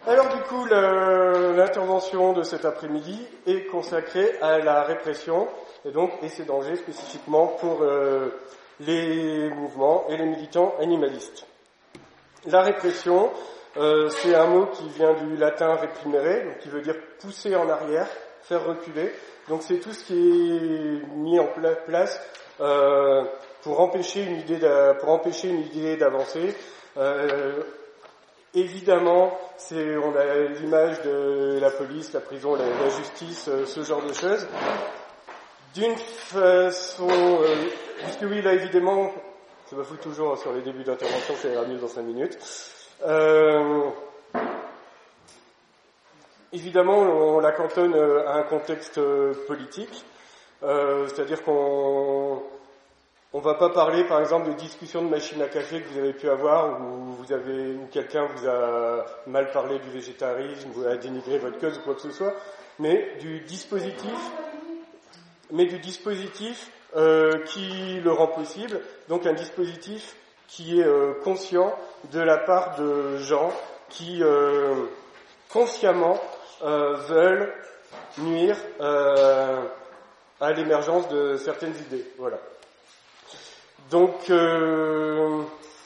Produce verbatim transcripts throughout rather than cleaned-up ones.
Alors du coup, le, l'intervention de cet après-midi est consacrée à la répression et donc et ses dangers spécifiquement pour euh, les mouvements et les militants animalistes. La répression, euh, c'est un mot qui vient du latin reprimere, donc qui veut dire pousser en arrière, faire reculer. Donc c'est tout ce qui est mis en place euh, pour empêcher une idée d'a, pour empêcher une idée d'avancer. Euh, évidemment, c'est, on a l'image de la police, la prison, la, la justice, euh, ce genre de choses. D'une façon, euh, puisque oui, là évidemment, je me fous toujours sur les débuts d'intervention, ça ira mieux dans cinq minutes. Euh, évidemment, on la cantonne à un contexte politique, euh, c'est-à-dire qu'on on va pas parler, par exemple, de discussions de machine à café que vous avez pu avoir, où vous avez, où quelqu'un vous a mal parlé du végétarisme, vous a dénigré votre cause ou quoi que ce soit, mais du dispositif, mais du dispositif euh, qui le rend possible, donc un dispositif qui est euh, conscient de la part de gens qui euh, consciemment euh, veulent nuire euh, à l'émergence de certaines idées. Voilà. Donc, euh,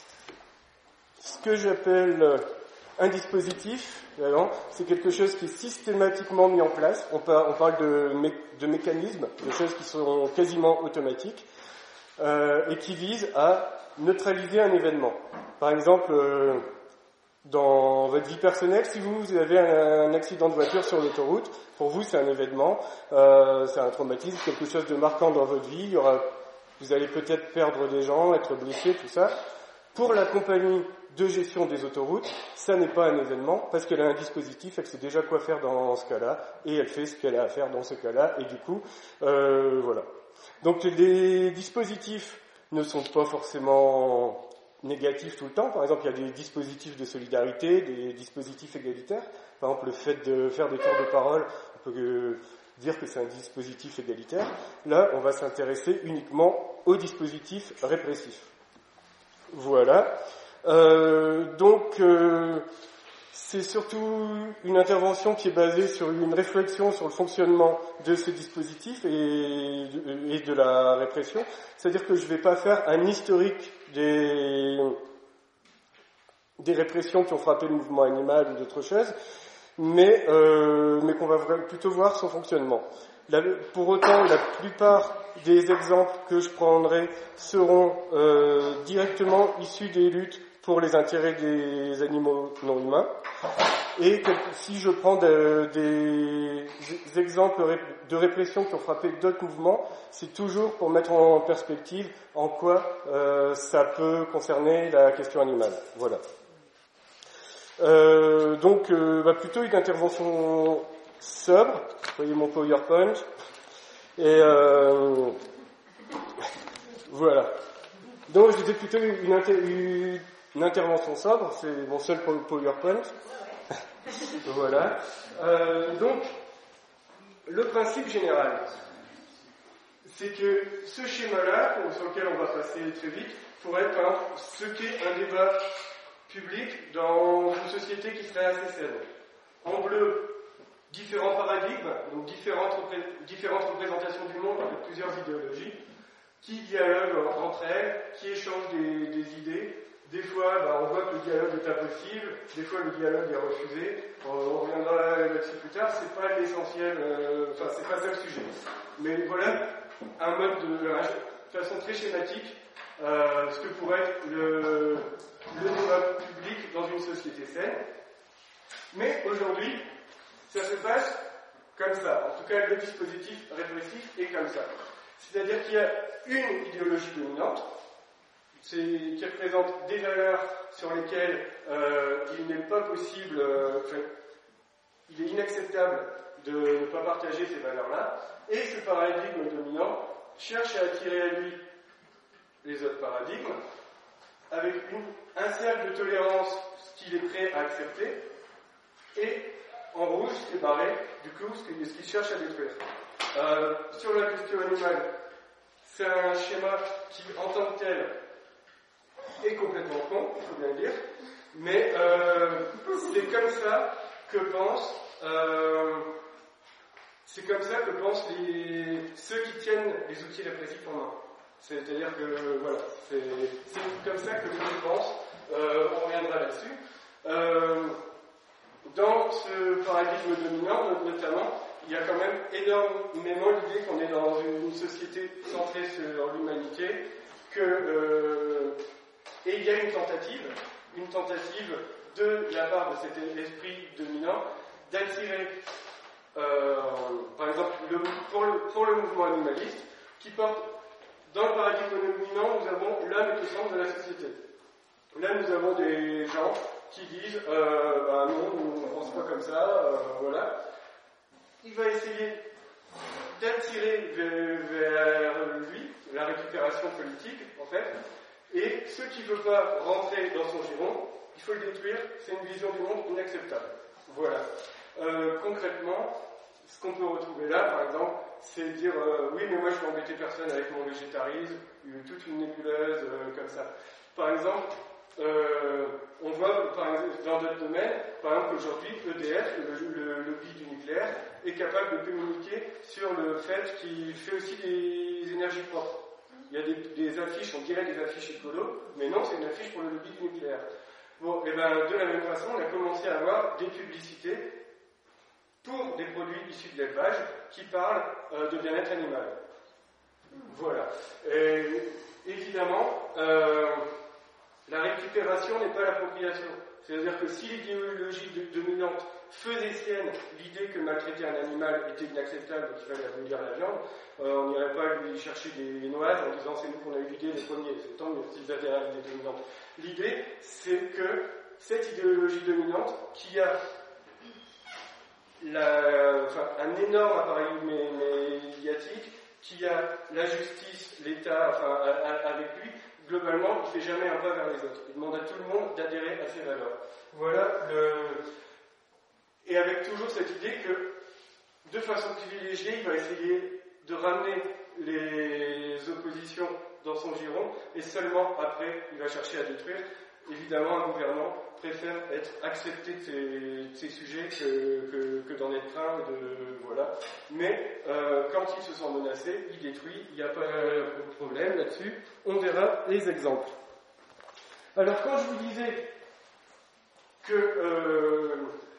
ce que j'appelle un dispositif, alors, c'est quelque chose qui est systématiquement mis en place. On parle, on parle de, mé, de mécanismes, de choses qui sont quasiment automatiques, euh, et qui visent à neutraliser un événement. Par exemple, euh, dans votre vie personnelle, si vous, vous avez un, un accident de voiture sur l'autoroute, pour vous c'est un événement, euh, c'est un traumatisme, quelque chose de marquant dans votre vie, il y aura, vous allez peut-être perdre des gens, être blessé, tout ça. Pour la compagnie de gestion des autoroutes, ça n'est pas un événement, parce qu'elle a un dispositif, elle sait déjà quoi faire dans ce cas-là, et elle fait ce qu'elle a à faire dans ce cas-là, et du coup, euh, voilà. Donc les dispositifs ne sont pas forcément négatifs tout le temps. Par exemple, il y a des dispositifs de solidarité, des dispositifs égalitaires. Par exemple, le fait de faire des tours de parole, on peut dire que c'est un dispositif égalitaire. Là, on va s'intéresser uniquement aux dispositifs répressifs. Voilà. Euh, donc, euh, c'est surtout une intervention qui est basée sur une réflexion sur le fonctionnement de ces dispositifs et de, et de la répression. C'est-à-dire que je ne vais pas faire un historique des, des répressions qui ont frappé le mouvement animal ou d'autres choses, mais, euh, mais qu'on va plutôt voir son fonctionnement. La, pour autant, la plupart des exemples que je prendrai seront euh, directement issus des luttes pour les intérêts des animaux non humains. Et que, si je prends de, des, des exemples de répression qui ont frappé d'autres mouvements, c'est toujours pour mettre en perspective en quoi euh, ça peut concerner la question animale. Voilà. Euh, donc, euh, bah, plutôt une intervention sobre. Vous voyez mon PowerPoint. Et euh, voilà. Donc, c'était plutôt une, inter- une Une intervention sobre, c'est mon seul PowerPoint. Voilà. Euh, donc, le principe général, c'est que ce schéma-là, sur lequel on va passer très vite, pourrait être par exemple, ce qu'est un débat public dans une société qui serait assez saine. En bleu, différents paradigmes, donc différentes, repré- différentes représentations du monde avec plusieurs idéologies, qui dialoguent entre elles, qui échangent des, des idées. Des fois, bah, on voit que le dialogue est impossible, des fois le dialogue est refusé. On, on reviendra là-dessus plus tard, c'est pas l'essentiel, euh, enfin c'est pas ça le sujet. Mais voilà un mode de, de façon très schématique, euh, ce que pourrait être le, le débat public dans une société saine. Mais aujourd'hui, ça se passe comme ça. En tout cas, le dispositif répressif est comme ça. C'est-à-dire qu'il y a une idéologie dominante, c'est, qui représente des valeurs sur lesquelles euh, il n'est pas possible, euh, enfin, il est inacceptable de ne pas partager ces valeurs-là, et ce paradigme dominant cherche à attirer à lui les autres paradigmes, avec une, un cercle de tolérance, ce qu'il est prêt à accepter, et en rouge, ce qui est barré, du coup, ce qu'il, ce qu'il cherche à détruire. Euh, sur la question animale, c'est un schéma qui, en tant que tel, est complètement con, il faut bien le dire, mais euh, c'est comme ça que pensent, euh, c'est comme ça que pensent les, ceux qui tiennent les outils répressifs en main. C'est-à-dire que, voilà, c'est, c'est comme ça que je pense, euh, on reviendra là-dessus. Euh, dans ce paradigme dominant, notamment, il y a quand même énormément l'idée qu'on est dans une société centrée sur l'humanité, que, euh, et il y a une tentative, une tentative de la part de cet esprit dominant d'attirer, euh, par exemple, le, pour, le, pour le mouvement animaliste, qui porte, dans le paradigme dominant, nous avons l'homme est au centre de la société. Là, nous avons des gens qui disent, euh, bah non, on ne pense pas comme ça, euh, voilà. Il va essayer d'attirer vers, vers lui la récupération politique, en fait, et ce qui ne veut pas rentrer dans son giron, il faut le détruire, c'est une vision du monde inacceptable. Voilà. Euh, concrètement, ce qu'on peut retrouver là, par exemple, c'est dire euh, oui, mais moi je vais embêter personne avec mon végétarisme, toute une nébuleuse euh, comme ça. Par exemple, euh, on voit par exemple, dans d'autres domaines, par exemple aujourd'hui, E D F, le, le lobby du nucléaire, est capable de communiquer sur le fait qu'il fait aussi des énergies propres. Il y a des, des affiches, on dirait des affiches écolo, mais non, c'est une affiche pour le lobby du nucléaire. Bon, et ben de la même façon, on a commencé à avoir des publicités pour des produits issus de l'élevage qui parlent euh, de bien-être animal. Voilà. Et, évidemment, euh, la récupération n'est pas l'appropriation. C'est-à-dire que si l'idéologie dominante faisait sienne l'idée que maltraiter un animal était inacceptable et qu'il fallait abolir la viande, euh, on n'irait pas lui chercher des noises en disant c'est nous qu'on a eu l'idée les premiers, c'est tant mieux s'ils adhèrent à l'idée dominante. L'idée, c'est que cette idéologie dominante qui a La, enfin, un énorme appareil médiatique qui a la justice, l'État, enfin, à, à, avec lui, globalement, il ne fait jamais un pas vers les autres. Il demande à tout le monde d'adhérer à ses valeurs. Voilà le... Et avec toujours cette idée que, de façon privilégiée, il va essayer de ramener les oppositions dans son giron, et seulement après, il va chercher à détruire. Évidemment, un gouvernant préfère être accepté de ces, de ces sujets que, que, que d'en être craint. De, voilà. Mais euh, quand il se sent menacé, il détruit, il n'y a pas de problème là-dessus. On verra les exemples. Alors, quand je vous disais que euh,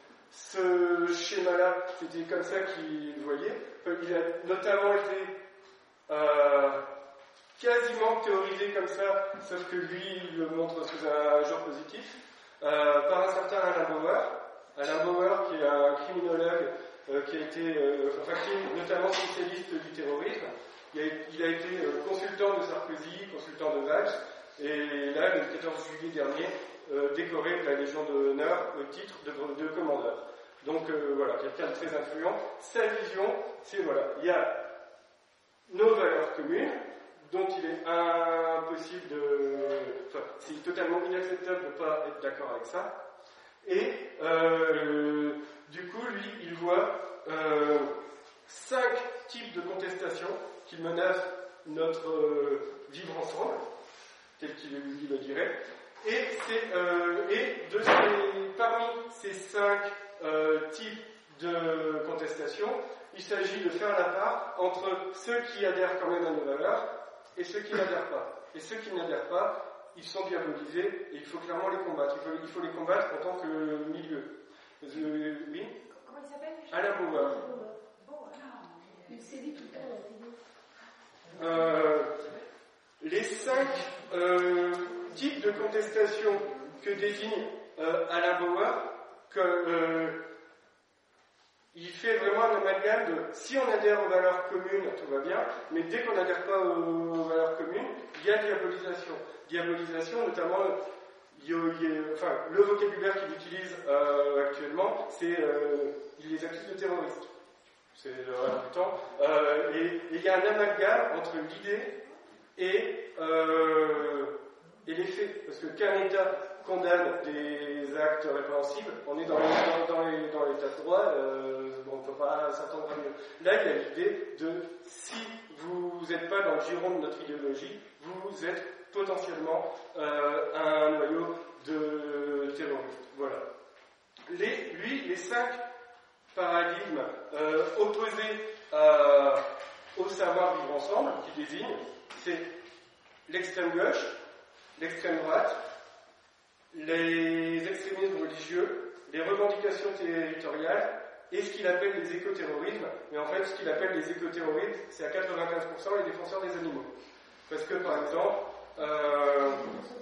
ce schéma-là, c'était comme ça qu'il voyait, il a notamment été... Euh, quasiment théorisé comme ça, sauf que lui, il le montre sous un genre positif, euh, par un certain Alain Bauer. Alain Bauer, qui est un criminologue, euh, qui a été, euh, enfin, qui est notamment spécialiste du terrorisme. Il a, il a été euh, consultant de Sarkozy, consultant de Valls, et là, le quatorze juillet dernier, euh, décoré de la Légion d'honneur au titre de, de commandeur. Donc euh, voilà, quelqu'un de très influent. Sa vision, c'est voilà, il y a nos valeurs communes, dont il est impossible de... Enfin, c'est totalement inacceptable de ne pas être d'accord avec ça. Et euh, du coup, lui, il voit euh, cinq types de contestations qui menacent notre euh, vivre ensemble, tel qu'il lui le dirait. Et, c'est, euh, et de ces, parmi ces cinq euh, types de contestations, il s'agit de faire la part entre ceux qui adhèrent quand même à nos valeurs et ceux qui n'adhèrent pas. Et ceux qui n'adhèrent pas, ils sont diabolisés et il faut clairement les combattre. Il faut, il faut les combattre en tant que milieu. Euh, oui. Comment il s'appelle? Alain Bauer. Il s'est dit tout le temps. Euh, les cinq euh, types de contestation que définit euh, Alain Bauer, que euh, il fait vraiment un amalgame de si on adhère aux valeurs communes, tout va bien, mais dès qu'on n'adhère pas aux valeurs communes, il y a diabolisation. Diabolisation, notamment, il y a, il y a, enfin, le vocabulaire qu'il utilise euh, actuellement, c'est euh, il les accuse de terroristes. C'est le reste du temps. Euh, et, et il y a un amalgame entre l'idée et, euh, et les faits. Parce que qu'un État condamne des actes répréhensibles, on est dans, les, dans, dans, les, dans l'état de droit, euh, bon, on ne peut pas s'attendre à mieux. Là, il y a l'idée de si vous n'êtes pas dans le giron de notre idéologie, vous êtes potentiellement euh, un noyau de terroristes. Voilà. Les, lui, les cinq paradigmes euh, opposés à, au savoir vivre ensemble, qui désignent, c'est l'extrême gauche, l'extrême droite, les extrémismes religieux, les revendications territoriales et ce qu'il appelle les écoterrorismes. Mais en fait, ce qu'il appelle les écoterroristes, c'est à quatre-vingt-quinze pour cent les défenseurs des animaux. Parce que, par exemple, euh,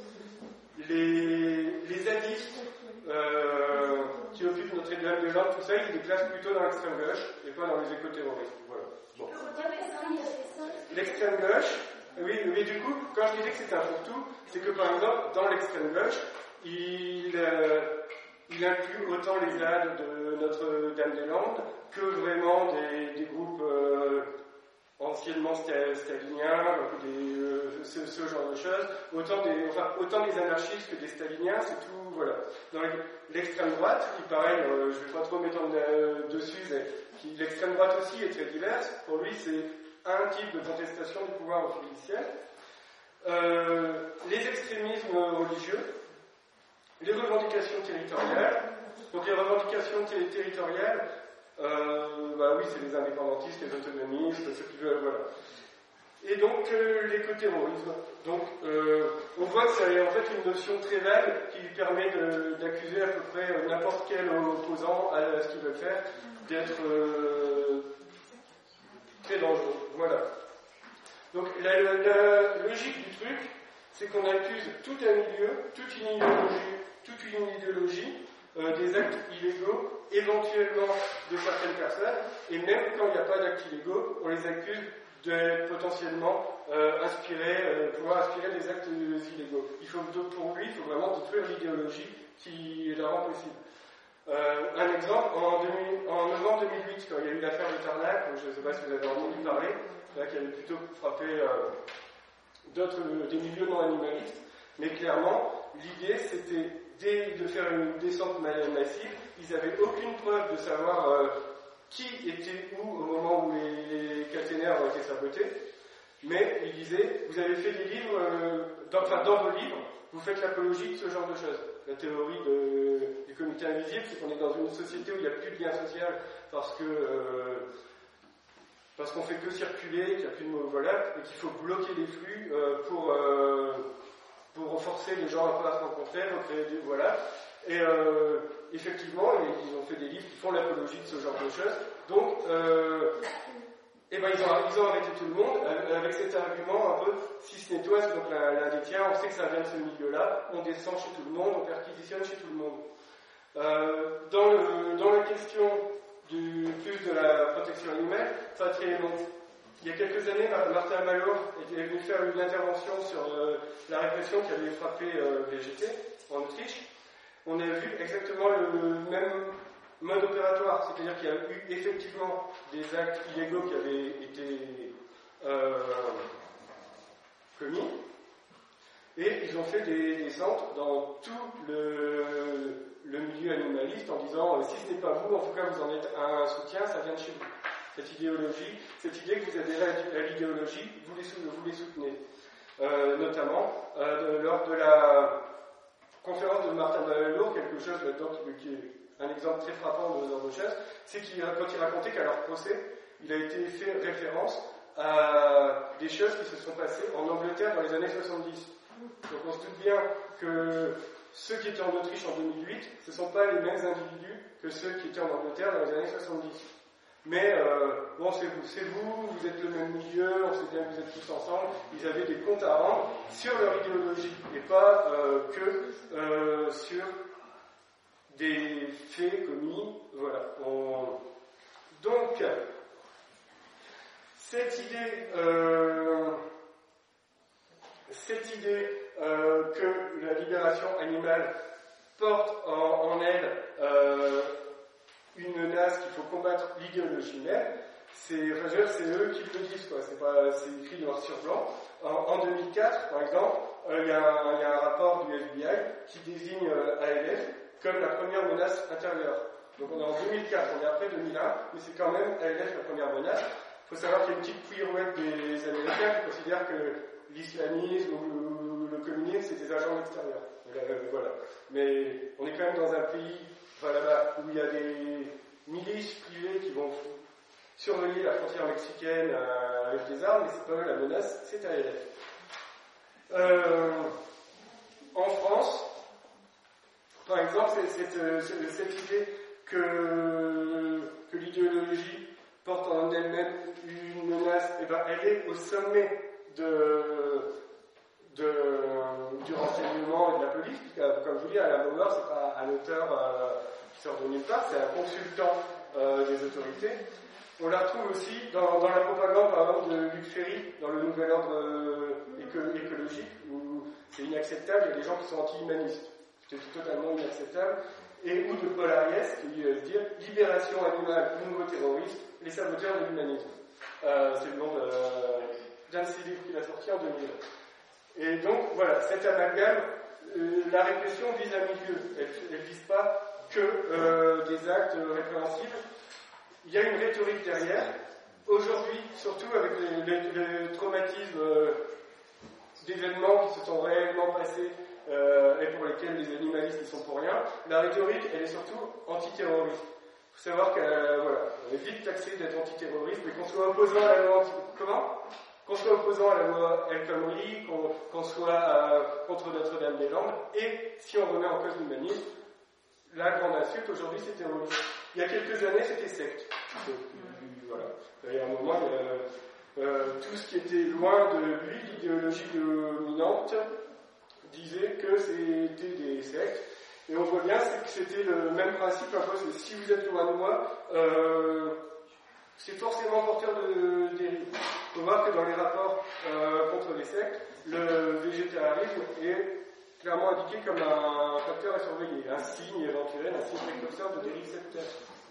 les, les zadistes euh, qui occupent Notre-Dame de Landes, tout ça, ils les classent plutôt dans l'extrême gauche et pas dans les écoterroristes. Voilà. Bon. L'extrême gauche, oui, mais du coup, quand je disais que c'était un fourre-tout, c'est que par exemple, dans l'extrême gauche, il, euh, il inclut autant les Z A D de Notre-Dame-des-Landes que vraiment des, des groupes euh, anciennement staliniens, des, euh, ce, ce genre de choses, autant des, enfin, autant des anarchistes que des staliniens, c'est tout, voilà. Dans l'extrême droite, qui pareil, euh, je ne vais pas trop m'étendre dessus, mais qui, l'extrême droite aussi est très diverse, pour lui c'est un type de contestation du pouvoir officiel. Euh, les extrémismes religieux, les revendications territoriales. Donc les revendications ter- territoriales, euh, bah oui, c'est les indépendantistes, les autonomistes, ceux qui veulent, voilà. Et donc euh, l'écoterrorisme. Donc euh, on voit que c'est en fait une notion très vague qui permet de, d'accuser à peu près euh, n'importe quel opposant à, à ce qu'ils veulent faire d'être euh, très dangereux. Voilà. Donc la, la, la logique du truc, c'est qu'on accuse tout un milieu, toute une idéologie, toute une idéologie euh, des actes illégaux, éventuellement de certaines personnes, et même quand il n'y a pas d'actes illégaux, on les accuse d'être potentiellement euh, inspirés, euh, pouvoir inspirer des actes illégaux. Il faut, pour lui, il faut vraiment détruire l'idéologie qui la rend possible. Euh, un exemple, en, deux mille, en novembre deux mille huit, quand il y a eu l'affaire de Tarnac, je ne sais pas si vous avez entendu parler, là, qui avait plutôt frappé euh, d'autres, des milieux non animalistes, mais clairement, l'idée c'était de faire une descente massive. Ils n'avaient aucune preuve de savoir euh, qui était où au moment où les caténaires ont été sabotés, mais ils disaient, vous avez fait des livres, euh, dans, enfin dans vos livres, vous faites l'apologie de ce genre de choses. La théorie de, du comité invisible, c'est qu'on est dans une société où il n'y a plus de lien social parce que euh, parce qu'on fait que circuler, qu'il n'y a plus de mots, voilà, et qu'il faut bloquer les flux euh, pour euh, pour forcer les gens un peu à se rencontrer, recréer des, voilà. Et euh, effectivement, ils ont fait des livres qui font l'apologie de ce genre de choses. Donc, euh, et ben ils ont, ils ont arrêté tout le monde avec cet argument un peu, si ce n'est toi, c'est donc l'un des tiens, on sait que ça vient de ce milieu-là, on descend chez tout le monde, on perquisitionne chez tout le monde. Euh, dans, le, dans la question du plus de la protection animale, ça a très long. Il y a quelques années, Martin Mallour est venu faire une intervention sur euh, la répression qui avait frappé euh, V G T en Autriche. On a vu exactement le même mode opératoire, c'est-à-dire qu'il y a eu effectivement des actes illégaux qui avaient été euh, commis, et ils ont fait des descentes dans tout le, le milieu animaliste en disant si ce n'est pas vous, en tout cas vous en êtes un soutien, ça vient de chez vous. Cette idéologie, cette idée que vous adhérez à l'idéologie, vous les, vous les soutenez. Euh, notamment, euh, de, lors de la conférence de Martin Mallour, quelque chose là-dedans qui, qui est un exemple très frappant de ce genre de choses, c'est qu'il, quand il racontait qu'à leur procès, il a été fait référence à des choses qui se sont passées en Angleterre dans les années soixante-dix. Donc on se doute bien que ceux qui étaient en Autriche en deux mille huit, ce ne sont pas les mêmes individus que ceux qui étaient en Angleterre dans les années soixante-dix. Mais euh, bon, c'est vous, c'est vous, vous êtes le même milieu, on sait bien que vous êtes tous ensemble. Ils avaient des comptes à rendre sur leur idéologie et pas euh, que euh, sur des faits commis. Voilà. On... Donc, cette idée, euh, cette idée euh, que la libération animale porte en, en elle euh, une menace qu'il faut combattre l'idéologie même, c'est, enfin, je veux dire, c'est eux qui le disent, quoi. C'est pas, c'est écrit noir sur blanc. En, en deux mille quatre, par exemple, euh, il y, y a un rapport du F B I qui désigne euh, A L F comme la première menace intérieure. Donc on est en deux mille quatre, on est après deux mille un, mais c'est quand même A L F la première menace. Il faut savoir qu'il y a une petite pirouette des Américains qui considèrent que l'islamisme ou le, le communisme, c'est des agents extérieurs. Euh, voilà. Mais on est quand même dans un pays enfin là-bas, où il y a des milices privées qui vont surveiller la frontière mexicaine euh, avec des armes, mais c'est pas eux la menace, c'est A L F. Euh, en France, par exemple, c'est cette, cette, cette idée que, que l'idéologie porte en elle-même une menace, et ben elle est au sommet de, de, du renseignement et de la police, puisque, comme je vous dis, Alain Bauer, c'est pas un auteur euh, qui sort de nulle part, c'est un consultant euh, des autorités. On la retrouve aussi dans, dans la propagande, par exemple, de Luc Ferry, dans le Nouvel Ordre euh, éco écologique, où c'est inacceptable, il y a des gens qui sont anti-humanistes. C'est totalement inacceptable. Et ou de Paul Ariès, qui veut dire « Libération animale, nouveau terrorisme, les saboteurs de l'humanisme euh, ». C'est le nom d'un de ses livres qu'il a sorti en deux mille. Et donc, voilà, cet amalgame, euh, la répression vise un milieu. Elle ne vise pas que euh, des actes répréhensibles. Il y a une rhétorique derrière. Aujourd'hui, surtout avec le traumatisme euh, d'événements qui se sont réellement passés euh, et pour lesquels les animalistes ne sont pour rien, la rhétorique, elle est surtout antiterroriste. Il faut savoir qu'on euh, voilà, est vite taxé d'être antiterroriste, mais qu'on soit opposant à la loi anti... Comment Qu'on soit opposant à la loi El Khomri, qu'on qu'on soit euh, contre Notre-Dame-des-Landes, et si on remet en cause l'humanisme, la grande insulte aujourd'hui c'est terroriste. Il y a quelques années c'était secte. Donc, voilà. Il y a un moment, il y a, euh, tout ce qui était loin de lui, l'idéologie dominante, disait que c'était des sectes. Et on voit bien que c'était le même principe, un peu, c'est si vous êtes loin de moi, euh, c'est forcément porteur de dérive. Il faut voir que dans les rapports euh, contre les sectes, le végétarisme est clairement indiqué comme un facteur à surveiller, un signe éventuel, un signe précurseur de dérive sectaire.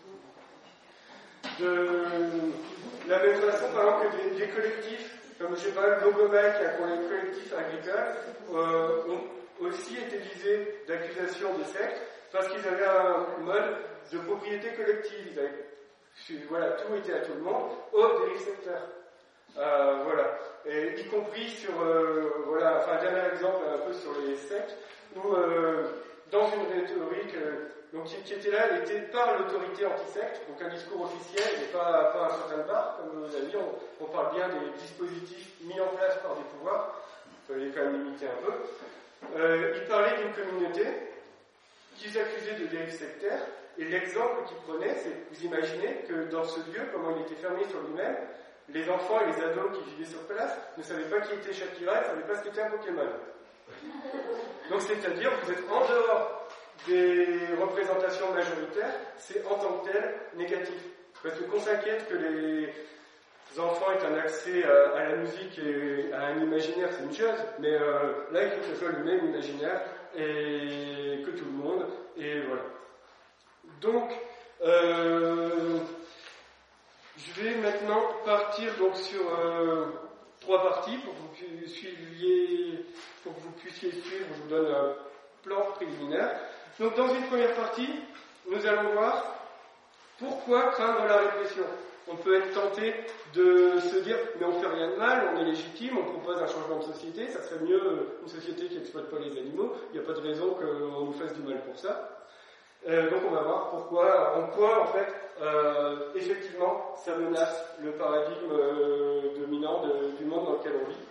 De la même façon, par exemple, que des, des collectifs, comme je sais pas, le Logomec, pour les collectifs agricoles, euh, ont aussi été visés d'accusations de secte, parce qu'ils avaient un mode de propriété collective. Ils avaient, voilà, tout était à tout le monde, aux dérives sectaires. Euh, voilà. Et y compris sur, euh, voilà, enfin, un dernier exemple un peu sur les sectes, où, euh, dans une rhétorique, euh, donc, qui, qui était là, elle était par l'autorité anti-secte, donc un discours officiel, et pas, pas un certain bar, comme vous avez dit, on, on parle bien des dispositifs mis en place par des pouvoirs, il fallait quand même limiter un peu. Euh, il parlait d'une communauté qu'ils accusaient de dérive sectaire, et l'exemple qu'il prenait, c'est, vous imaginez que dans ce lieu, comment il était fermé sur lui-même, les enfants et les ados qui vivaient sur place ne savaient pas qui était Shakira, ne savaient pas ce qu'était un Pokémon. Donc c'est-à-dire que vous êtes en dehors des représentations majoritaires, c'est en tant que tel négatif. Parce que qu'on s'inquiète que les enfants aient un accès à, à la musique et à un imaginaire, c'est une chose, mais euh, là il faut que ce soit le même imaginaire et que tout le monde, et voilà. Donc, euh, je vais maintenant partir donc sur euh, trois parties pour que vous suiviez, pour que vous puissiez suivre. Je vous donne un plan préliminaire. Donc, dans une première partie, nous allons voir pourquoi craindre la répression. On peut être tenté de se dire, mais on fait rien de mal, on est légitime, on propose un changement de société, ça serait mieux une société qui n'exploite pas les animaux. Il n'y a pas de raison qu'on nous fasse du mal pour ça. Euh, donc on va voir pourquoi, en quoi en fait, euh, effectivement, ça menace le paradigme euh, dominant de, du monde dans lequel on vit.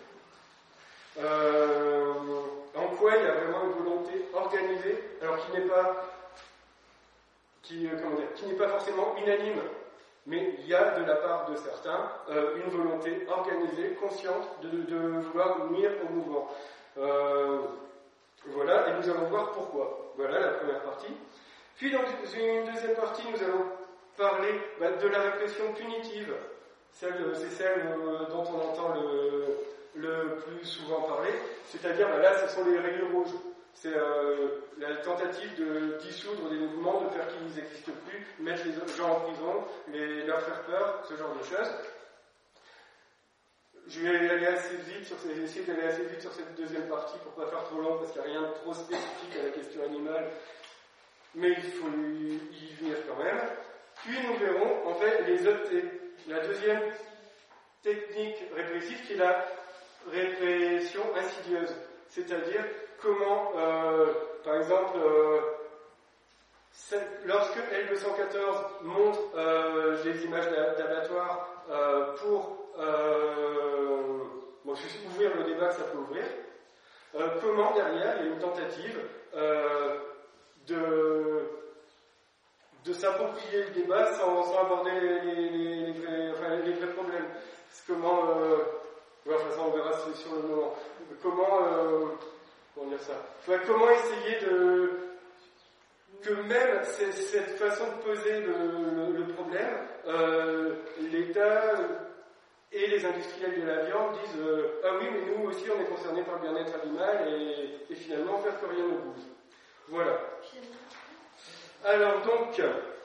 Euh, en quoi il y a vraiment une volonté organisée, alors qui n'est pas, qui, euh, comment dire, qui n'est pas forcément unanime, mais il y a de la part de certains euh, une volonté organisée, consciente de, de, de vouloir nuire au mouvement. Euh, voilà, et nous allons voir pourquoi. Voilà la première partie. Puis dans une deuxième partie, nous allons parler bah, de la répression punitive. Celle, c'est celle euh, dont on entend le, le plus souvent parler. C'est-à-dire, bah, là, ce sont les rayures rouges. C'est euh, la tentative de dissoudre des mouvements, de faire qu'ils n'existent plus, mettre les gens en prison, les, leur faire peur, ce genre de choses. Je vais aller assez vite sur ces, essayer d'aller assez vite sur cette deuxième partie pour ne pas faire trop long, parce qu'il n'y a rien de trop spécifique à la question animale. Mais il faut y venir quand même. Puis nous verrons en fait les autres te- la deuxième technique répressive qui est la répression insidieuse. C'est-à-dire comment, euh, par exemple, euh, lorsque L deux cent quatorze montre euh, des images d'abattoirs euh, pour euh, bon, ouvrir le débat que ça peut ouvrir, euh, comment derrière il y a une tentative euh, de, de s'approprier le débat sans, sans aborder les, les, les, vrais, enfin, les vrais problèmes. Comment, euh, ouais, enfin ça on verra sur le moment. Comment, euh, comment dire ça enfin, comment essayer de que même c- cette façon de poser le, le, le problème, euh, l'État et les industriels de la viande disent euh, ah oui, mais nous aussi on est concernés par le bien-être animal et, et finalement faire que rien ne bouge. Voilà. Alors donc,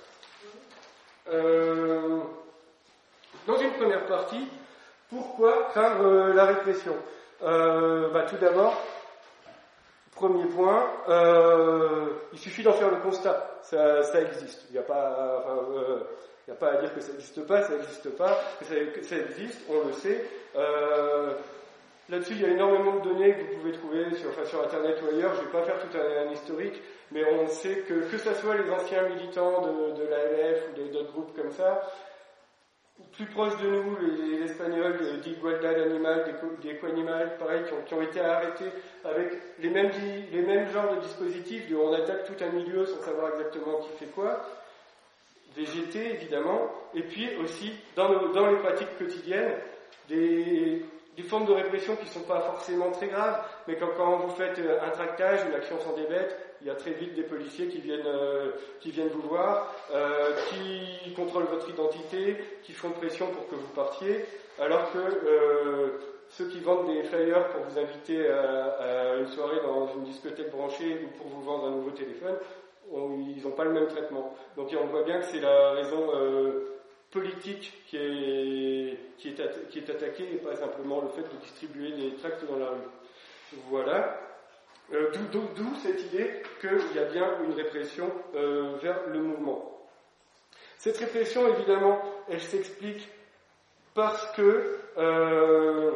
euh, dans une première partie, pourquoi craindre euh, la répression euh, bah, Tout d'abord, premier point, euh, il suffit d'en faire le constat, ça, ça existe. Il n'y a pas, enfin, euh, il n'y a pas à dire que ça n'existe pas, ça n'existe pas, que ça, que ça existe, on le sait. Euh, là-dessus, il y a énormément de données que vous pouvez trouver sur, enfin, sur Internet ou ailleurs. Je ne vais pas faire tout un, un historique, mais on sait que que ce soit les anciens militants de, de l'A L F ou d'autres groupes comme ça, plus proches de nous, les, les Espagnols d'Igualdad Animal, d'Equanimal, pareil, qui ont, qui ont été arrêtés avec les mêmes, les mêmes genres de dispositifs, de on attaque tout un milieu sans savoir exactement qui fait quoi, V G T évidemment, et puis aussi dans, nos, dans les pratiques quotidiennes, des, des formes de répression qui ne sont pas forcément très graves, mais quand, quand vous faites un tractage, une action sans des bêtes, il y a très vite des policiers qui viennent, euh, qui viennent vous voir, euh, qui contrôlent votre identité, qui font pression pour que vous partiez, alors que euh, ceux qui vendent des flyers pour vous inviter à, à une soirée dans une discothèque branchée ou pour vous vendre un nouveau téléphone, on, ils n'ont pas le même traitement. Donc on voit bien que c'est la raison euh, politique qui est, qui, est atta- qui est attaquée et pas simplement le fait de distribuer des tracts dans la rue. Voilà. Euh, d'où, d'où, d'où cette idée qu'il y a bien une répression euh, vers le mouvement. Cette répression, évidemment, elle s'explique parce que, euh,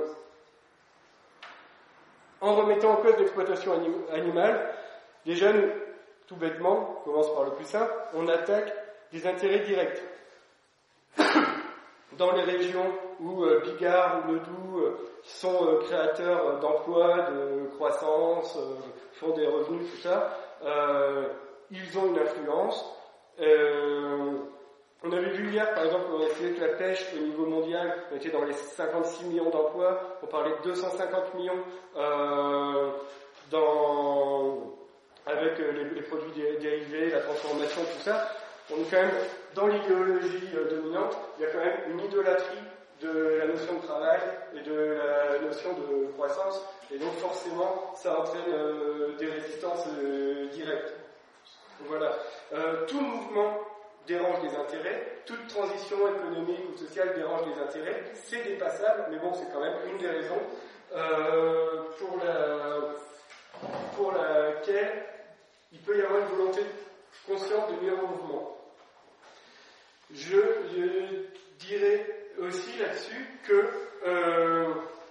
en remettant en cause l'exploitation anim- animale, déjà, nous, tout bêtement, on commence par le plus simple, on attaque des intérêts directs. Dans les régions où euh, Bigard ou Ledoux euh, sont euh, créateurs euh, d'emplois, de croissance, euh, font des revenus, tout ça, euh, ils ont une influence. Euh, on avait vu hier, par exemple, on estimait que la pêche au niveau mondial, on était dans les cinquante-six millions d'emplois, on parlait de deux cent cinquante millions euh, dans, avec euh, les, les produits dé- dérivés, la transformation, tout ça. On est quand même, dans l'idéologie euh, dominante, il y a quand même une idolâtrie de la notion de travail et de la notion de croissance, et donc forcément, ça entraîne euh, des résistances euh, directes. Voilà. Euh, tout mouvement dérange les intérêts, toute transition économique ou sociale dérange les intérêts, c'est dépassable, mais bon, c'est quand même une des raisons euh, pour, la, pour laquelle il peut y avoir une volonté consciente de nuire au mouvement. Je, je dirais aussi là-dessus que euh,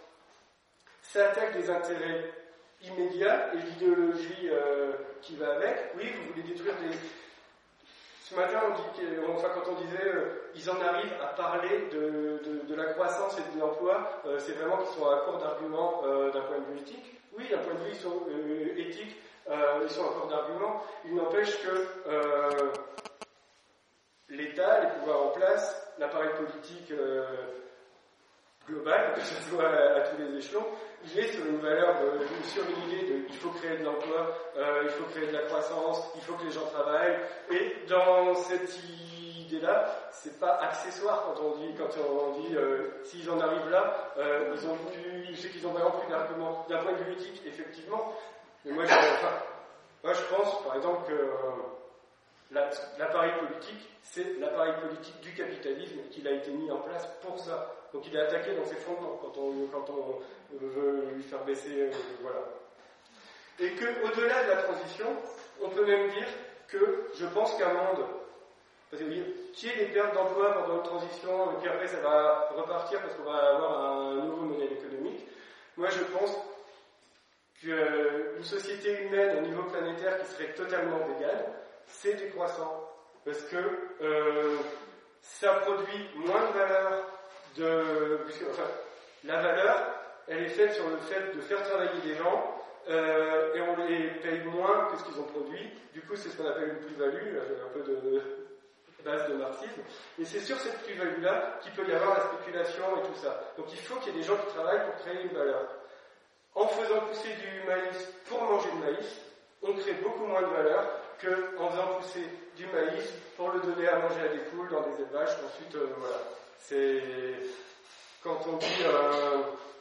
ça attaque des intérêts immédiats et l'idéologie euh, qui va avec. Oui, vous voulez détruire des... Ce matin, on dit que, enfin, quand on disait euh, ils en arrivent à parler de, de, de la croissance et de l'emploi, euh, c'est vraiment qu'ils sont à court d'arguments euh, d'un point de vue éthique. Oui, d'un point de vue ils sont, euh, éthique, euh, ils sont à court d'arguments. Il n'empêche que euh, l'État, les pouvoirs en place, l'appareil politique euh, global, que ce soit à, à tous les échelons, il est sur une valeur, de, sur une idée de il faut créer de l'emploi, euh, il faut créer de la croissance, il faut que les gens travaillent. Et dans cette idée-là, c'est pas accessoire quand on dit, quand on dit euh, s'ils en arrivent là, euh, ils ont plus, je sais qu'ils ont vraiment plus d'arguments. D'un point de vue éthique, effectivement. Mais moi, je, enfin, moi, je pense, par exemple, que euh, l'appareil politique, c'est l'appareil politique du capitalisme qu'il a été mis en place pour ça. Donc il est attaqué dans ses fondements quand on, quand on veut lui faire baisser, euh, voilà. Et qu'au-delà de la transition, on peut même dire que je pense qu'un monde, parce que qui est les pertes d'emploi pendant une transition, et puis après ça va repartir parce qu'on va avoir un nouveau modèle économique, moi je pense qu'une société humaine au niveau planétaire qui serait totalement végane, c'est décroissant. Parce que euh, ça produit moins de valeur de... Puisque, enfin, la valeur, elle est faite sur le fait de faire travailler des gens, euh, et on les paye moins que ce qu'ils ont produit. Du coup, c'est ce qu'on appelle une plus-value, un peu de base de marxisme. Et c'est sur cette plus-value-là qu'il peut y avoir la spéculation et tout ça. Donc il faut qu'il y ait des gens qui travaillent pour créer une valeur. En faisant pousser du maïs pour manger du maïs, on crée beaucoup moins de valeur qu'en faisant pousser du maïs pour le donner à manger à des poules dans des élevages. Ensuite, euh, voilà. C'est quand on dit euh,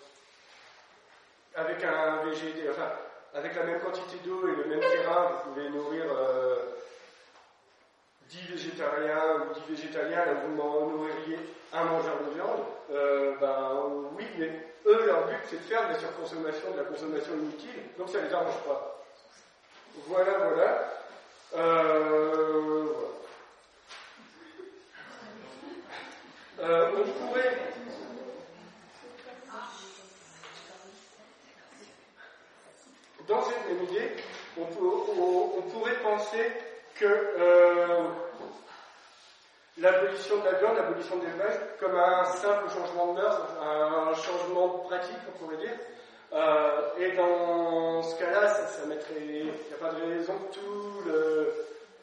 avec un V G D, enfin, avec la même quantité d'eau et le même terrain, vous pouvez nourrir euh, dix végétariens ou dix végétaliens, là vous nourririez un mangeur de viande. Euh, ben oui, mais eux, leur but, c'est de faire de la surconsommation, de la consommation inutile, donc ça les arrange pas. Voilà, voilà. Euh, voilà. Euh, on pourrait... Dans cette même idée, on, peut, on, on pourrait penser que euh, l'abolition de la viande, l'abolition de l'élevage, comme un simple changement de mœurs, un changement de pratique, on pourrait dire. Euh, et dans ce cas-là, ça, ça mettrait, il n'y a pas de raison que tout le,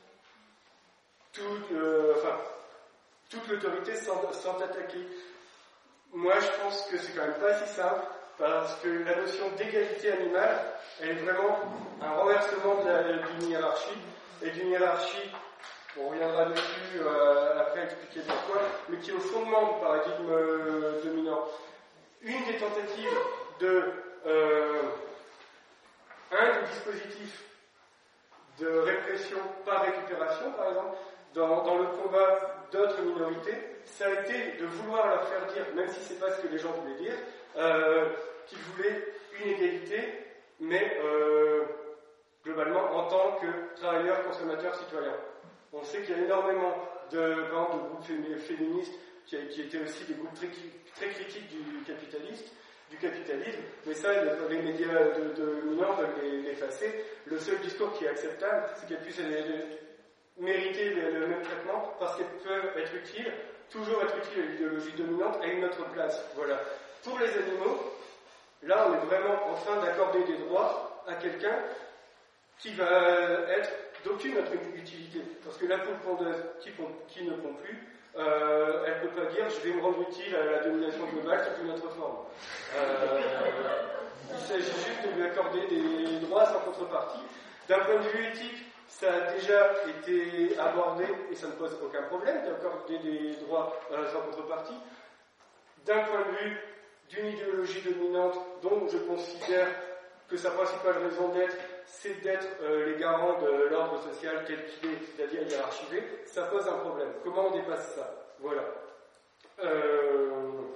tout le, enfin, toute l'autorité s'en attaquer. Moi, je pense que c'est quand même pas si simple, parce que la notion d'égalité animale, elle est vraiment un renversement d'une hiérarchie, et d'une hiérarchie, on reviendra dessus euh, après expliquer pourquoi, mais qui est au fondement du paradigme euh, dominant. Une des tentatives de euh, un des dispositifs de répression par récupération, par exemple, dans, dans le combat d'autres minorités, ça a été de vouloir leur faire dire, même si c'est pas ce que les gens voulaient dire, euh, qu'ils voulaient une égalité, mais euh, globalement en tant que travailleurs, consommateurs, citoyens. On sait qu'il y a énormément de, de groupes féministes qui, qui étaient aussi des groupes très, très critiques du capitaliste, du capitalisme, mais ça, les médias de, de dominants veulent l'effacer. Le seul discours qui est acceptable, c'est qu'elles puissent mériter le, le même traitement parce qu'elles peuvent être utiles, toujours être utiles à l'idéologie dominante à une autre place. Voilà. Pour les animaux, là, on est vraiment en train d'accorder des droits à quelqu'un qui va être d'aucune autre utilité. Parce que la poule pondeuse qui, qui ne pond plus, euh, elle ne peut pas dire je vais me rendre utile à la domination globale sous une autre forme. Euh, il s'agit juste de lui accorder des droits sans contrepartie. D'un point de vue éthique, ça a déjà été abordé et ça ne pose aucun problème d'accorder des droits euh, sans contrepartie. D'un point de vue d'une idéologie dominante dont je considère que sa principale raison d'être, c'est d'être euh, les garants de l'ordre social tel qu'il est, c'est-à-dire hiérarchisé, ça pose un problème. Comment on dépasse ça? Voilà. Euh...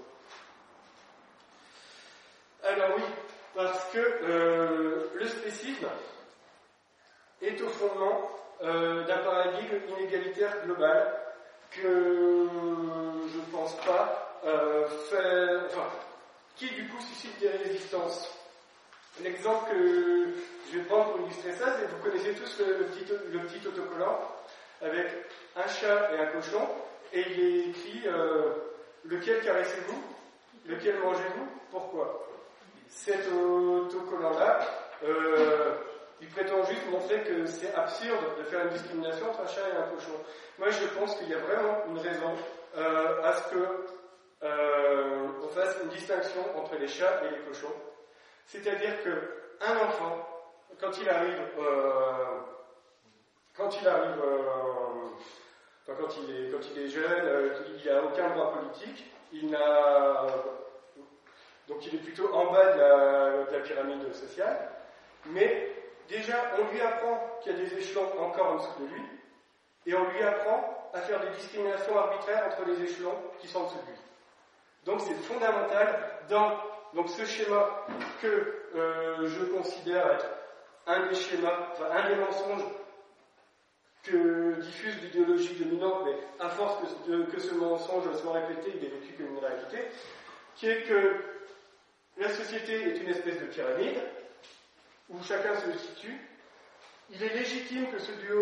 Alors oui, parce que euh, le spécisme est au fondement euh, d'un paradigme inégalitaire global que je ne pense pas euh, faire... Enfin, qui du coup suscite des résistances. L'exemple que je vais prendre pour illustrer ça, c'est que vous connaissez tous le, le, petit, le petit autocollant avec un chat et un cochon, et il est écrit euh, lequel caressez-vous, lequel mangez-vous, pourquoi. Cet autocollant-là, euh, il prétend juste montrer que c'est absurde de faire une discrimination entre un chat et un cochon. Moi, je pense qu'il y a vraiment une raison euh, à ce que euh, on fasse une distinction entre les chats et les cochons. C'est-à-dire qu'un enfant, quand il arrive, euh, quand il arrive, euh, enfin, quand il est, quand il est jeune, euh, il n'a aucun droit politique, il n'a, donc il est plutôt en bas de la, de la pyramide sociale, mais déjà on lui apprend qu'il y a des échelons encore en dessous de lui, et on lui apprend à faire des discriminations arbitraires entre les échelons qui sont en dessous de lui. Donc c'est fondamental dans donc ce schéma que euh, je considère être un des schémas, enfin un des mensonges que diffuse l'idéologie dominante, mais à force que, de, que ce mensonge soit répété, il est vécu comme une réalité, qui est que la société est une espèce de pyramide où chacun se situe. Il est légitime que ce du haut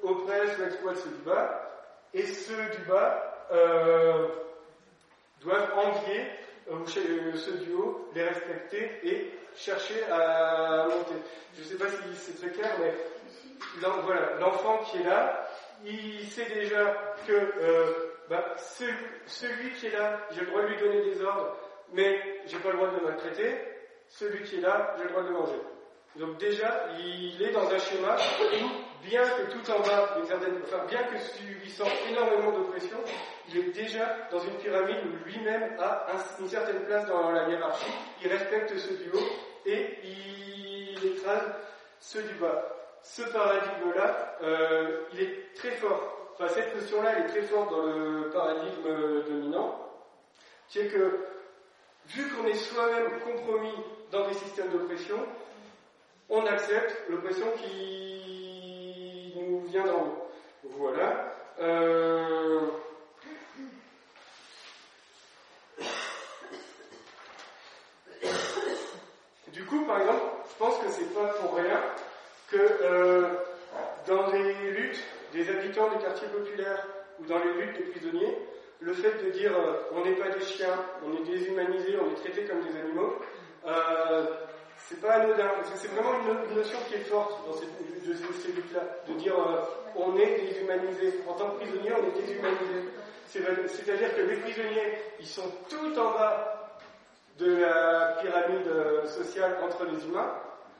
oppressent ou exploitent ceux du bas, et ceux du bas euh, doivent envier euh, ceux du haut, les respecter et chercher à monter. Je ne sais pas si c'est très clair, mais voilà, l'enfant qui est là, il sait déjà que euh, bah, celui, celui qui est là, j'ai le droit de lui donner des ordres, mais j'ai pas le droit de le maltraiter. Celui qui est là, j'ai le droit de le manger. Donc déjà, il est dans un schéma où, bien que tout en bas, d'une certaine, enfin, bien que subissant énormément d'oppression, il est déjà dans une pyramide où lui-même a un, une certaine place dans la hiérarchie. Il respecte ceux du haut et il écrase ceux du bas. Ce paradigme-là, euh, il est très fort. Enfin, cette notion-là, elle est très forte dans le paradigme dominant, qui est que, vu qu'on est soi-même compromis dans des systèmes d'oppression, on accepte l'oppression qui nous vient d'en haut. Voilà. Euh... Du coup, par exemple, je pense que c'est pas pour rien que euh, dans les luttes des habitants des quartiers populaires ou dans les luttes des prisonniers, le fait de dire euh, on n'est pas des chiens, on est déshumanisé, on est traité comme des animaux, euh, c'est pas anodin, parce que c'est vraiment une, une notion qui est forte dans ces, de ces, ces luttes-là, de dire euh, on est déshumanisé. En tant que prisonnier, on est déshumanisé. C'est, c'est-à-dire que les prisonniers, ils sont tout en bas de la pyramide sociale entre les humains,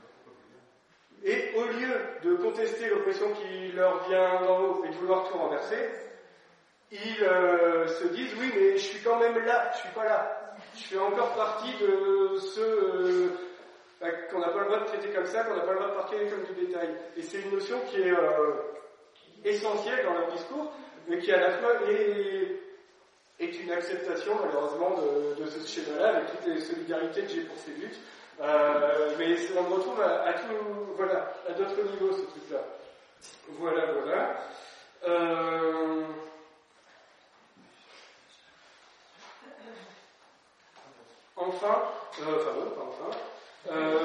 et au lieu de contester l'oppression qui leur vient d'en haut et de vouloir tout renverser, ils euh, se disent oui mais je suis quand même là, je suis pas là, je fais encore partie de ceux euh, qu'on n'a pas le droit de traiter comme ça, qu'on n'a pas le droit de parler comme du bétail. Et c'est une notion qui est euh, essentielle dans leur discours, mais qui à la fois est, est une acceptation malheureusement de, de ce schéma-là, avec toutes les solidarités que j'ai pour ces luttes. Euh, mais on le retrouve à, à tout, voilà, à d'autres niveaux ce truc-là. Voilà, voilà. Euh, Enfin, euh, enfin non, pas enfin, euh,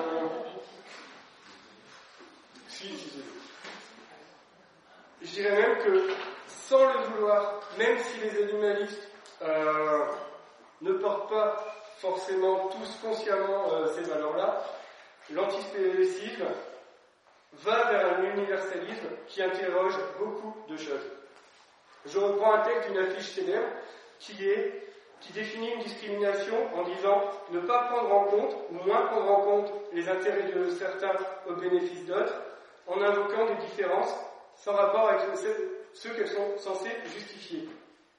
si, si, si. Je dirais même que, sans le vouloir, même si les animalistes euh, ne portent pas forcément tous consciemment euh, ces valeurs-là, l'antispécisme va vers un universalisme qui interroge beaucoup de choses. Je reprends un texte d'une affiche célèbre qui est qui définit une discrimination en disant ne pas prendre en compte, ou moins prendre en compte les intérêts de certains au bénéfice d'autres, en invoquant des différences sans rapport avec ceux qu'elles sont censées justifier.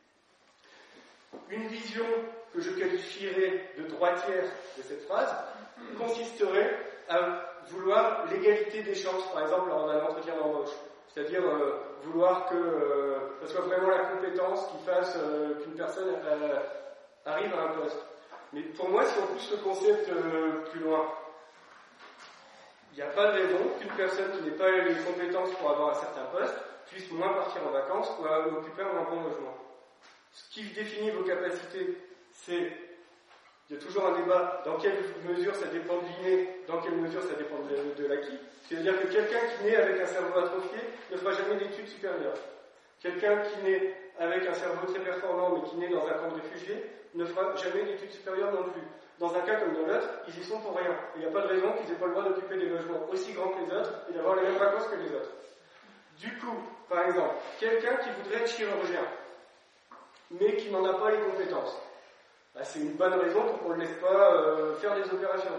Une vision que je qualifierais de droitière de cette phrase consisterait à vouloir l'égalité des chances, par exemple lors d'un entretien d'embauche. C'est-à-dire euh, vouloir que euh, ce soit vraiment la compétence qui fasse euh, qu'une personne euh, arrive à un poste. Mais pour moi, si on pousse le concept euh, plus loin, il n'y a pas de raison qu'une personne qui n'ait pas les compétences pour avoir un certain poste puisse moins partir en vacances ou occuper un bon logement. Ce qui définit vos capacités, c'est, il y a toujours un débat, dans quelle mesure ça dépend de l'inné, dans quelle mesure ça dépend de, de l'acquis. C'est-à-dire que quelqu'un qui naît avec un cerveau atrophié ne fera jamais d'études supérieures. Quelqu'un qui naît avec un cerveau très performant mais qui naît dans un camp de réfugiés ne fera jamais d'études supérieures non plus. Dans un cas comme dans l'autre, ils y sont pour rien. Il n'y a pas de raison qu'ils n'aient pas le droit d'occuper des logements aussi grands que les autres et d'avoir les mêmes vacances que les autres. Du coup, par exemple, quelqu'un qui voudrait être chirurgien, mais qui n'en a pas les compétences, bah, c'est une bonne raison pour qu'on ne le laisse pas euh, faire des opérations.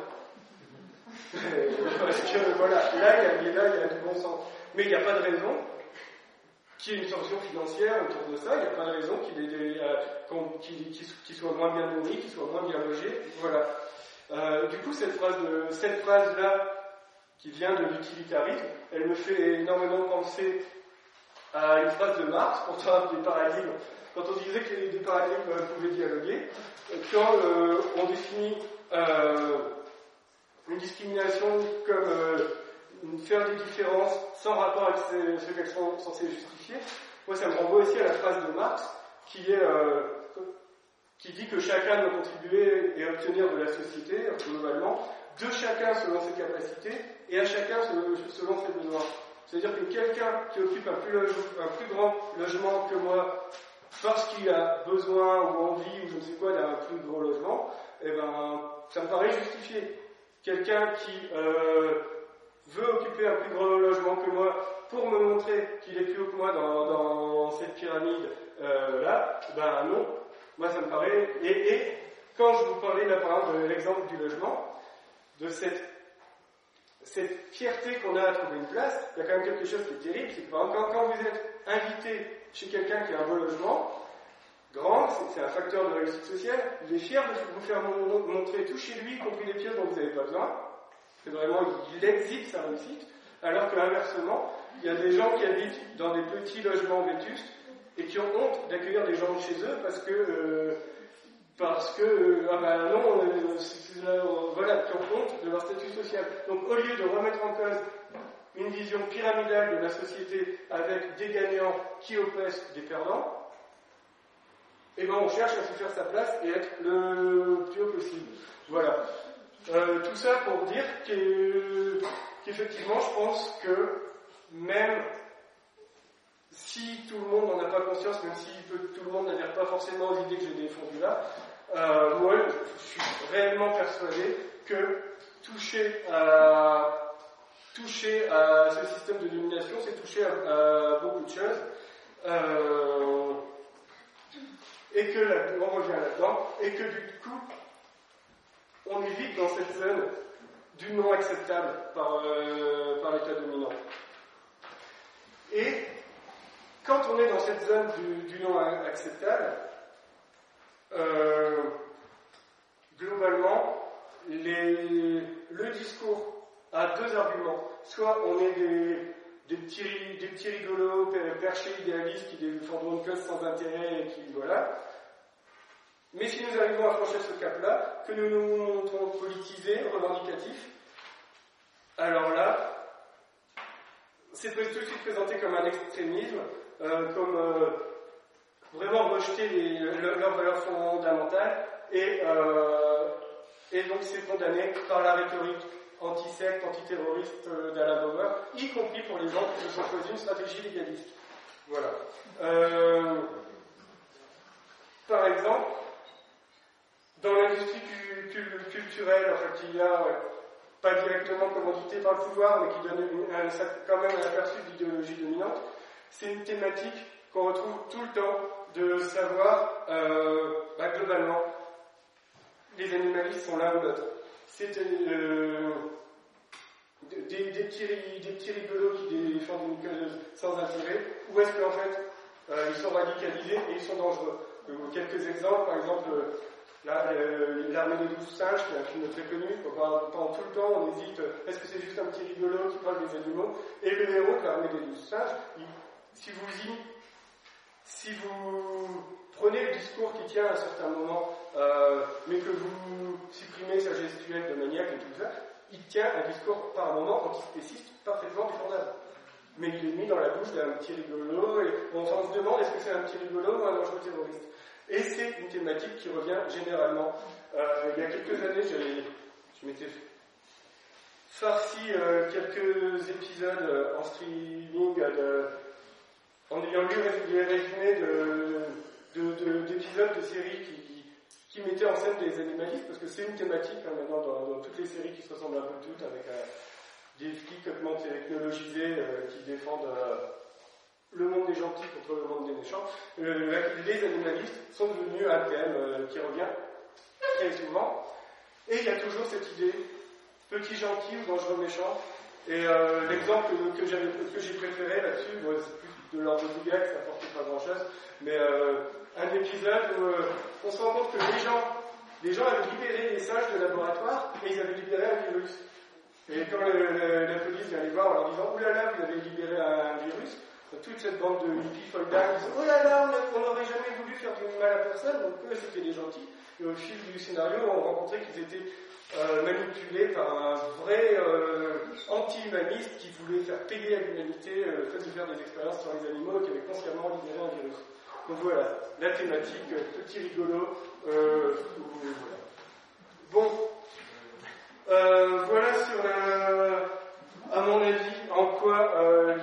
Parce que voilà, là il y, là, il y a du bon sens. Mais il n'y a pas de raison qu'il y ait une sanction financière autour de ça, il n'y a pas de raison qu'il, ait, euh, qu'il, qu'il, qu'il soit moins bien nourri, qu'il soit moins bien logé. Voilà. Euh, du coup, cette phrase de, cette phrase-là, qui vient de l'utilitarisme, elle me fait énormément penser à une phrase de Marx, pourtant des paradigmes. Quand on disait que les paradigmes pouvaient dialoguer, quand euh, on définit euh, une discrimination comme euh, faire des différences sans rapport avec ce, ce qu'elles sont censées justifier, moi ça me renvoie aussi à la phrase de Marx qui, est, euh, qui dit que chacun doit contribuer et obtenir de la société, globalement, de chacun selon ses capacités et à chacun selon ses besoins. C'est-à-dire que quelqu'un qui occupe un plus, loge, un plus grand logement que moi, parce qu'il a besoin ou envie ou je ne sais quoi d'un plus gros logement, eh ben, ça me paraît justifié. Quelqu'un qui euh, veut occuper un plus grand logement que moi pour me montrer qu'il est plus haut que moi dans, dans cette pyramide euh, là, ben non. Moi ça me paraît... Et, et quand je vous parlais là par exemple de l'exemple du logement, de cette, cette fierté qu'on a à trouver une place, il y a quand même quelque chose qui est terrible, c'est que quand, quand vous êtes invité chez quelqu'un qui a un beau logement, grand, c'est, c'est un facteur de réussite sociale, il est fier de vous faire montrer tout chez lui, y compris les pièces dont vous n'avez pas besoin, c'est vraiment, il exhibe sa réussite, alors qu'inversement, il y a des gens qui habitent dans des petits logements vétustes et qui ont honte d'accueillir des gens chez eux parce que, euh, parce que, euh, ah ben non, euh, c'est, c'est, euh, voilà, qui ont honte de leur statut social. Donc au lieu de remettre en cause une vision pyramidale de la société avec des gagnants qui oppressent des perdants, et ben on cherche à se faire sa place et être le plus haut possible. Voilà. Euh, tout ça pour dire que, qu'effectivement, je pense que même si tout le monde n'en a pas conscience, même si peut, tout le monde n'adhère pas forcément aux idées que j'ai défendues là, euh, moi, je suis réellement persuadé que toucher à, toucher à ce système de domination, c'est toucher à, à beaucoup de choses. Euh, et que là, on revient là-dedans, et que du coup, on est vite dans cette zone du non acceptable par, euh, par l'État dominant. Et quand on est dans cette zone du, du non acceptable, euh, globalement, les, le discours a deux arguments. Soit on est des, des, petits, des petits rigolos, perchés idéalistes qui défendront une cause sans intérêt et qui, voilà. Mais si nous arrivons à franchir ce cap-là, que nous nous montrons politisés, revendicatifs, alors là, c'est tout de suite présenté comme un extrémisme, euh, comme euh, vraiment rejeter les, le, leurs valeurs fondamentales, et, euh, et donc c'est condamné par la rhétorique anti-secte, antiterroriste euh, d'Alain Bauer, y compris pour les gens qui se sont choisis une stratégie légaliste. Voilà. Euh, par exemple, dans l'industrie culturelle, enfin, qui a ouais, pas directement commandité par le pouvoir, mais qui donne une, un, quand même un aperçu d'idéologie dominante, c'est une thématique qu'on retrouve tout le temps de savoir, euh, bah, globalement, les animalistes sont l'un ou l'autre. C'est euh, des, des, petits, des petits rigolos qui défendent une cause sans intérêt, ou est-ce qu'en fait, euh, ils sont radicalisés et ils sont dangereux. Euh, quelques exemples, par exemple, Là, euh, l'armée des douze singes, qui est un film très connu, pendant, pendant tout le temps on hésite, est-ce que c'est juste un petit rigolo qui parle des animaux? Et le héros de l'armée des douze singes, il, si vous y, si vous prenez le discours qui tient à un certain moment, euh, mais que vous supprimez sa gestuelle de maniaque et tout ça, il tient un discours par moment antispéciste parfaitement défendable. Mais il est mis dans la bouche d'un petit rigolo, et on se demande est-ce que c'est un petit rigolo ou un dangereux terroriste. Et c'est une thématique qui revient généralement. Euh, il y a quelques années, je m'étais farci euh, quelques épisodes euh, en streaming, de, en ayant lu les résumés de, de, de, d'épisodes de séries qui, qui, qui mettaient en scène des animalistes, parce que c'est une thématique hein, maintenant dans, dans toutes les séries qui se ressemblent un peu toutes, avec euh, des flics complètement technologisés euh, qui défendent... Euh, le monde des gentils contre le monde des méchants, euh, les animalistes sont devenus un thème euh, qui revient très souvent. Et il y a toujours cette idée, petit gentil ou dangereux méchant. Et euh, l'exemple que, j'avais, que j'ai préféré là-dessus, bon, c'est plus de l'ordre du gag, ça n'apporte pas grand-chose, mais euh, un épisode où euh, on se rend compte que les gens, les gens avaient libéré les singes de laboratoire et ils avaient libéré un virus. Et quand le, le, la police vient les voir en leur disant « Oulala, vous avez libéré un virus », toute cette bande de hippies soldats qui disent « Oh là là, on n'aurait jamais voulu faire du mal à personne », donc eux c'était des gentils. Et au fil du scénario, on rencontrait qu'ils étaient euh, manipulés par un vrai euh, anti-humaniste qui voulait faire payer à l'humanité le euh, fait de faire des expériences sur les animaux et qui avait consciemment libéré un virus. Donc voilà, la thématique, petit rigolo. Euh, voilà. Bon, euh, voilà sur la, à mon avis, en quoi euh,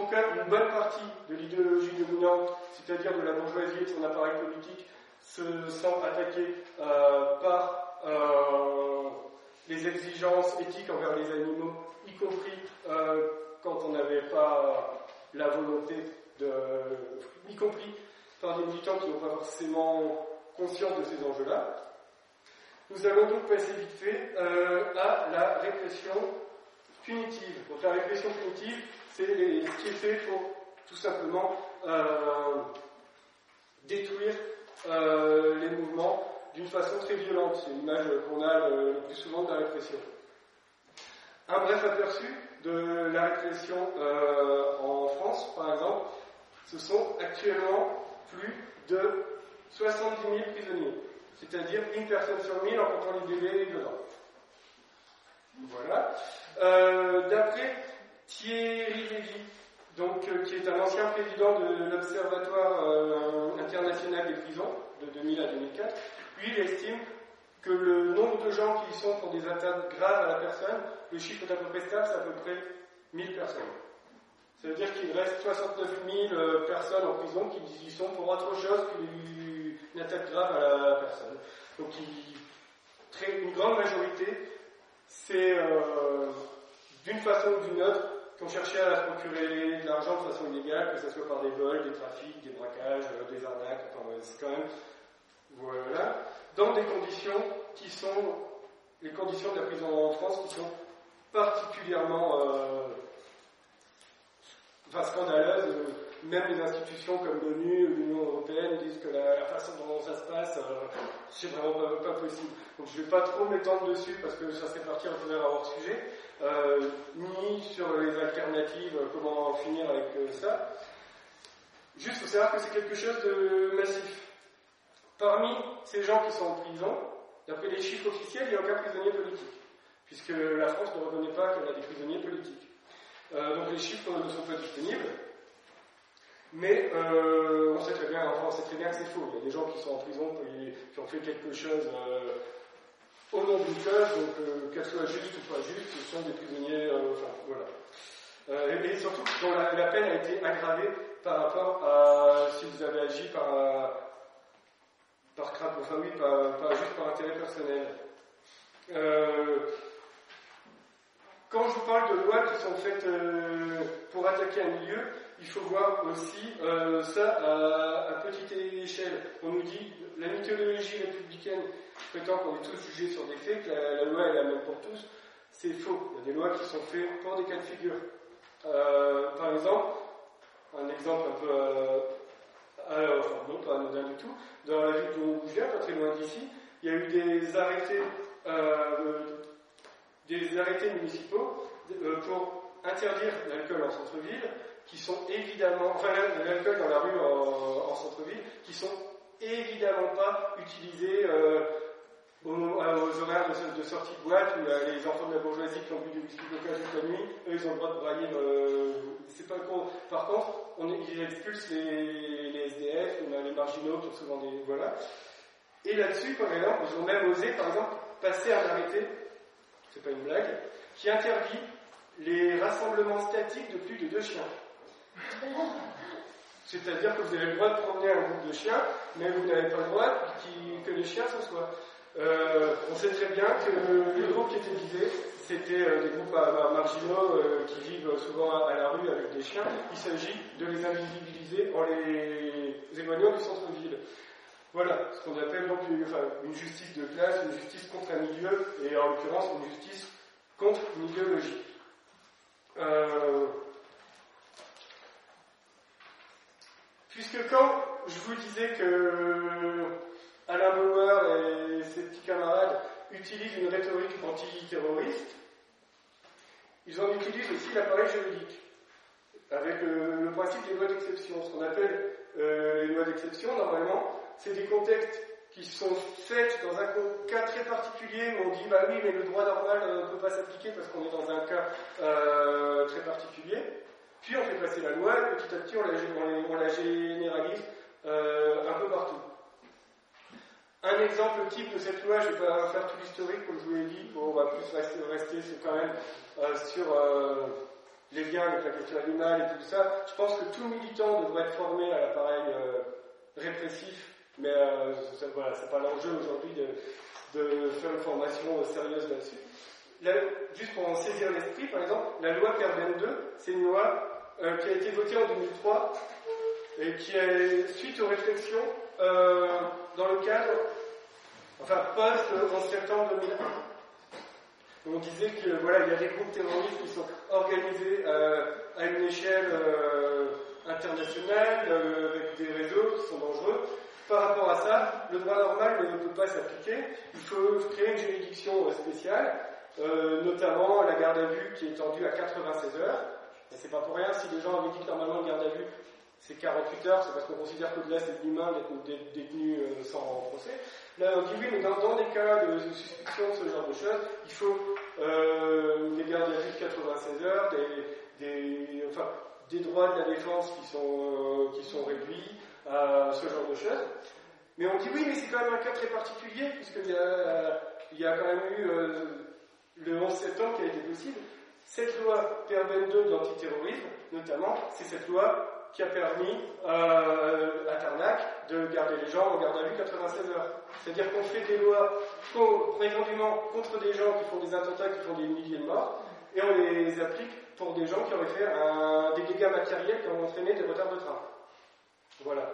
tout cas une bonne partie de l'idéologie dominante, c'est-à-dire de la bourgeoisie et de son appareil politique, se sent attaquée euh, par euh, les exigences éthiques envers les animaux, y compris euh, quand on n'avait pas la volonté de... y compris par des militants qui n'ont pas forcément conscience de ces enjeux-là. Nous allons donc passer vite fait euh, à la répression punitive. Donc la répression punitive, c'est les, ce qui est fait pour tout simplement euh, détruire euh, les mouvements d'une façon très violente. C'est l'image qu'on a le, le plus souvent de la répression. Un bref aperçu de la répression euh, en France, par exemple, ce sont actuellement plus de soixante-dix mille prisonniers, c'est-à-dire une personne sur mille en comptant les bébés dedans. Voilà. Euh, d'après Thierry Lévy, donc, euh, qui est un ancien président de l'Observatoire euh, international des prisons, de deux mille à deux mille quatre, lui, il estime que le nombre de gens qui y sont pour des atteintes graves à la personne, le chiffre est à peu près stable, c'est à peu près mille personnes. Ça veut dire qu'il reste soixante-neuf mille euh, personnes en prison qui y sont pour autre chose qu'une attaque grave à la personne. Donc, il, très, une grande majorité, c'est euh, d'une façon ou d'une autre qu'on cherchait à se procurer de l'argent de façon illégale, que ce soit par des vols, des trafics, des braquages, euh, des arnaques, enfin, c'est quand même, voilà, dans des conditions qui sont, les conditions de la prison en France qui sont particulièrement, euh, enfin, scandaleuses. Même les institutions comme l'ONU, l'Union européenne disent que la, la façon dont ça se passe, euh, c'est vraiment pas, pas possible. Donc je ne vais pas trop m'étendre dessus parce que ça serait parti un peu vers hors sujet, euh, ni sur les alternatives, comment en finir avec euh, ça. Juste, il faut savoir que c'est quelque chose de massif. Parmi ces gens qui sont en prison, d'après les chiffres officiels, il n'y a aucun prisonnier politique, puisque la France ne reconnaît pas qu'elle a des prisonniers politiques. Euh, donc les chiffres ne sont pas disponibles. Mais euh, on sait très bien, enfin, on sait très bien que c'est faux. Il y a des gens qui sont en prison, qui, qui ont fait quelque chose euh, au nom d'une cause, donc euh, qu'elle soit juste ou pas juste, ce sont des prisonniers, euh, enfin voilà. Euh, et, et surtout, dont la, la peine a été aggravée par rapport à si vous avez agi par, par crainte, enfin oui, par, par, juste par intérêt personnel. Euh, Quand je vous parle de lois qui sont faites euh, pour attaquer un milieu, il faut voir aussi euh, ça à, à petite échelle. On nous dit, la mythologie républicaine prétend qu'on est tous jugés sur des faits, que la, la loi est la même pour tous. C'est faux. Il y a des lois qui sont faites pour des cas de figure. Euh, par exemple, un exemple un peu... Euh, euh, enfin non, pas anodin du tout. Dans la ville d'où je viens, pas très loin d'ici, il y a eu des arrêtés... Euh, des arrêtés municipaux euh, pour interdire l'alcool en centre-ville, qui sont évidemment, enfin l'alcool dans la rue en, en centre-ville, qui sont évidemment pas utilisés euh, aux, aux horaires de, de sortie de boîte, où euh, les enfants de la bourgeoisie qui ont bu du whisky local toute la nuit, eux ils ont le droit de brailler, euh, c'est pas con. Par contre, on, ils expulsent les, les S D F, les marginaux qui ont souvent des... voilà. Et là-dessus, par exemple, ils ont même osé, par exemple, passer un arrêté, c'est pas une blague, qui interdit les rassemblements statiques de plus de deux chiens. C'est-à-dire que vous avez le droit de promener un groupe de chiens, mais vous n'avez pas le droit que les chiens se soient. Euh, on sait très bien que les groupes qui étaient visés, c'était euh, des groupes euh, marginaux euh, qui vivent souvent à, à la rue avec des chiens. Il s'agit de les invisibiliser en les éloignant du centre-ville. Voilà, ce qu'on appelle donc une, enfin, une justice de classe, une justice contre un milieu, et en l'occurrence une justice contre une idéologie. Euh, puisque quand je vous disais que Alain Bauer et ses petits camarades utilisent une rhétorique antiterroriste, ils en utilisent aussi l'appareil juridique, avec le, le principe des lois d'exception. Ce qu'on appelle euh, les lois d'exception, normalement, c'est des contextes qui sont faits dans un cas très particulier où on dit bah oui mais le droit normal ne euh, peut pas s'appliquer parce qu'on est dans un cas euh, très particulier. Puis on fait passer la loi et petit à petit on la, on, on la généralise euh, un peu partout. Un exemple type de cette loi, je ne vais pas faire tout l'historique comme je vous l'ai dit, bon, on va plus rester, rester c'est quand même euh, sur, euh, les liens avec la question animale et tout ça. Je pense que tout militant devrait être formé à l'appareil euh, répressif, mais euh, ça, voilà, c'est pas l'enjeu aujourd'hui de, de faire une formation euh, sérieuse là-dessus. Là, juste pour en saisir l'esprit, par exemple, la loi Perben deux, c'est une loi euh, qui a été votée en deux mille trois et qui est suite aux réflexions euh, dans le cadre, enfin post onze septembre deux mille un. On disait que voilà, il y a des groupes terroristes qui sont organisés euh, à une échelle euh, internationale, euh, avec des réseaux qui sont dangereux. Par rapport à ça, le droit normal ne peut pas s'appliquer. Il faut créer une juridiction spéciale, euh, notamment la garde à vue qui est étendue à quatre-vingt-seize heures. Et c'est pas pour rien si les gens avaient dit que normalement une garde à vue c'est quarante-huit heures, c'est parce qu'on considère qu'au-delà c'est inhumain d'être détenu euh, sans procès. Là on dit oui, mais dans, dans des cas de, de suspicion de ce genre de choses, il faut euh, des gardes à vue de quatre-vingt-seize heures, des, des, enfin, des droits de la défense qui sont, euh, qui sont réduits à ce genre de choses. Mais on dit oui, mais c'est quand même un cas très particulier, puisqu'il y a, il y a quand même eu euh, le onze septembre qui a été possible. Cette loi Perben deux d'antiterrorisme, notamment, c'est cette loi qui a permis euh, à Tarnac de garder les gens en garde à vue quatre-vingt-seize heures. C'est-à-dire qu'on fait des lois prétendument contre des gens qui font des attentats, qui font des milliers de morts, et on les applique pour des gens qui auraient fait un, des dégâts matériels qui ont entraîné des retards de train. Voilà.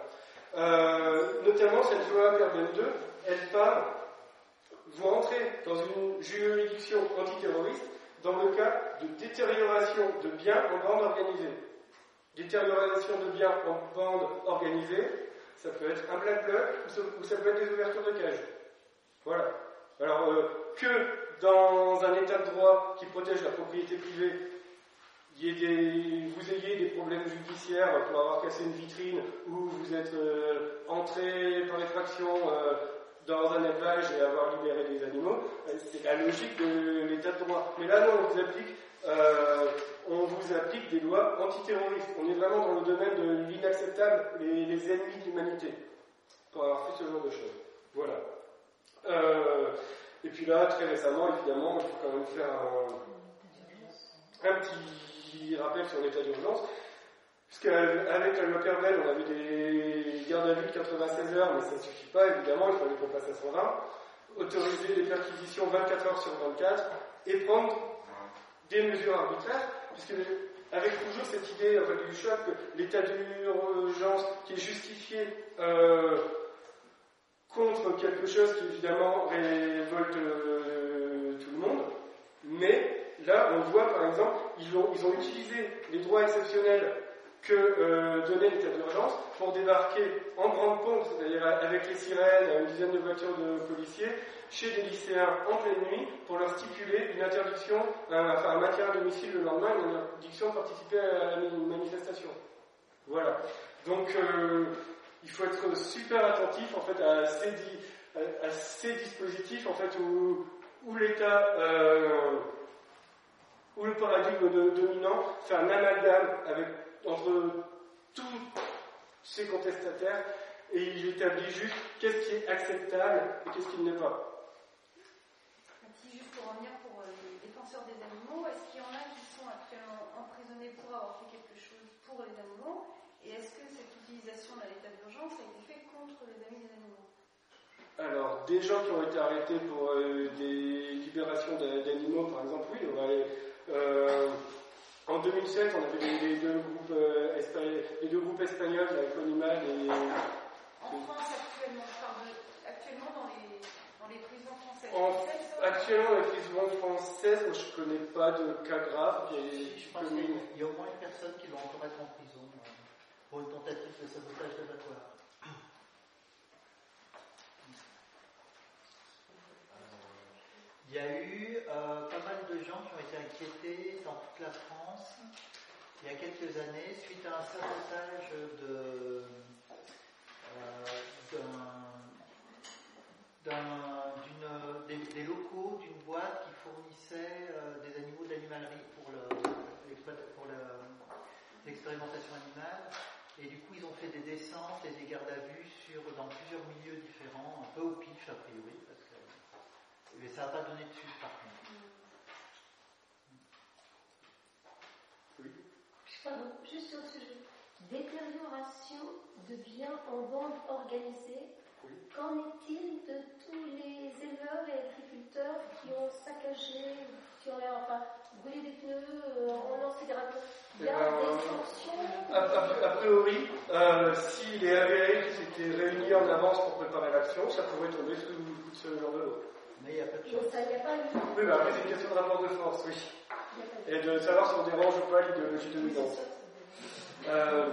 Euh, notamment, cette loi Perben deux, elle parle, vous entrez dans une juridiction antiterroriste dans le cas de détérioration de biens en bande organisée. Détérioration de biens en bande organisée, ça peut être un black bloc ou ça peut être des ouvertures de cage. Voilà. Alors euh, que dans un état de droit qui protège la propriété privée, il y ait des, vous ayez des problèmes judiciaires pour avoir cassé une vitrine ou vous êtes euh, entré par effraction euh, dans un élevage et avoir libéré des animaux, c'est la logique de l'état de droit. Mais là, non, on vous applique, euh, on vous applique des lois antiterroristes. On est vraiment dans le domaine de l'inacceptable, les, les ennemis de l'humanité, pour avoir fait ce genre de choses. Voilà. Euh, et puis là, très récemment, évidemment, il faut quand même faire un, un petit rappel sur l'état d'urgence. Puisqu'avec la loi Perben, on avait des gardes à vue de quatre-vingt-seize heures, mais ça ne suffit pas, évidemment, il fallait qu'on passe à cent vingt. Autoriser les perquisitions vingt-quatre heures sur vingt-quatre et prendre des mesures arbitraires, puisque avec toujours cette idée enfin, du choc que l'état d'urgence qui est justifié euh, contre quelque chose qui évidemment révolte euh, tout le monde, mais là on voit par exemple, ils ont, ils ont utilisé les droits exceptionnels que euh, donnait l'état d'urgence pour débarquer en grande pompe, c'est-à-dire avec les sirènes, à une dizaine de voitures de policiers, chez des lycéens en pleine nuit, pour leur stipuler une interdiction, un, enfin un maintien à domicile le lendemain, une interdiction de participer à une manifestation. Voilà. Donc euh, il faut être super attentif en fait à ces, di, à, à ces dispositifs en fait où, où l'État euh, où le paradigme de, dominant fait un amalgame avec entre tous ces contestataires et il établit juste qu'est-ce qui est acceptable et qu'est-ce qui ne l'est pas. Si juste pour revenir pour les défenseurs des animaux, est-ce qu'il y en a qui sont actuellement emprisonnés pour avoir fait quelque chose pour les animaux et est-ce que cette utilisation de l'état d'urgence a été faite contre les amis des animaux? Alors, des gens qui ont été arrêtés pour euh, des libérations d'animaux, par exemple, oui, on va aller, euh, en deux mille sept, on avait les, les, deux, groupes, euh, espagnols, les deux groupes espagnols, avec Animal et... En France, actuellement, je parle de, actuellement dans les, dans les prisons françaises. En, actuellement, dans les prisons françaises, je ne connais pas de cas graves. Si, je pense qu'il y a au moins une personne qui doit encore être en prison euh, pour une tentative de sabotage d'abattoir. Il y a eu euh, pas mal de gens qui ont été inquiétés dans toute la France il y a quelques années suite à un sabotage de, euh, d'un, d'un, d'une, des, des locaux d'une boîte qui fournissait euh, des animaux d'animalerie pour, le, pour le, l'expérimentation animale. Et du coup, ils ont fait des descentes et des gardes à vue sur, dans plusieurs milieux différents, un peu au pif a priori, parce que mais ça n'a pas donné de suite par contre. Oui. Pardon, juste sur le sujet. Détérioration de biens en bande organisée. Oui. Qu'en est-il de tous les éleveurs et agriculteurs qui ont saccagé, qui ont enfin, brûlé des pneus, euh, ont lancé des radios? Il y a Euh, des sanctions? A, a, a priori, euh, si les A V A étaient réunis en avance pour préparer l'action, ça pourrait tomber sous le coup de ce genre de loi. Mais il n'y a pas de Mais chance. ça, il n'y a pas eu. Oui, mais après, c'est une question de rapport de force, oui. Et de savoir si on dérange ou pas l'idéologie dominante. Euh,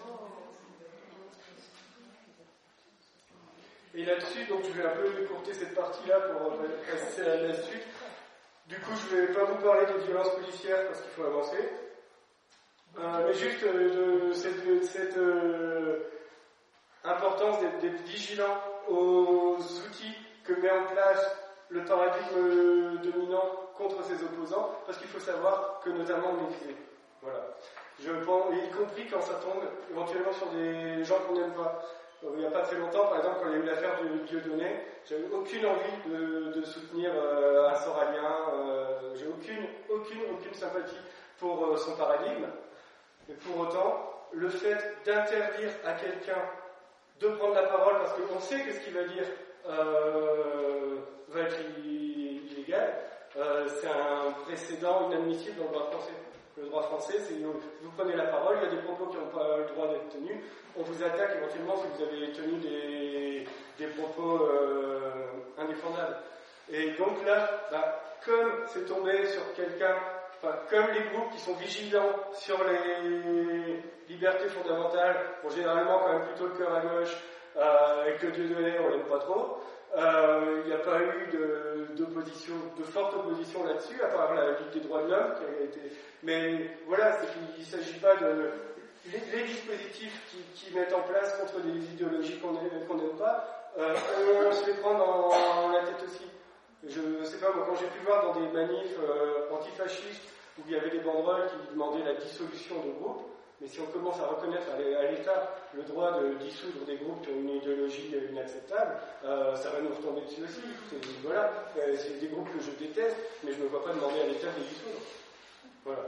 et là-dessus, donc je vais un peu écourter cette partie-là pour passer à la suite. Du coup, je ne vais pas vous parler des violences policières parce qu'il faut avancer. Euh, mais juste euh, de cette, de cette euh, importance d'être, d'être vigilant aux outils que met en place le paradigme dominant contre ses opposants, parce qu'il faut savoir que notamment maîtriser. Voilà. Je pense, y compris quand ça tombe éventuellement sur des gens qu'on n'aime pas. Euh, il n'y a pas très longtemps, par exemple, quand il y a eu l'affaire de Dieudonné, j'avais aucune envie de, de soutenir euh, un Soralien, euh, j'ai aucune, aucune, aucune sympathie pour euh, son paradigme. Mais pour autant, le fait d'interdire à quelqu'un de prendre la parole, parce qu'on sait que ce qu'il va dire euh, va être illégal, euh, c'est un précédent inadmissible dans le droit français. Le droit français, c'est vous prenez la parole, il y a des propos qui n'ont pas le droit d'être tenus, on vous attaque éventuellement si vous avez tenu des, des propos euh, indéfendables. Et donc là, bah, comme c'est tombé sur quelqu'un, enfin, comme les groupes qui sont vigilants sur les libertés fondamentales, ont généralement quand même plutôt le cœur à gauche, euh, et que Dieudonné, on l'aime pas trop, euh, il n'y a pas eu de, d'opposition, de forte opposition là-dessus, à part la Ligue des droits de l'homme qui a été. Mais voilà, c'est qu'il ne s'agit pas de. Les, les dispositifs qui, qui mettent en place contre des idéologies qu'on n'aime pas, euh, on se les prend dans, dans la tête aussi. Je ne sais pas, moi, quand j'ai pu voir dans des manifs euh, antifascistes où il y avait des banderoles qui demandaient la dissolution de groupes, mais si on commence à reconnaître à l'État le droit de dissoudre des groupes qui ont une idéologie inacceptable, euh, ça va nous retomber dessus aussi. C'est, voilà, euh, c'est des groupes que je déteste, mais je ne me vois pas demander à l'État de les dissoudre. Voilà.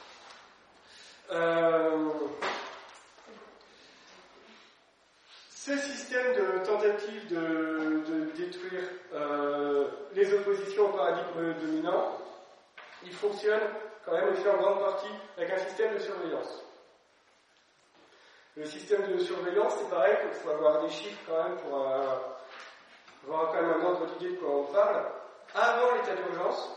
Euh, ce système de tentative de, de détruire euh, les oppositions au paradigme dominant, il fonctionne quand même aussi en grande partie avec un système de surveillance. Le système de surveillance, c'est pareil, il faut avoir des chiffres quand même pour euh, avoir quand même un ordre d'idée de quoi on parle. Avant l'état d'urgence,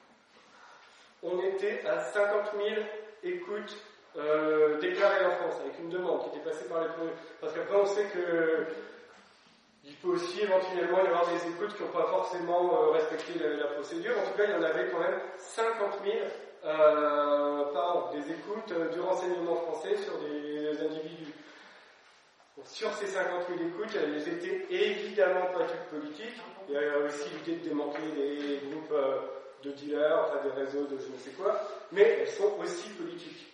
on était à cinquante mille écoutes euh, déclarées en France, avec une demande qui était passée par les premiers. Parce qu'après, on sait que il peut aussi éventuellement y avoir des écoutes qui n'ont pas forcément euh, respecté la, la procédure. En tout cas, il y en avait quand même cinquante mille euh, par an, des écoutes euh, du renseignement français sur des, des individus. Bon, sur ces cinquante mille écoutes, elles étaient évidemment pas toutes politiques. Il y a aussi l'idée de démanteler des groupes euh, de dealers, enfin des réseaux de je ne sais quoi, mais elles sont aussi politiques.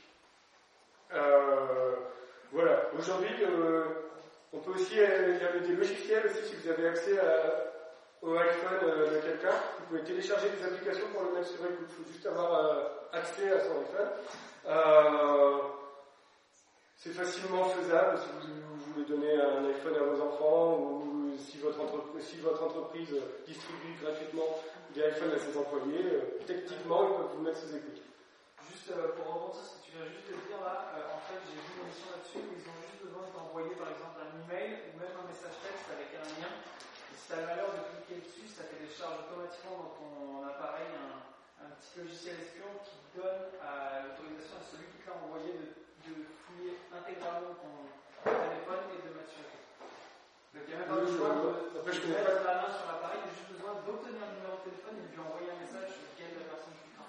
Euh, voilà. Aujourd'hui, euh, on peut aussi, il y avait des logiciels aussi, si vous avez accès à, au iPhone de quelqu'un, vous pouvez télécharger des applications pour le mettre sur écoute. Il faut juste avoir euh, accès à son iPhone. Euh, c'est facilement faisable si vous, vous voulez donner un iPhone à vos enfants ou si votre entreprise, si votre entreprise distribue gratuitement des iPhones à ses employés, euh, techniquement, ils peuvent vous mettre sous écoute. Juste euh, pour rebondir ce que tu viens juste de dire là, euh, en fait j'ai vu une émission là-dessus où ils ont juste besoin de t'envoyer par exemple un email ou même un message texte avec un lien. Et si tu as le malheur de cliquer dessus, ça télécharge automatiquement dans ton appareil un, un petit logiciel espion qui donne à l'autorisation à celui qui te l'a envoyé de, de fouiller intégralement ton téléphone et de mettre sur écoute. Donc il n'y a même pas besoin de, de mettre la main sur l'appareil, il y a juste besoin d'obtenir le numéro de téléphone et de lui envoyer un message sur lequel la personne cliquera.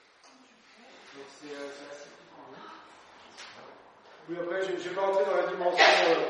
Donc c'est, euh, c'est assez flippant. Hein. Oui, après, je ne vais pas rentrer dans la dimension euh,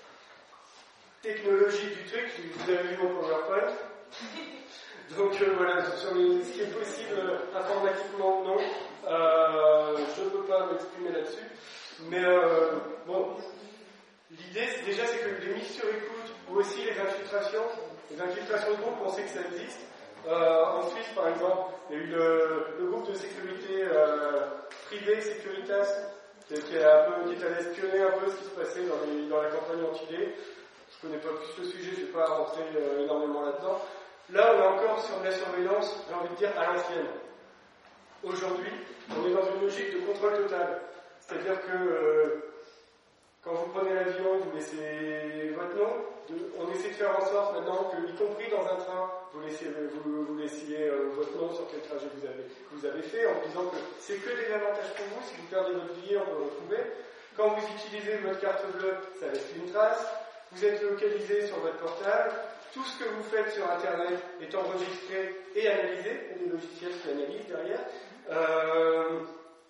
technologique du truc, vous avez vu mon PowerPoint. Donc euh, voilà, sur les, ce qui est possible euh, informatiquement, non. Euh, je ne peux pas m'exprimer là-dessus. Mais euh, bon, l'idée, c'est, déjà, c'est que les mises sur écoute, ou aussi les infiltrations, les infiltrations de groupe, on sait que ça existe. Euh, en Suisse, par exemple, il y a eu le, le groupe de sécurité euh, privé Securitas qui est, un peu, qui est allé espionner un peu ce qui se passait dans, les, dans la campagne anti-gay. Je ne connais pas plus le sujet, je ne vais pas rentrer euh, énormément là-dedans. Là, on est encore sur de la surveillance, j'ai envie de dire, à l'ancienne. Aujourd'hui, on est dans une logique de contrôle total. C'est-à-dire que euh, quand vous prenez l'avion, vous laissez votre nom. De, on essaie de faire en sorte maintenant que, y compris dans un train, vous laissiez, vous, vous laissiez euh, votre nom sur quel trajet vous avez, vous avez fait, en disant que c'est que des avantages pour vous. Si vous perdez votre billet, on peut le retrouver. Quand vous utilisez votre carte bleue, ça laisse une trace. Vous êtes localisé sur votre portable. Tout ce que vous faites sur Internet est enregistré et analysé. Il y a des logiciels qui analysent derrière. Euh,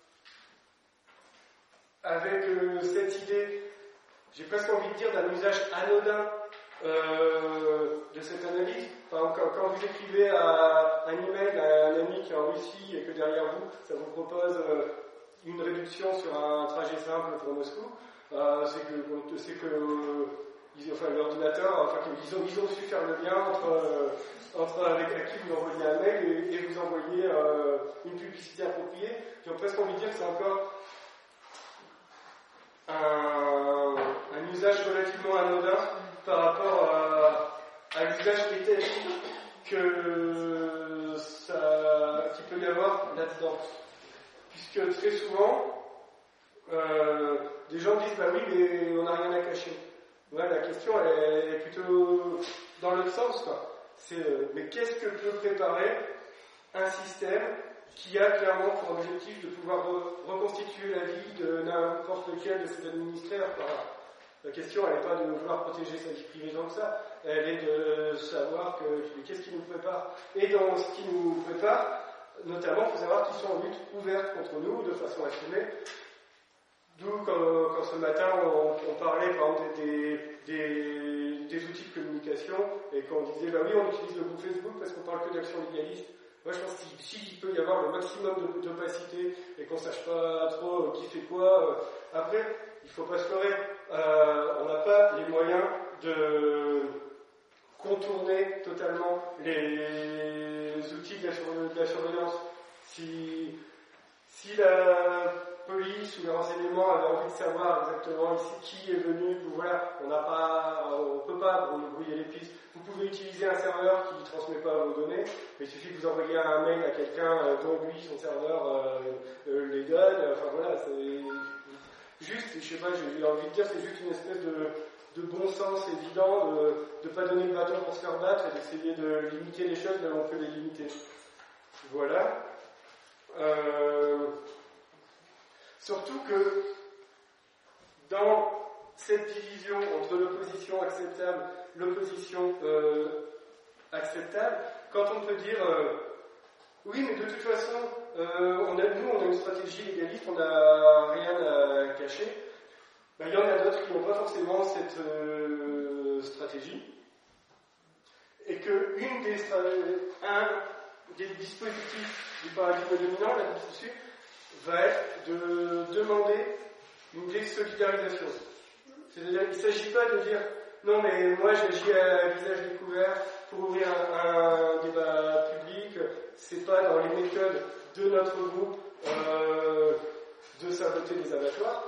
avec euh, cette idée, j'ai presque envie de dire, d'un usage anodin euh, de cette analyse. Enfin, quand, quand vous écrivez à, un email à un ami qui est en Russie et que derrière vous, ça vous propose euh, une réduction sur un trajet simple pour Moscou, euh, c'est que, c'est que euh, ils, enfin, l'ordinateur, enfin, ils, ont, ils ont su faire le lien entre, euh, entre avec à qui vous envoyez un mail et, et vous envoyez euh, une publicité appropriée. J'ai presque envie de dire que c'est encore un, un usage relativement anodin par rapport à, à l'usage établi que ça, qu'il peut y avoir là-dedans. Puisque très souvent, euh, des gens disent bah oui, mais on n'a rien à cacher. Ouais, la question elle est plutôt dans l'autre sens, quoi. C'est euh, mais qu'est-ce que peut préparer un système qui a clairement pour objectif de pouvoir re- reconstituer la vie de n'importe lequel de ses administraires. Enfin, la question, elle n'est pas de vouloir protéger sa vie privée tant que ça, elle est de savoir que, qu'est-ce qui nous prépare. Et dans ce qui nous prépare, notamment, il faut savoir qu'ils sont en lutte ouverte contre nous, de façon assumée. D'où, quand, quand ce matin, on, on parlait, par exemple, des, des, des outils de communication, et qu'on disait, bah oui, on utilise le groupe Facebook parce qu'on parle que d'action légaliste. Moi, je pense qu'il si, peut y avoir le maximum de, d'opacité et qu'on ne sache pas trop qui fait quoi. Euh, après, il ne faut pas se leurrer. Euh, on n'a pas les moyens de contourner totalement les outils de la, sur, de la surveillance. Si, si la police ou les renseignements avaient envie de savoir exactement ici qui est venu, voilà, on n'a pas, on ne peut pas brouiller les pistes. Vous pouvez utiliser un serveur qui ne transmet pas vos données, mais il suffit que vous envoyiez un mail à quelqu'un euh, dont lui, son serveur, euh, euh, les donne. Enfin voilà, c'est juste, je sais pas, j'ai envie de dire, c'est juste une espèce de, de bon sens évident de ne pas donner le bâton pour se faire battre et d'essayer de limiter les choses là où on peut les limiter. Voilà. Euh, surtout que dans cette division entre l'opposition acceptable, l'opposition euh, acceptable, quand on peut dire euh, oui, mais de toute façon, euh, on a, nous, on a une stratégie légaliste, on n'a rien à cacher, ben, il y en a d'autres qui n'ont pas forcément cette euh, stratégie, et que une des, un des dispositifs du paradigme dominant là-dessus va être de demander une désolidarisation. C'est-à-dire qu'il ne s'agit pas de dire non mais moi j'agis à visage découvert pour ouvrir un, un débat public, c'est pas dans les méthodes de notre groupe euh, de saboter les abattoirs.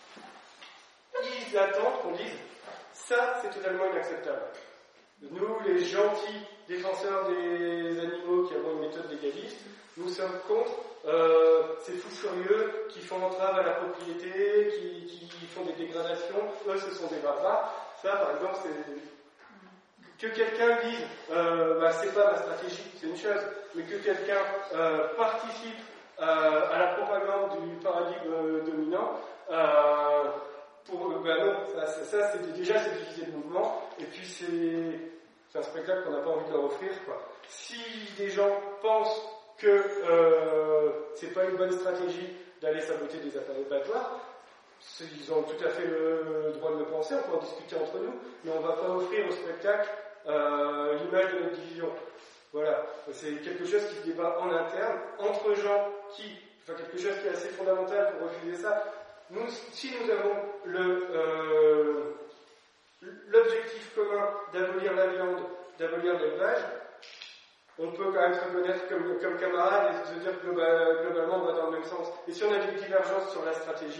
Ils attendent qu'on dise ça c'est totalement inacceptable. Nous, les gentils défenseurs des animaux qui avons une méthode légaliste, nous sommes contre euh, ces fous furieux qui font entrave à la propriété, qui, qui font des dégradations. Eux, ce sont des barbares. Ça, par exemple, c'est... Que quelqu'un dise euh, bah, c'est pas ma stratégie, c'est une chose, mais que quelqu'un euh, participe euh, à la propagande du paradigme dominant, euh, pour bah non, ça, ça, ça c'est déjà c'est diviser le mouvement, et puis c'est, c'est un spectacle qu'on n'a pas envie de leur offrir, quoi. Si des gens pensent que euh, c'est pas une bonne stratégie d'aller saboter des abattoirs, ils ont tout à fait le droit de le penser, on peut en discuter entre nous, mais on ne va pas offrir au spectacle euh, l'image de notre division. Voilà, c'est quelque chose qui se débat en interne, entre gens qui, enfin quelque chose qui est assez fondamental pour refuser ça. Nous, si nous avons le, euh, l'objectif commun d'abolir la viande, d'abolir l'élevage, on peut quand même se reconnaître comme, comme camarades et se dire que global, globalement on va dans le même sens. Et si on a des divergences sur la stratégie,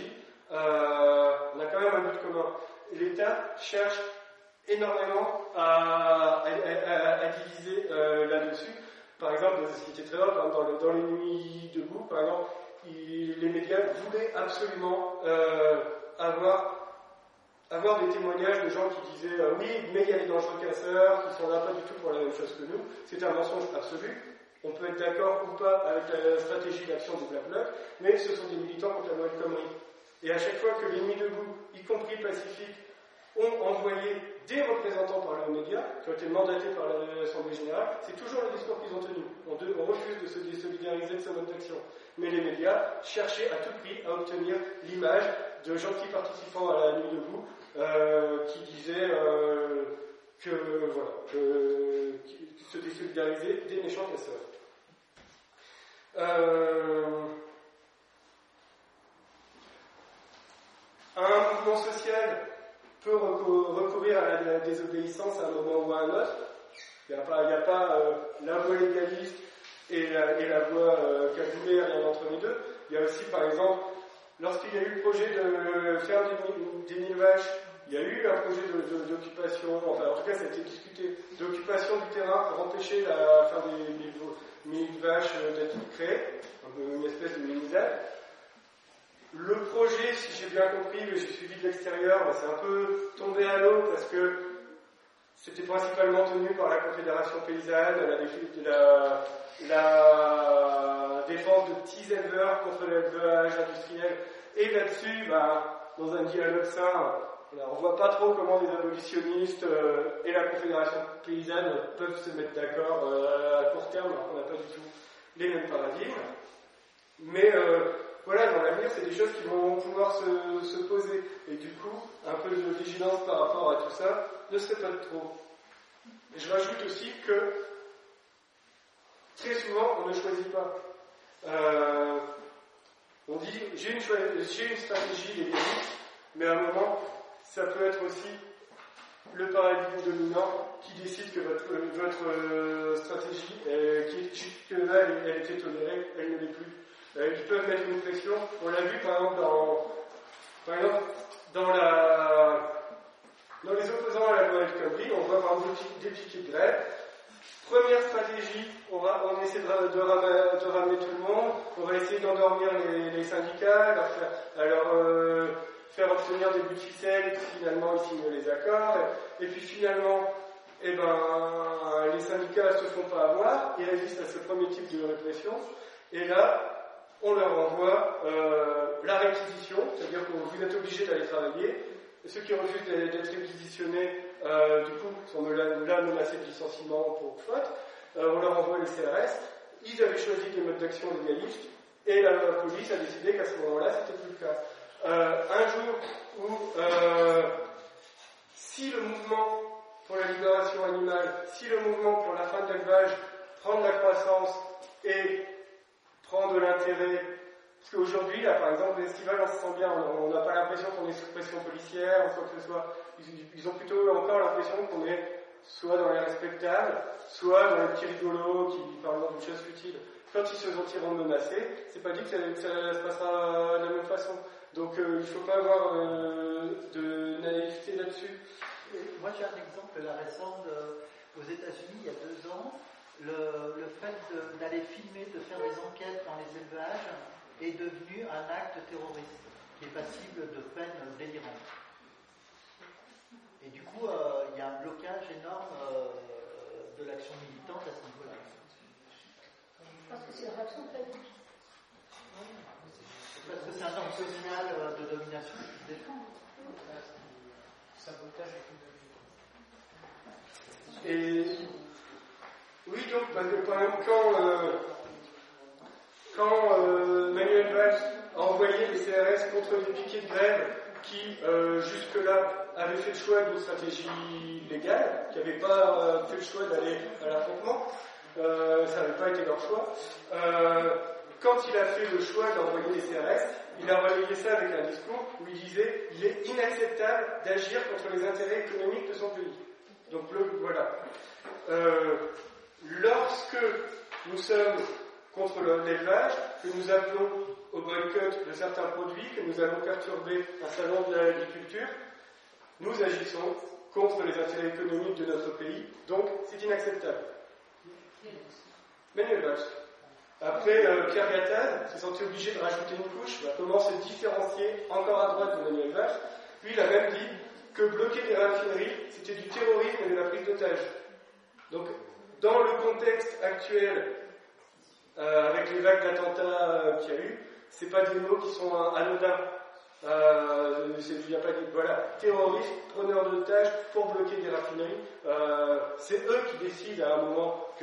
euh, on a quand même un but commun. Et l'État cherche énormément à, à, à, à diviser euh, là-dessus. Par exemple, ce qui était très drôle, dans, le, dans les nuits debout, par exemple, il, les médias voulaient absolument euh, avoir avoir des témoignages de gens qui disaient euh, oui, mais il y a des dangereux casseurs qui sont là pas du tout pour la même chose que nous. C'est un mensonge absolu. On peut être d'accord ou pas avec la stratégie d'action du Black Bloc, mais ce sont des militants contre la loi de Khomri. Et à chaque fois que les Nuits debout, y compris pacifiques, ont envoyé des représentants par leurs médias, qui ont été mandatés par l'Assemblée Générale, c'est toujours le discours qu'ils ont tenu. On, de, on refuse de se désolidariser de ce mode d'action. Mais les médias cherchaient à tout prix à obtenir l'image de gentils participants à la Nuit debout, Euh, qui disait euh, que voilà, que, qui se désolidariser des méchants casseurs. Euh, un mouvement social peut recou- recourir à la, la désobéissance à un moment ou à un autre. Il n'y a pas, il y a pas euh, la voie légaliste et la, et la voie euh, cagoulée, rien entre les deux. Il y a aussi, par exemple, lorsqu'il y a eu le projet de faire des, des mille vaches, il y a eu un projet de, de, d'occupation, enfin en tout cas ça a été discuté, d'occupation du terrain pour empêcher la fin des mille vaches d'être créées, une espèce de mini-zone. Le projet, si j'ai bien compris, mais j'ai suivi de l'extérieur, c'est un peu tombé à l'eau parce que c'était principalement tenu par la Confédération paysanne, la, la, la défense de petits éleveurs contre l'élevage industriel. Et là-dessus, bah, dans un dialogue sain, on ne voit pas trop comment les abolitionnistes euh, et la Confédération paysanne peuvent se mettre d'accord euh, à court terme, alors qu'on n'a pas du tout les mêmes paradigmes. Mais euh, voilà, dans l'avenir, c'est des choses qui vont pouvoir se, se poser. Et du coup, un peu de vigilance par rapport à tout ça ne serait pas de trop. Et je rajoute aussi que très souvent, on ne choisit pas. Euh, on dit, j'ai une, j'ai une stratégie légaliste, mais à un moment, ça peut être aussi le paradigme dominant qui décide que votre, votre stratégie, euh, qui jusque-là, elle, elle était tolérée, elle ne l'est plus. Euh, ils peuvent mettre une pression. On l'a vu par exemple dans, par exemple, dans, la, dans les opposants à la loi El Khomri, on voit par exemple des piquets de grève. Première stratégie, on, va, on essaie de, de, ramener, de ramener tout le monde, on va essayer d'endormir les, les syndicats, leur faire, alors, euh, faire obtenir des bouts de ficelle, et puis finalement ils signent les accords, et, et puis finalement, eh ben, les syndicats ne se font pas avoir, ils résistent à ce premier type de répression, et là, on leur envoie euh, la réquisition, c'est-à-dire que vous êtes obligés d'aller travailler, et ceux qui refusent d'être réquisitionnés, euh, du coup, sont là menacés de licenciement pour faute, euh, on leur envoie les C R S, ils avaient choisi des modes d'action légalistes, et la, la police a décidé qu'à ce moment-là, c'était plus le cas. Euh, un jour où, euh, si le mouvement pour la libération animale, si le mouvement pour la fin de l'élevage prend de la croissance et prend de l'intérêt, parce qu'aujourd'hui, là, par exemple, les festivals, on se sent bien, on n'a pas l'impression qu'on est sous pression policière, ou quoi que ce soit. Ils, ils ont plutôt encore l'impression qu'on est soit dans les respectables, soit dans les petits rigolos qui parlent de choses futiles. Quand ils se sentiront menacés, c'est pas dit que ça, que ça se passera de la même façon. Donc euh, il ne faut pas avoir euh, de naïveté là-dessus. Moi j'ai un exemple là, récent de, aux États-Unis il y a deux ans. Le, le fait de, d'aller filmer, de faire des enquêtes dans les élevages est devenu un acte terroriste qui est passible de peine délirante. Et du coup, euh, il y a un blocage énorme euh, de l'action militante à ce niveau-là. Parce que c'est une réaction de panique. Parce que c'est un ordre social de domination qui se défend. Sabotage et Et oui, donc, parce que par exemple, quand, euh, quand euh, Manuel Valls a envoyé les C R S contre des piquets de grève qui, euh, jusque-là, avaient fait le choix d'une stratégie légale, qui n'avaient pas euh, fait le choix d'aller à l'affrontement, euh, ça n'avait pas été leur choix. Euh, quand il a fait le choix d'envoyer les C R S, il a relayé ça avec un discours où il disait « Il est inacceptable d'agir contre les intérêts économiques de son pays ». Donc le, voilà. Euh, lorsque nous sommes contre l'élevage, que nous appelons au boycott de certains produits, que nous allons perturber un salon de l'agriculture, nous agissons contre les intérêts économiques de notre pays, donc c'est inacceptable. Manuel Valls. Après, euh, Pierre Gattaz s'est senti obligé de rajouter une couche, bah, comment se différencier encore à droite de Manuel Valls. Lui, il a même dit que bloquer des raffineries, c'était du terrorisme et de la prise d'otages. Donc, dans le contexte actuel, euh, avec les vagues d'attentats euh, qu'il y a eu, c'est pas des mots qui sont euh, anodins. Euh, il n'y a pas dit, voilà, terroristes, preneurs d'otages pour bloquer des raffineries. Euh, c'est eux qui décident à un moment que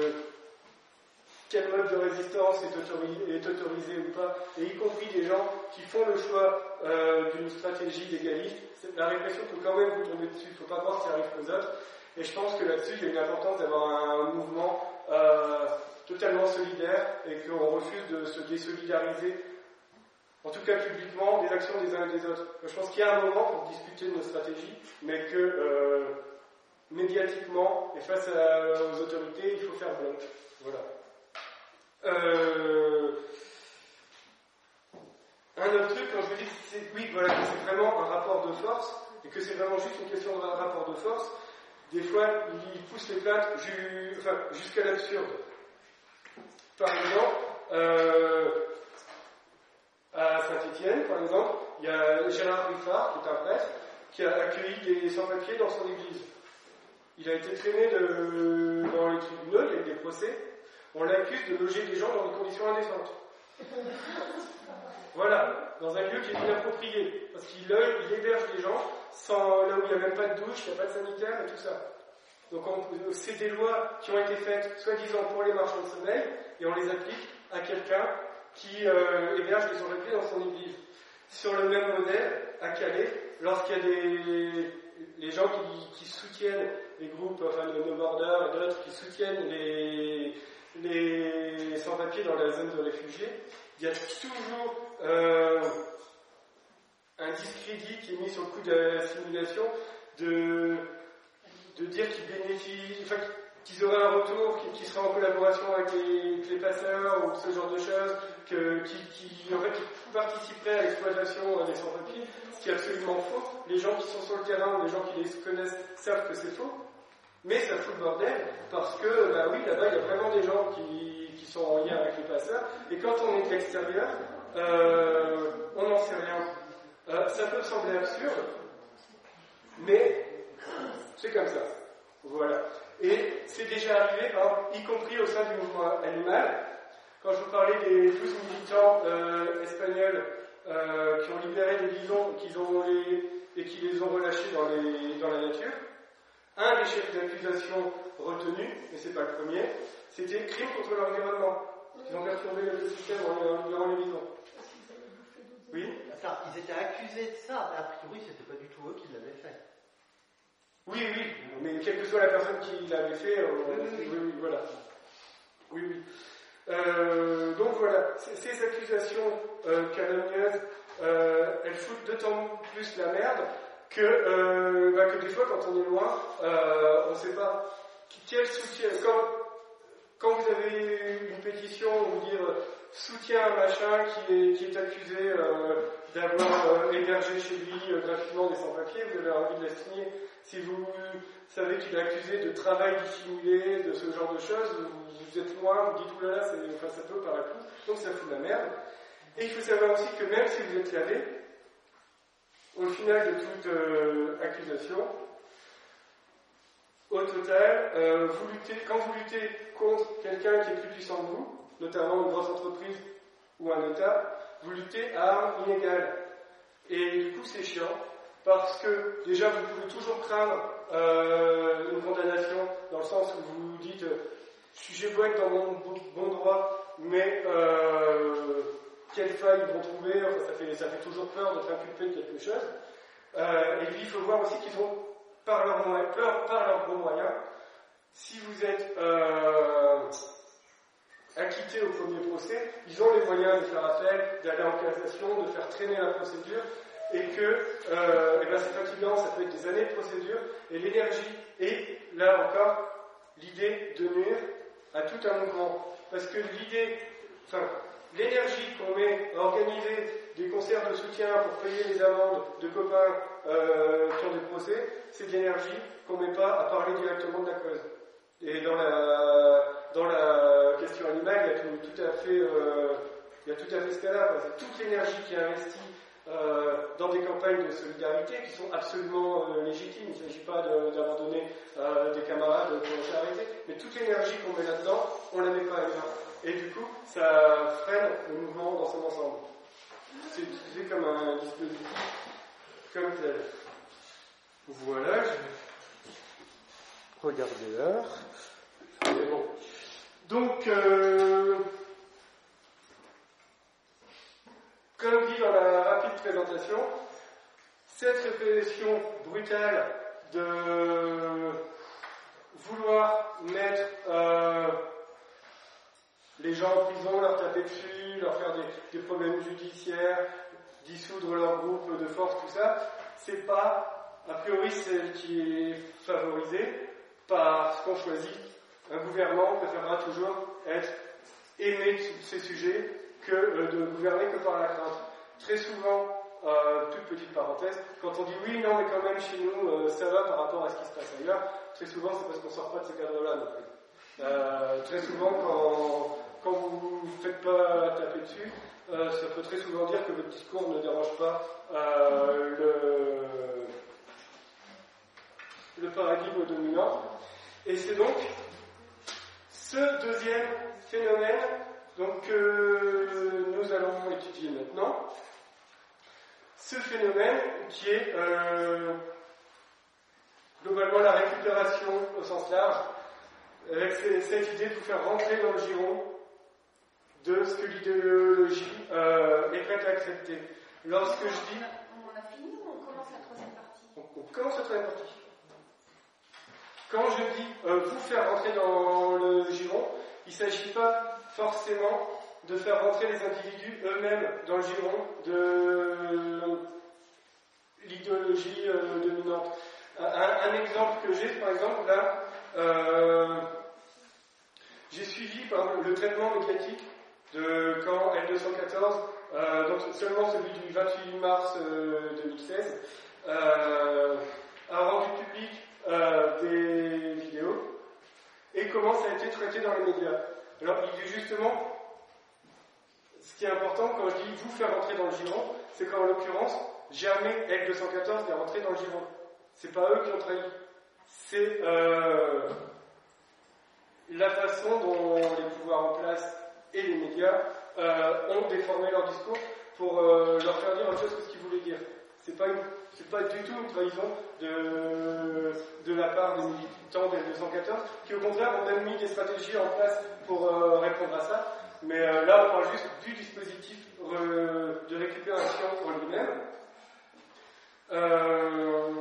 quel mode de résistance est autorisé, est autorisé ou pas, et y compris des gens qui font le choix euh, d'une stratégie légaliste. La répression peut quand même vous tomber dessus, il ne faut pas croire que ça arrive aux autres. Et je pense que là-dessus, il y a une importance d'avoir un mouvement euh, totalement solidaire et qu'on refuse de se désolidariser, en tout cas publiquement, des actions des uns et des autres. Je pense qu'il y a un moment pour discuter de nos stratégies, mais que euh, médiatiquement et face à, aux autorités, il faut faire bloc. Voilà. Euh, un autre truc, quand je vous dis que c'est, oui, voilà, que c'est vraiment un rapport de force, et que c'est vraiment juste une question de rapport de force, des fois, ils poussent les plaintes ju, enfin, jusqu'à l'absurde. Par exemple, euh, à Saint-Étienne, par exemple, il y a Gérard Ruffard, qui est un prêtre, qui a accueilli des sans-papiers dans son église. Il a été traîné de, dans les tribunaux, il y a eu des procès. On l'accuse de loger des gens dans des conditions indécentes. Voilà, dans un lieu qui est inapproprié, parce qu'il il héberge les gens sans, là où il n'y a même pas de douche, il n'y a pas de sanitaire et tout ça. Donc on, c'est des lois qui ont été faites, soi-disant pour les marchands de sommeil, et on les applique à quelqu'un qui euh, héberge des sans-papiers dans son église. Sur le même modèle, à Calais, lorsqu'il y a des les gens qui, qui soutiennent les groupes, enfin le No Border et d'autres qui soutiennent les les sans-papiers dans la zone de réfugiés, il y a toujours euh, un discrédit qui est mis sur le coup de l'assimilation de, de dire qu'ils bénéficient, enfin, qu'ils auraient un retour, qui, qui serait en collaboration avec les, avec les passeurs ou ce genre de choses, que, qui, qui, en fait, qui participeraient à l'exploitation des sans-papiers, ce qui est absolument faux. Les gens qui sont sur le terrain ou les gens qui les connaissent savent que c'est faux. Mais ça fout le bordel, parce que, bah oui, là-bas, il y a vraiment des gens qui, qui sont en lien avec les passeurs, et quand on est de l'extérieur, euh, on n'en sait rien. Euh, ça peut sembler absurde, mais c'est comme ça. Voilà. Et c'est déjà arrivé, hein, y compris au sein du mouvement animal. Quand je vous parlais des douze militants euh, espagnols euh, qui ont libéré des bisons qu'ils ont les, et qui les ont relâchés dans, les, dans la nature, un des chefs d'accusation retenus, mais c'est pas le premier, c'était crime contre l'environnement. Ils ont perturbé l'écosystème en libérant les bisons. Oui. Attends, ils étaient accusés de ça, mais a priori, c'était pas du tout eux qui l'avaient fait. Oui, oui, mais quelle que soit la personne qui l'avait fait, on... oui, oui, oui, voilà. Oui, oui. Euh, donc voilà, ces, ces accusations euh, calomnieuses, euh, elles foutent d'autant plus la merde que, euh, bah, que des fois, quand on est loin, euh, on ne sait pas quel soutien. Quand, quand vous avez une pétition où vous dire soutien à un machin qui est, qui est accusé euh, d'avoir euh, hébergé chez lui euh, gratuitement des sans-papiers, vous avez envie de la signer. Si vous savez qu'il est accusé de travail dissimulé, de ce genre de choses, vous, vous êtes loin, vous dites oulala, c'est, enfin, ça peut paraître fou, donc ça fout la merde. Et il faut savoir aussi que même si vous êtes lavé, au final de toute euh, accusation, au total, euh, vous luttez, quand vous luttez contre quelqu'un qui est plus puissant que vous, notamment une grosse entreprise ou un État, vous luttez à armes inégales. Et du coup, c'est chiant, parce que déjà, vous pouvez toujours craindre euh, une condamnation, dans le sens où vous vous dites euh, j'ai beau être dans mon bon droit, mais euh, quelle faille ils vont trouver, enfin, ça, fait, ça fait toujours peur d'être inculpé de quelque chose. Euh, et puis, il faut voir aussi qu'ils ont, par leurs moyens, par, par leurs bons moyens, si vous êtes euh, acquitté au premier procès, ils ont les moyens de faire appel, d'aller en cassation, de faire traîner la procédure, et que euh, et ben c'est fatigant, ça peut être des années de procédure, et l'énergie, et là encore, l'idée de nuire à tout un mouvement parce que l'idée, enfin, l'énergie qu'on met à organiser des concerts de soutien pour payer les amendes de copains euh, qui ont des procès, c'est de l'énergie qu'on ne met pas à parler directement de la cause. Et dans la, dans la question animale, il y a tout, tout à fait, euh, il y a tout à fait ce cas-là. C'est toute l'énergie qui est investie euh, dans des campagnes de solidarité qui sont absolument euh, légitimes. Il ne s'agit pas de, d'abandonner euh, des camarades pour les faire arrêter, mais toute l'énergie qu'on met là-dedans, on ne la met pas ailleurs. Et du coup, ça freine le mouvement dans son ensemble. C'est utilisé comme un dispositif comme tel. Voilà, je vais regarder l'heure. Mais bon. Donc, euh, comme dit dans la rapide présentation, cette répression brutale de vouloir mettre euh, les gens en prison, leur taper dessus, leur faire des, des problèmes judiciaires, dissoudre leur groupe de force, tout ça, c'est pas, a priori, celle qui est favorisée parce qu'on choisit. Un gouvernement préférera toujours être aimé de ces sujets que euh, de gouverner que par la crainte. Très souvent, euh, toute petite parenthèse, quand on dit oui, non, mais quand même chez nous, euh, ça va par rapport à ce qui se passe ailleurs, très souvent c'est parce qu'on sort pas de ces cadres-là non plus. Euh, très souvent, quand, quand vous ne faites pas taper dessus, euh, ça peut très souvent dire que votre discours ne dérange pas euh, le, le paradigme dominant. Et c'est donc ce deuxième phénomène donc, que euh, nous allons étudier maintenant. Ce phénomène qui est euh, globalement la récupération au sens large, avec cette idée de vous faire rentrer dans le giron de ce que l'idéologie euh, est prête à accepter. Lorsque je dis... On a fini ou on commence la troisième partie? On, on commence la troisième partie. Quand je dis euh, vous faire rentrer dans le giron, il ne s'agit pas forcément de faire rentrer les individus eux-mêmes dans le giron de l'idéologie euh, dominante. Un, un exemple que j'ai, par exemple, là, euh, j'ai suivi par exemple, le traitement médiatique de quand L deux cent quatorze, euh, donc seulement celui du vingt-huit mars euh, deux mille seize, euh, a rendu public euh, des vidéos et comment ça a été traité dans les médias. Alors, il dit justement, ce qui est important quand je dis vous faire rentrer dans le giron, c'est qu'en l'occurrence, jamais L deux cent quatorze n'est rentré dans le giron. C'est pas eux qui ont trahi. C'est euh, la façon dont les pouvoirs en place et les médias euh, ont déformé leur discours pour euh, leur faire dire autre chose que ce qu'ils voulaient dire. C'est pas, une, c'est pas du tout une trahison de, de la part des militants des deux cent quatorze, qui au contraire ont même mis des stratégies en place pour euh, répondre à ça. Mais euh, là, on parle juste du dispositif euh, de récupération en lui-même. Euh,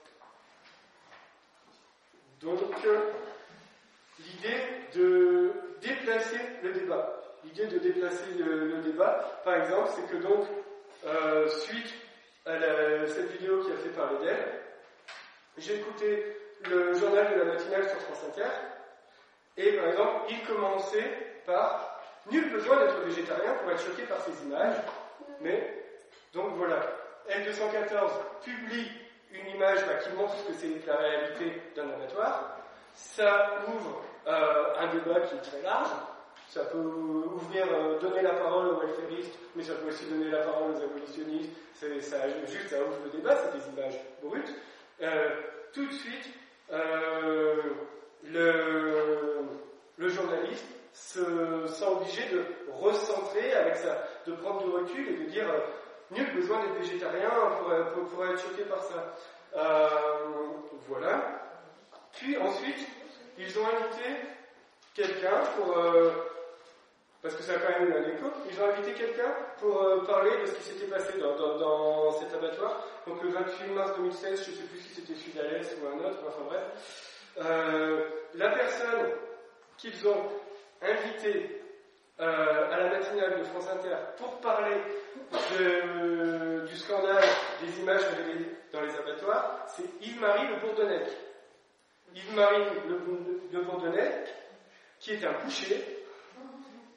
donc, euh, l'idée de déplacer le débat. L'idée de déplacer le, le débat, par exemple, c'est que donc, euh, suite à la, cette vidéo qui a fait parler d'elle, j'ai écouté le journal de la matinale sur France Inter, et par exemple, il commençait par « Nul besoin d'être végétarien pour être choqué par ces images », mais, donc voilà, L deux cent quatorze publie une image bah, qui montre ce que c'est la réalité d'un abattoir, ça ouvre euh, un débat qui est très large. Ça peut ouvrir, euh, donner la parole aux welfaristes, mais ça peut aussi donner la parole aux abolitionnistes. C'est, ça, juste, ça ouvre le débat, c'est des images brutes. Euh, tout de suite, euh, le, le journaliste se sent obligé de recentrer avec ça, de prendre du recul et de dire euh, nul besoin d'être végétarien pour, pour, pour être choqué par ça. Euh, voilà. Puis ensuite, ils ont invité quelqu'un pour... Euh, parce que ça a quand même eu un écho, ils ont invité quelqu'un pour euh, parler de ce qui s'était passé dans, dans, dans cet abattoir. Donc le vingt-huit mars deux mille seize, je ne sais plus si c'était Sud-Alès ou un autre, enfin bref. Euh, la personne qu'ils ont invitée euh, à la matinale de France Inter pour parler de, du scandale des images révélées dans les abattoirs, c'est Yves-Marie Le Bourdonnec. Yves-Marie Le, Le Bourdonnec, qui est un boucher,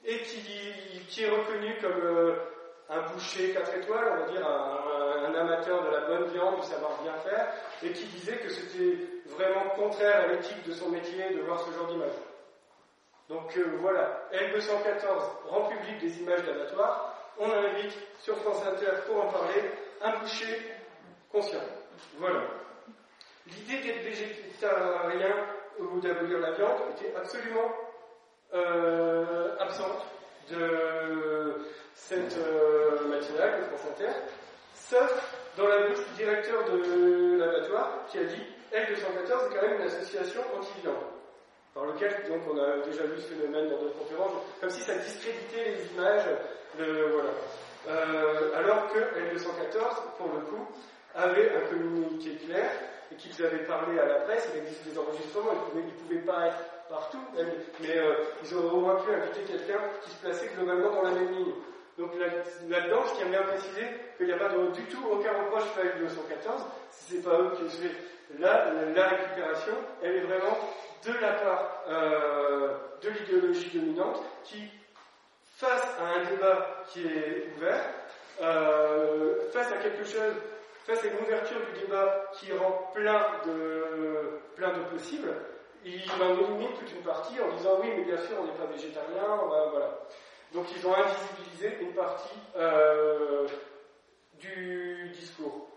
et qui, qui est reconnu comme euh, un boucher quatre étoiles, on va dire un, un, un amateur de la bonne viande, du savoir bien faire, et qui disait que c'était vraiment contraire à l'éthique de son métier de voir ce genre d'image. Donc euh, voilà, L deux cent quatorze rend public des images d'abattoirs. On invite sur France Inter pour en parler un boucher conscient. Voilà. L'idée d'être végétarien ou d'abolir la viande était absolument euh, absente de cette euh, matinale de France Inter, sauf dans la bouche du directeur de l'abattoir qui a dit L deux cent quatorze est quand même une association anti-viande. Par lequel, donc, on a déjà vu ce phénomène dans d'autres conférences, comme si ça discréditait les images, de, voilà. Euh, alors que L deux cent quatorze, pour le coup, avait un communiqué clair, et qu'ils avaient parlé à la presse, il existe des enregistrements, ils ne pouvaient, pouvaient pas être partout, mais euh, ils auraient au moins pu inviter quelqu'un qui se plaçait globalement dans la même ligne. Donc là, là-dedans, je tiens bien à préciser qu'il n'y a pas de, du tout aucun reproche fait à L deux cent quatorze, si c'est pas eux qui ont fait. Là, la récupération, elle est vraiment de la part euh, de l'idéologie dominante qui, face à un débat qui est ouvert, euh, face à quelque chose, face à une ouverture du débat qui rend plein de, plein de possibles, il en élimine toute une partie en disant oui, mais bien sûr, on n'est pas végétarien, on va, voilà. Donc ils ont invisibilisé une partie euh, du discours.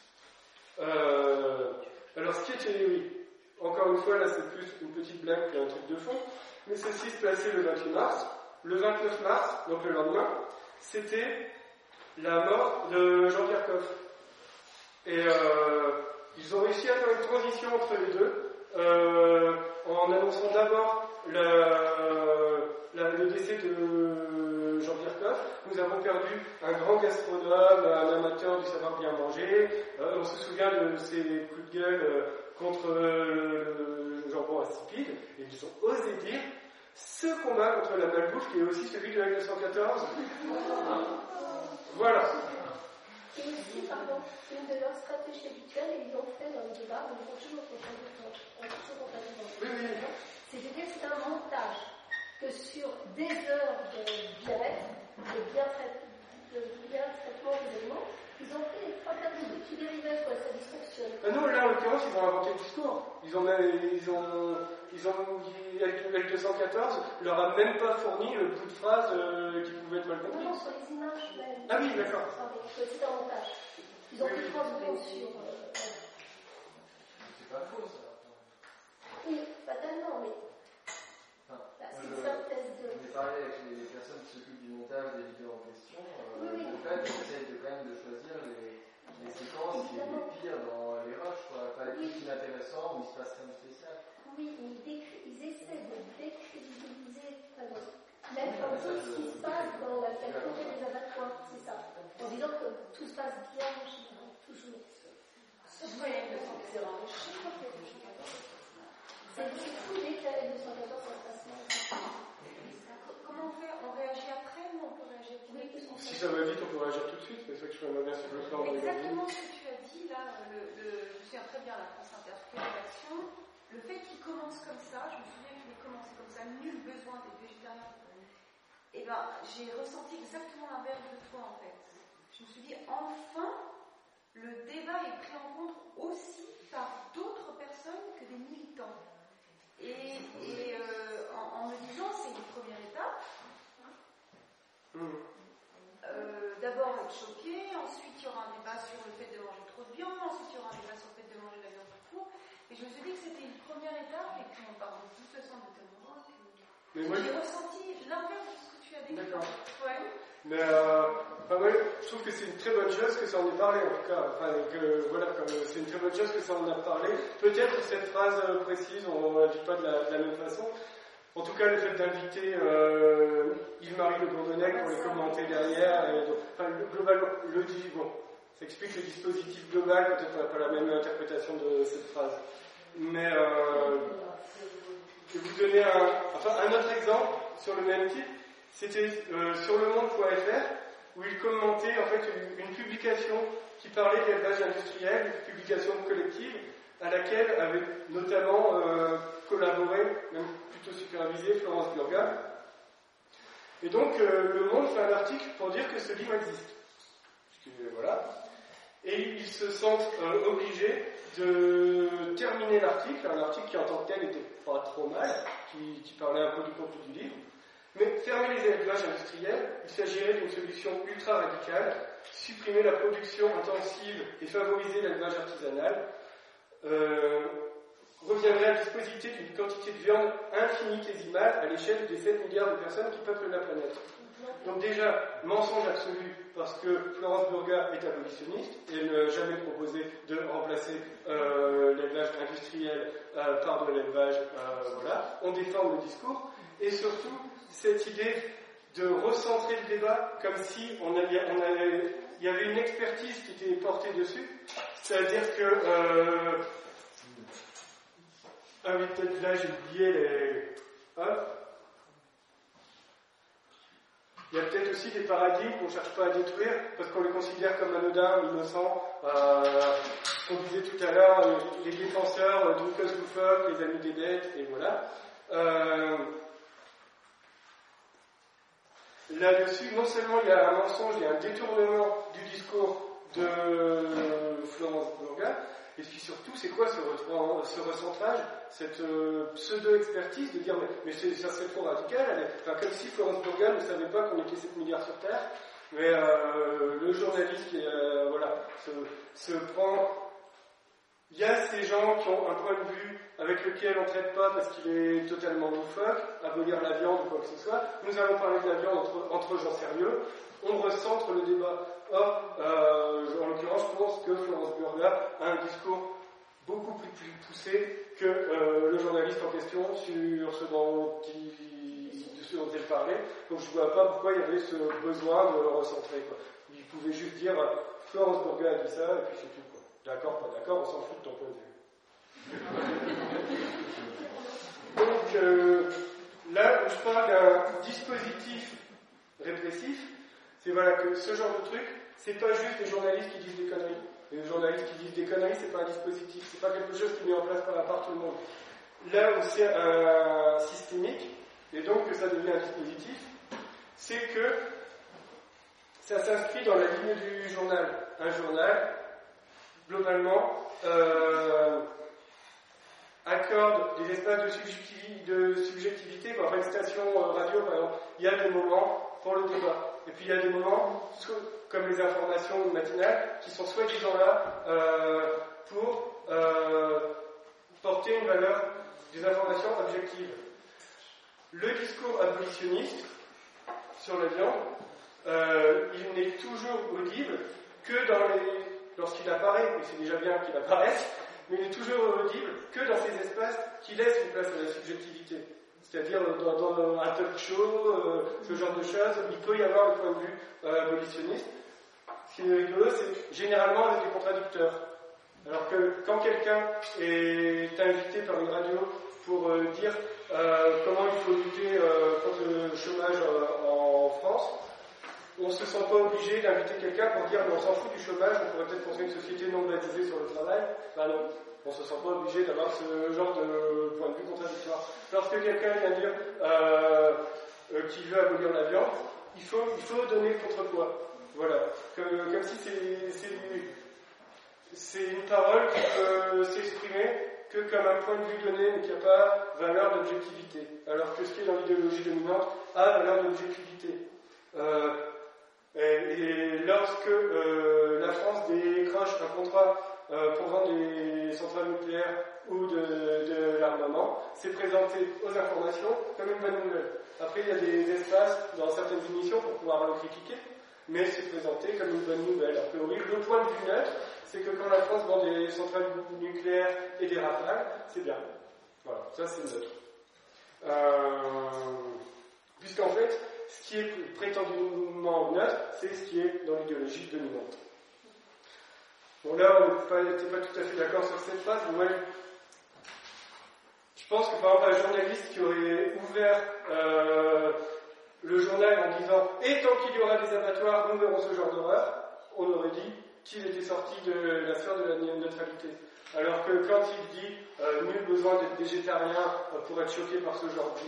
Euh, alors ce qui était, oui, encore une fois, là c'est plus une petite blague qu'un truc de fond, mais ceci se plaçait le vingt-huit mars. Le vingt-neuf mars, donc le lendemain, c'était la mort de Jean-Pierre Coff. Et euh, ils ont réussi à faire une transition entre les deux, euh, en annonçant d'abord la, la, le décès de Jean-Pierre Coff. Nous avons perdu un grand gastronome, un amateur du savoir bien manger. Euh, on se souvient de ses coups de gueule euh, contre euh, le jambon insipide. Et ils ont osé dire ce combat contre la malbouffe qui est aussi celui de L deux cent quatorze. Voilà. Et aussi, pardon, une de leurs stratégies habituelles, et ils l'ont fait dans le débat, on est toujours oui, oui. c'est de dire que c'est un montage, que sur des heures de bien-être, de bien-traitement bien des animaux, ils ont fait des trois quarts de qui dérivaient, quoi, ça dysfonctionne. Ben non, là, en l'occurrence, ils ont inventé le discours. Ils ont, ils ont, ils ont L deux cent quatorze leur a même pas fourni le bout de phrase euh, qui pouvait être mal compris. Non, sur les images même. Ah oui, d'accord. C'est un montage. Ils ont oui, fait oui. trois secondes sur. Euh, c'est pas faux, ça. Oui, pas tellement, mais. Enfin, bah, c'est je, une synthèse de. J'ai parlé avec les personnes qui s'occupent du montage des vidéos en question. Euh, Oui, oui. En fait, ils essayent de, quand même de choisir les, les séquences qui les pires dans les rushs, quoi. Pas les trucs inintéressants où il se passe rien de spécial. Oui, ils, décri- ils essaient de décrédibiliser, pardon, mettre en doute ce qui se passe dans la qualité des abattoirs, c'est ça. En disant que tout se passe bien en général, toujours. Sauf quand il y a deux cent quatorze. C'est fou dès qu'il y a deux cent quatorze, ça se passe mal. Comment on fait? On réagit après ou on peut réagir tout de suite? Si ça va vite, on peut réagir tout de suite, c'est ça que je fais bien sur le plan. Exactement ce que tu as dit là, le, le, je me souviens très bien la France Inter, toutes les réactions. Le fait qu'il commence comme ça, je me souviens qu'il est commencé comme ça, nul besoin d'être végétarien. Et ben, j'ai ressenti exactement l'inverse de toi en fait. Je me suis dit, enfin, le débat est pris en compte aussi par d'autres personnes que des militants. Et, et euh, en, en me disant, c'est une première étape. Euh, d'abord être choqué, ensuite il y aura un débat sur le fait de manger trop de viande, ensuite il y aura un débat sur le fait de manger de la viande tout court. Et je me suis dit que c'était une première étape et qu'on parle de toute façon de tellement loin que Mais moi, j'ai ressenti l'inverse de ce que tu as décrit. D'accord. Ouais. Mais euh, enfin, ouais, je trouve que c'est une très bonne chose que ça en ait parlé en tout cas. Enfin, que, voilà, comme, c'est une très bonne chose que ça en a parlé. Peut-être que cette phrase euh, précise, on ne la dit pas de la, de la même façon. En tout cas, le fait d'inviter euh, Yves-Marie Le Bourdonnais pour les commenter derrière, et donc, enfin, globalement, le dit, bon, ça explique le dispositif global, peut-être qu'on n'a pas la même interprétation de cette phrase. Mais euh, je vais vous donner un, enfin, un autre exemple sur le même type. C'était euh, sur le monde point F R, où il commentait en fait une, une publication qui parlait d'élevage industriel, une publication collective, à laquelle avait notamment euh, collaboré, même plutôt supervisé, Florence Burga. Et donc, euh, Le Monde fait un article pour dire que ce livre existe. Voilà. Et ils se sentent euh, obligés de terminer l'article, un article qui en tant que tel était pas trop mal, qui, qui parlait un peu du contenu du livre. Mais fermer les élevages industriels, il s'agirait d'une solution ultra radicale, supprimer la production intensive et favoriser l'élevage artisanal, euh, reviendrait à disposer d'une quantité de viande infinitésimale à l'échelle des sept milliards de personnes qui peuplent la planète. Donc déjà, mensonge absolu, parce que Florence Burga est abolitionniste, et elle n'a jamais proposé de remplacer euh, l'élevage industriel euh, par de l'élevage, euh, voilà. On déforme le discours, et surtout, cette idée de recentrer le débat comme si on avait, on avait, il y avait une expertise qui était portée dessus, c'est-à-dire que euh, ah oui, peut-être là j'ai oublié les hop. Il y a peut-être aussi des paradigmes qu'on ne cherche pas à détruire parce qu'on les considère comme anodins, innocents. Euh, on disait tout à l'heure, les défenseurs d'une cause loufoque, les amis des dettes, et voilà. Euh, Là-dessus, non seulement il y a un mensonge, il y a un détournement du discours de Florence Burga, et puis surtout, c'est quoi ce, ce recentrage, cette euh, pseudo-expertise de dire mais, mais c'est, ça serait trop radical, elle est, enfin, comme si Florence Burga ne savait pas qu'on était sept milliards sur Terre, mais euh, le journaliste qui euh, voilà, se, se prend. Il y a ces gens qui ont un point de vue avec lequel on ne traite pas parce qu'il est totalement loufoque, abolir la viande ou quoi que ce soit. Nous allons parler de la viande entre, entre gens sérieux. On recentre le débat. Or, euh, en l'occurrence, je pense que Florence Burga a un discours beaucoup plus, plus poussé que euh, le journaliste en question sur ce dont il, de ce dont elle parlait. Donc je ne vois pas pourquoi il y avait ce besoin de le recentrer, quoi. Il pouvait juste dire Florence Burga a dit ça et puis c'est tout, quoi. D'accord, pas d'accord, on s'en fout de ton point de vue. Donc euh, là où je parle d'un dispositif répressif, c'est voilà que ce genre de truc, c'est pas juste des journalistes qui disent des conneries. Les journalistes qui disent des conneries, c'est pas un dispositif, c'est pas quelque chose qui est mis en place par la part tout le monde. Là où c'est un systémique, et donc que ça devient un dispositif, c'est que ça s'inscrit dans la ligne du journal. Un journal, globalement, euh, accorde des espaces de subjectivité, de subjectivité. Par une station radio, par exemple, il y a des moments pour le débat. Et puis il y a des moments, comme les informations matinales, qui sont soi-disant là euh, pour euh, porter une valeur des informations objectives. Le discours abolitionniste sur la viande, euh, il n'est toujours audible que dans les... lorsqu'il apparaît, et c'est déjà bien qu'il apparaisse, mais il est toujours audible que dans ces espaces qui laissent une place à la subjectivité. C'est-à-dire dans, dans un talk show, euh, ce genre de choses, il peut y avoir le point de vue euh, abolitionniste. Ce qui est rigolo, c'est généralement avec des contradicteurs. Alors que quand quelqu'un est invité par une radio pour euh, dire euh, comment il faut lutter euh, contre le chômage euh, en France, on ne se sent pas obligé d'inviter quelqu'un pour dire mais on s'en fout du chômage, on pourrait peut-être penser une société non baptisée sur le travail. Ben non, on ne se sent pas obligé d'avoir ce genre de point de vue contradictoire. Lorsque quelqu'un vient dire euh, euh, qu'il veut abolir la viande, il faut, il faut donner le contrepoids. Voilà. Que, comme si c'est, c'est, c'est une parole qui peut s'exprimer que comme un point de vue donné, mais qui n'a pas valeur d'objectivité. Alors que ce qui est dans l'idéologie dominante a valeur d'objectivité. Euh, et, et lorsque euh, la France décroche un contrat euh, pour vendre des centrales nucléaires ou de, de l'armement, c'est présenté aux informations comme une bonne nouvelle. Après, il y a des espaces dans certaines émissions pour pouvoir le critiquer, mais c'est présenté comme une bonne nouvelle. A priori, le point de vue neutre, c'est que quand la France vend des centrales nucléaires et des rafales, c'est bien. Voilà, ça c'est neutre. Euh, puisqu'en fait, ce qui est prétendument neutre, c'est ce qui est dans l'idéologie dominante. Bon là, on n'était pas, pas tout à fait d'accord sur cette phrase, mais moi, je pense que par exemple un journaliste qui aurait ouvert euh, le journal en disant « Et tant qu'il y aura des abattoirs, nous verrons ce genre d'horreur », on aurait dit qu'il était sorti de la sphère de la neutralité. Alors que quand il dit euh, « Nul besoin d'être végétarien pour être choqué par ce genre d'image »,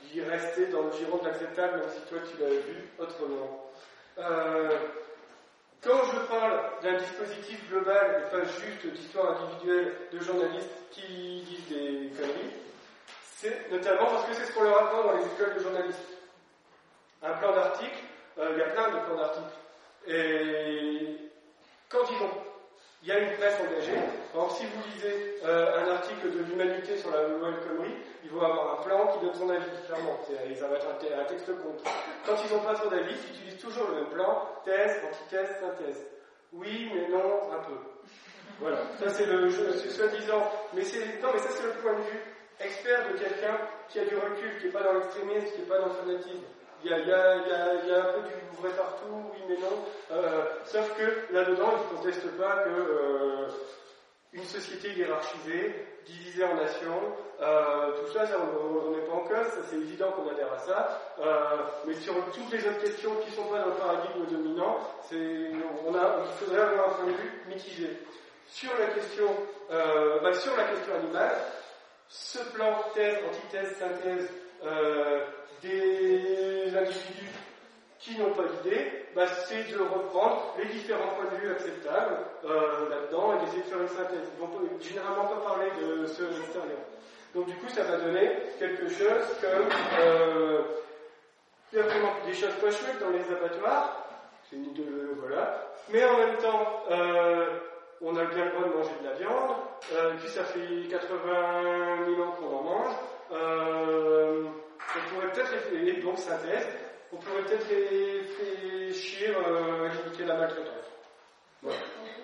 d'y rester dans le giron de l'acceptable, même si toi tu l'avais vu autrement. Euh, quand je parle d'un dispositif global et pas juste d'histoire individuelle de journalistes qui disent des conneries, c'est notamment parce que c'est ce qu'on leur apprend dans les écoles de journalisme. Un plan d'article, euh, il y a plein de plans d'articles. Et quand ils ont, il y a une presse engagée, par exemple, si vous lisez euh, un article de l'Humanité sur la loi El Khomri, ils vont avoir un plan qui donne son avis, clairement. Ils vont mettre un, un texte contre. Quand ils n'ont pas trop d'avis, ils utilisent toujours le même plan, thèse, antithèse, synthèse. Oui, mais non, un peu. Voilà. Ça, c'est le jeu, c'est soi-disant. Mais c'est, non, mais ça, c'est le point de vue expert de quelqu'un qui a du recul, qui n'est pas dans l'extrémisme, qui n'est pas dans le fanatisme. Il y, a, il, y a, il, y a, il y a un peu du vrai partout, oui mais non. Euh, sauf que là-dedans, ils ne contestent pas que euh, une société hiérarchisée, divisée en nations, euh, tout ça, ça on n'est pas en cause, ça, c'est évident qu'on adhère à ça. Euh, mais sur toutes les autres questions qui ne sont pas dans le paradigme dominant, c'est, on a, il faudrait avoir un point de vue mitigé. Sur la question, euh, bah, sur la question animale, ce plan thèse, antithèse, synthèse, euh, des individus qui n'ont pas d'idée, bah, c'est de reprendre les différents points de vue acceptables euh, là-dedans et d'essayer de faire une synthèse. Ils ne vont généralement pas parler de ceux de l'extérieur. Donc du coup, ça va donner quelque chose comme euh, il y a vraiment des choses pas chouettes dans les abattoirs, c'est une de voilà, mais en même temps, euh, on a bien le droit de manger de la viande, euh, puis ça fait quatre-vingt mille ans qu'on en mange. Euh, on pourrait peut-être, et donc synthèse, on pourrait peut-être réfléchir euh, à limiter la maltraitance. Voilà.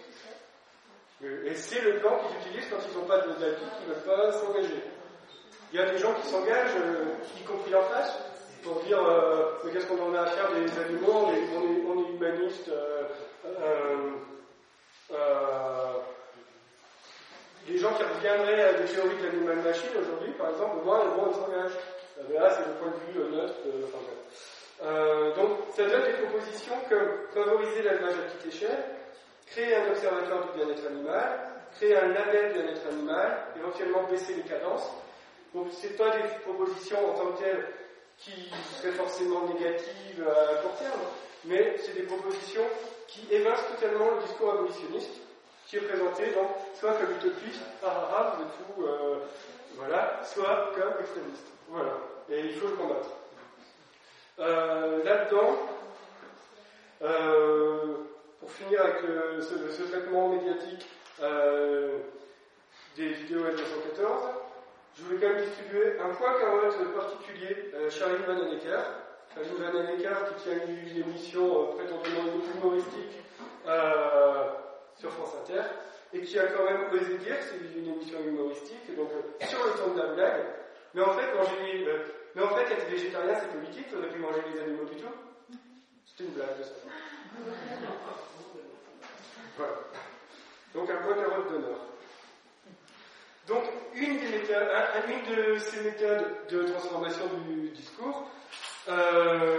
Et c'est le plan qu'ils utilisent quand ils n'ont pas d'avis, qu'ils ne veulent pas s'engager. Il y a des gens qui s'engagent, euh, y compris en face, pour dire euh, mais qu'est-ce qu'on en a à faire des animaux, on est, on est, on est humaniste. Euh, euh, euh, les gens qui reviendraient à des théories de l'animal machine aujourd'hui, par exemple, au moins, ils s'engagent. Mais là, c'est le point de vue euh, neutre. Euh, enfin, euh, donc, ça donne des propositions comme favoriser l'élevage à petite échelle, créer un observatoire du bien-être animal, créer un label bien-être animal, éventuellement baisser les cadences. Donc, ce n'est pas des propositions en tant que telles qui seraient forcément négatives à court terme, mais c'est des propositions qui évincent totalement le discours abolitionniste, qui est présenté donc soit comme utopiste, ah ah ah, vous êtes fous, euh, voilà, soit comme extrémiste. Voilà, et il faut le combattre. Euh, là-dedans, euh, pour finir avec le, ce, ce traitement médiatique euh, des vidéos L deux cent quatorze, je voulais quand même distribuer un point carotte particulier à Charline Van Hanecker. Charline Van Hanecker qui tient une émission euh, prétendument humoristique euh, sur France Inter, et qui a quand même osé dire que c'est une émission humoristique, donc euh, sur le ton de la blague. Mais en fait, manger, euh, mais en fait, être végétarien, c'est politique, il faudrait plus manger les animaux du tout. C'était une blague de ça. Voilà. Donc un point carotte d'honneur. Donc, une, des méthodes, une de ces méthodes de transformation du discours euh,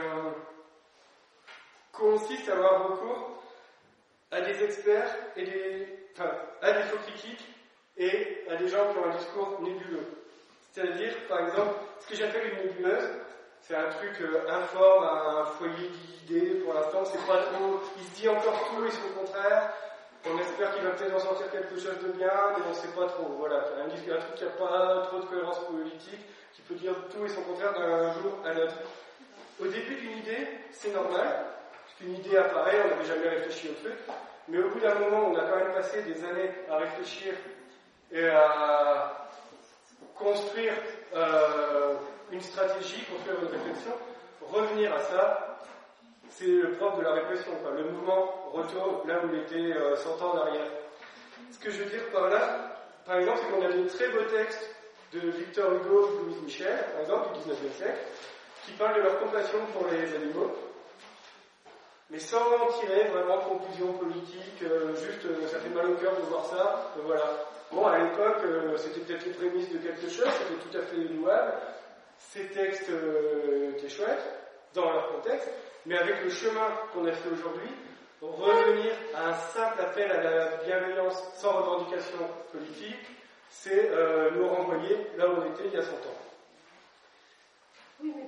consiste à avoir recours à des experts et des, enfin, à des faux critiques et à des gens qui ont un discours nébuleux. C'est-à-dire, par exemple, ce que j'appelle une nébuleuse, c'est un truc euh, informe, un foyer d'idées, pour l'instant, c'est pas trop, il se dit encore tout et son contraire. On espère qu'il va peut-être en sortir quelque chose de bien, mais on ne sait pas trop. Voilà, un, un truc qui n'a pas trop de cohérence politique, qui peut dire tout et son contraire d'un jour à l'autre. Au début d'une idée, c'est normal, parce qu'une idée apparaît, on n'avait jamais réfléchi au truc, mais au bout d'un moment, on a quand même passé des années à réfléchir et à construire euh, une stratégie, construire une réflexion, revenir à ça. C'est le propre de la répression, quoi. Le mouvement retourne là où il était euh, cent ans en arrière. Ce que je veux dire par là, par exemple, c'est qu'on a des très beaux textes de Victor Hugo ou Louise Michel, par exemple, du dix-neuvième siècle, qui parlent de leur compassion pour les animaux, mais sans en tirer vraiment de conclusion politique, euh, juste euh, ça fait mal au cœur de voir ça, euh, voilà. Bon, à l'époque, euh, c'était peut-être les prémices de quelque chose, c'était tout à fait louable, ces textes euh, étaient chouettes, dans leur contexte, mais avec le chemin qu'on a fait aujourd'hui, revenir à un simple appel à la bienveillance sans revendication politique, c'est euh, nous renvoyer là où on était il y a cent ans. Oui,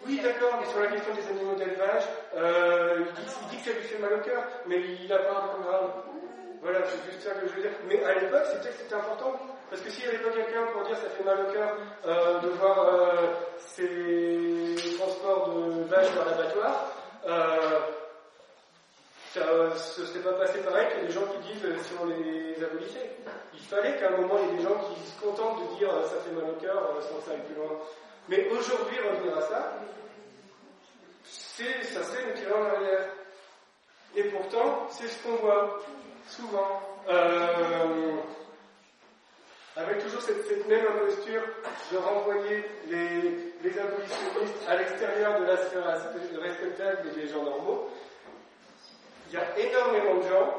Oui, d'accord, mais sur la question des animaux d'élevage, euh, il, dit, il dit que ça lui fait mal au cœur, mais il n'a pas un programme. Voilà, c'est juste ça que je veux dire. Mais à l'époque, c'était, c'était important. Parce que s'il n'y avait pas quelqu'un pour dire ça fait mal au cœur euh, de voir euh, ces transports de vaches vers l'abattoir, euh, ça ne se serait pas passé pareil qu'il y a des gens qui disent euh, si on les abolissait. Il fallait qu'à un moment, il y ait des gens qui se contentent de dire euh, ça fait mal au cœur euh, sans que ça aille plus loin. Mais aujourd'hui, revenir à ça, c'est, ça serait une tirée en arrière. Et pourtant, c'est ce qu'on voit souvent. Euh, avec toujours cette, cette même posture de renvoyer les, les abolitionnistes à l'extérieur de la sphère respectable des gens normaux. Il y a énormément de gens.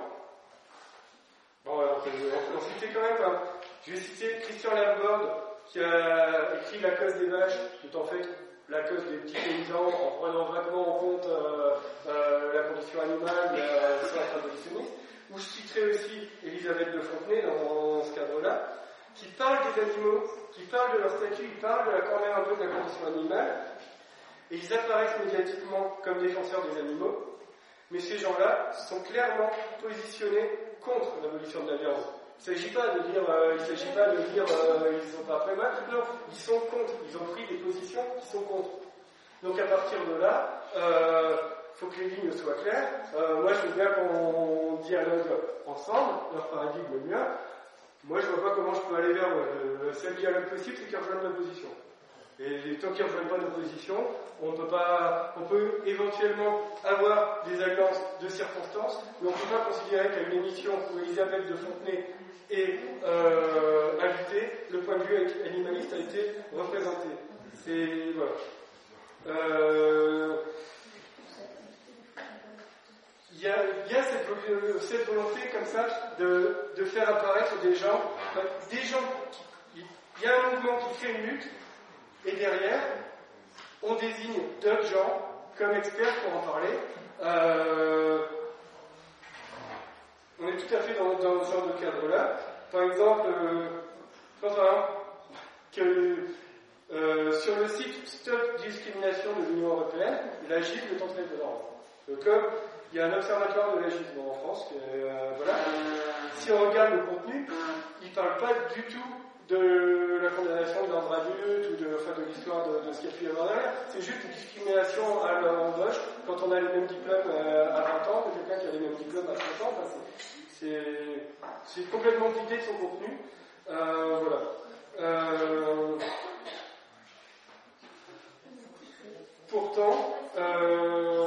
Bon, alors, on peut en citer quand même. Hein. Je vais citer Christian Laborde, qui a écrit La cause des vaches, qui est en fait la cause des petits paysans, en prenant vaguement en compte euh, euh, la condition animale et euh, sans être abolitionniste. Ou je citerai aussi Elisabeth de Fontenay dans ce cadre-là, qui parle des animaux, qui parle de leur statut, ils parlent quand même un peu de la condition animale, et ils apparaissent médiatiquement comme défenseurs des animaux, mais ces gens-là sont clairement positionnés contre l'abolition de la viande. Il ne s'agit pas de dire, euh, il s'agit pas de dire euh, ils ne sont pas prêts, non, ils sont contre, ils ont pris des positions qui sont contre. Donc à partir de là, il euh, faut que les lignes soient claires. Euh, moi je veux bien qu'on dialogue ensemble, leur paradigme le mien. Moi je ne vois pas comment je peux aller vers le, le seul dialogue possible, c'est qu'ils rejoignent ma position. Et tant qu'ils ne rejoignent pas nos positions, on peut pas, on peut éventuellement avoir des alliances de circonstances, mais on ne peut pas considérer qu'à une émission où Elisabeth de Fontenay est euh, invitée, le point de vue animaliste a été représenté. C'est voilà. Euh, Il y a, il y a cette, cette volonté comme ça de, de faire apparaître des gens, des gens, qui, il y a un mouvement qui crée une lutte, et derrière, on désigne d'autres gens comme experts pour en parler. Euh, on est tout à fait dans, dans ce genre de cadre-là. Par exemple, euh, enfin, que euh, sur le site Stop Discrimination de l'Union Européenne, l'agisme est entré dedans. Comme il y a un observatoire de l'agisme en France, que, euh, voilà. Si on regarde le contenu, il ne parle pas du tout de la condamnation de l'ordre adulte ou de, enfin, de l'histoire de, de ce qu'il y a pu y avoir derrière. C'est juste une discrimination à l'embauche quand on a les mêmes diplômes à vingt ans que quelqu'un qui a les mêmes diplômes à trente ans. Enfin, c'est, c'est, c'est complètement vidé de son contenu. Euh, voilà. Euh, pourtant, euh,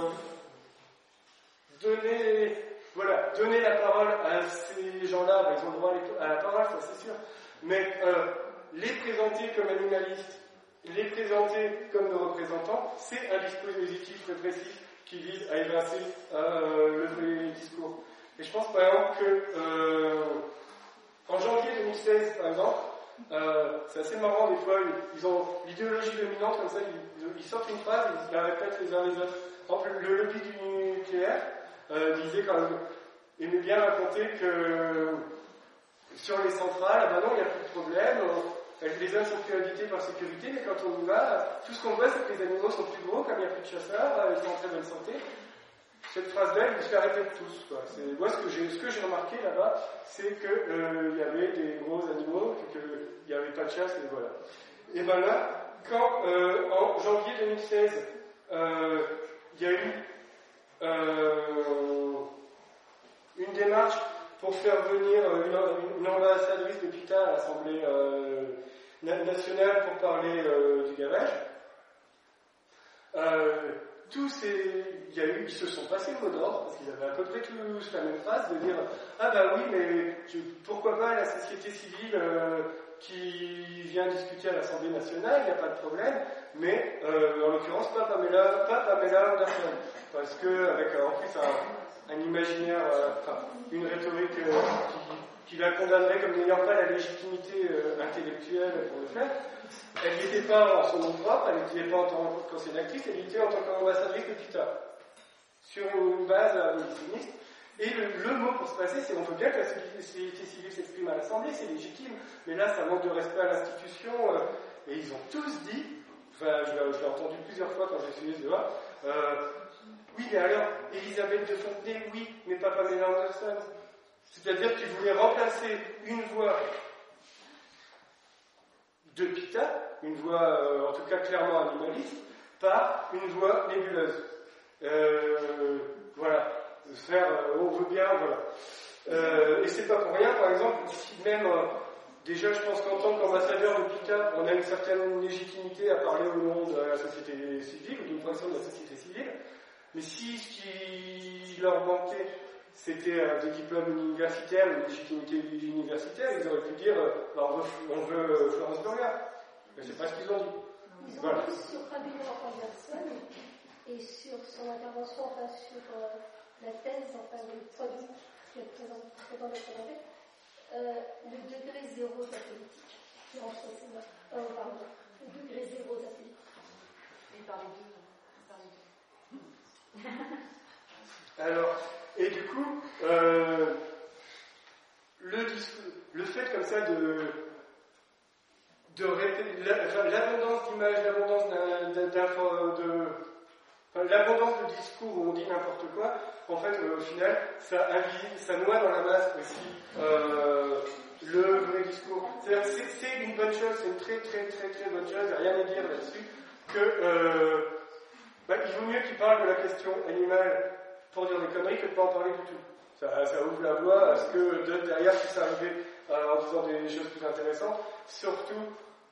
donner, voilà, donner la parole à ces gens-là, ben, ils ont le droit à la parole, ça c'est sûr. Mais euh, les présenter comme animalistes, les présenter comme nos représentants, c'est un dispositif répressif qui vise à évincer euh, le vrai discours. Et je pense par exemple que euh, en janvier deux mille seize, par exemple, euh, c'est assez marrant des fois, ils ont l'idéologie dominante comme ça, ils, ils sortent une phrase, ils la répètent les uns les autres. Par exemple, le lobby du nucléaire euh, disait quand même, aimait bien raconter que sur les centrales, ah ben non, il n'y a plus de problème, les hommes sont plus habités par sécurité, mais quand on y va, tout ce qu'on voit, c'est que les animaux sont plus gros, comme il n'y a plus de chasseurs, ils sont en très bonne santé. Cette phrase-là, ils se la répètent tous. Quoi. C'est, moi, ce que, j'ai, ce que j'ai remarqué là-bas, c'est qu'il euh, y avait des gros animaux, et qu'il n'y avait pas de chasse, et voilà. Et ben là, quand, euh, en janvier deux mille seize, il euh, y a eu euh, une démarche pour faire venir une, une ambassadrice de PETA à l'Assemblée euh, nationale pour parler euh, du gavage. Euh, tous ces, il y a eu, ils se sont passés le mot d'ordre, parce qu'ils avaient à peu près tous la même phrase, de dire « Ah bah oui, mais je, pourquoi pas la société civile euh, qui vient discuter à l'Assemblée nationale, il n'y a pas de problème, mais euh, en l'occurrence pas Pamela, pas Pamela Anderson, parce qu'avec en plus un, un imaginaire, euh, enfin, une rhétorique euh, qui, qui la condamnerait comme n'ayant pas la légitimité euh, intellectuelle pour le faire. Elle n'était pas en son nom propre, elle n'était pas en tant qu'ancienne actrice, elle était en tant qu'ambassadrice de PETA, sur une base abolitionniste. Et le, le mot pour se passer, c'est on peut bien que la société civile s'exprime à l'Assemblée, c'est légitime, mais là ça manque de respect à l'institution, euh, et ils ont tous dit, enfin, je, l'ai, je l'ai entendu plusieurs fois quand j'ai suivi ce débat, euh, oui, mais alors, Elisabeth de Fontenay, oui, mais pas Pamela Anderson. C'est-à-dire qu'il voulait remplacer une voix de Pita, une voix euh, en tout cas clairement animaliste, par une voix nébuleuse. Euh, voilà, faire, euh, on veut bien, voilà. Euh, et c'est pas pour rien, par exemple, si même, euh, déjà je pense qu'en tant qu'ambassadeur de Pita, on a une certaine légitimité à parler au nom de la société civile, ou d'une fraction de la société civile, mais si ce qui leur manquait, c'était euh, des diplômes universitaires, une légitimité universitaire, ils auraient pu dire, euh, bah, on veut, on veut euh, Florence Berger. Mais c'est pas ce qu'ils ont dit. Ils ont voilà. plus sur Pamela Anderson et sur son intervention, enfin sur euh, la thèse, enfin le produit qui est présent dans le projet, euh, le degré zéro de la politique. Non, ça c'est moi. Euh, pardon. Le degré zéro de la politique. Et par les deux. Par les deux. Alors, et du coup, euh, le, le fait comme ça de, de répéter, l'abondance d'images, l'abondance d'infos, de, enfin, l'abondance de discours où on dit n'importe quoi, en fait, euh, au final, ça invite, ça noie dans la masse aussi euh, le vrai discours. C'est-à-dire, c'est, c'est une bonne chose, c'est une très très très très bonne chose, il n'y a rien à dire là-dessus, que euh, bah, il vaut mieux qu'il parle de la question animale pour dire des conneries que de ne pas en parler du tout. Ça, ça ouvre la voie à ce que de, derrière puisse arriver euh, en disant des choses plus intéressantes, surtout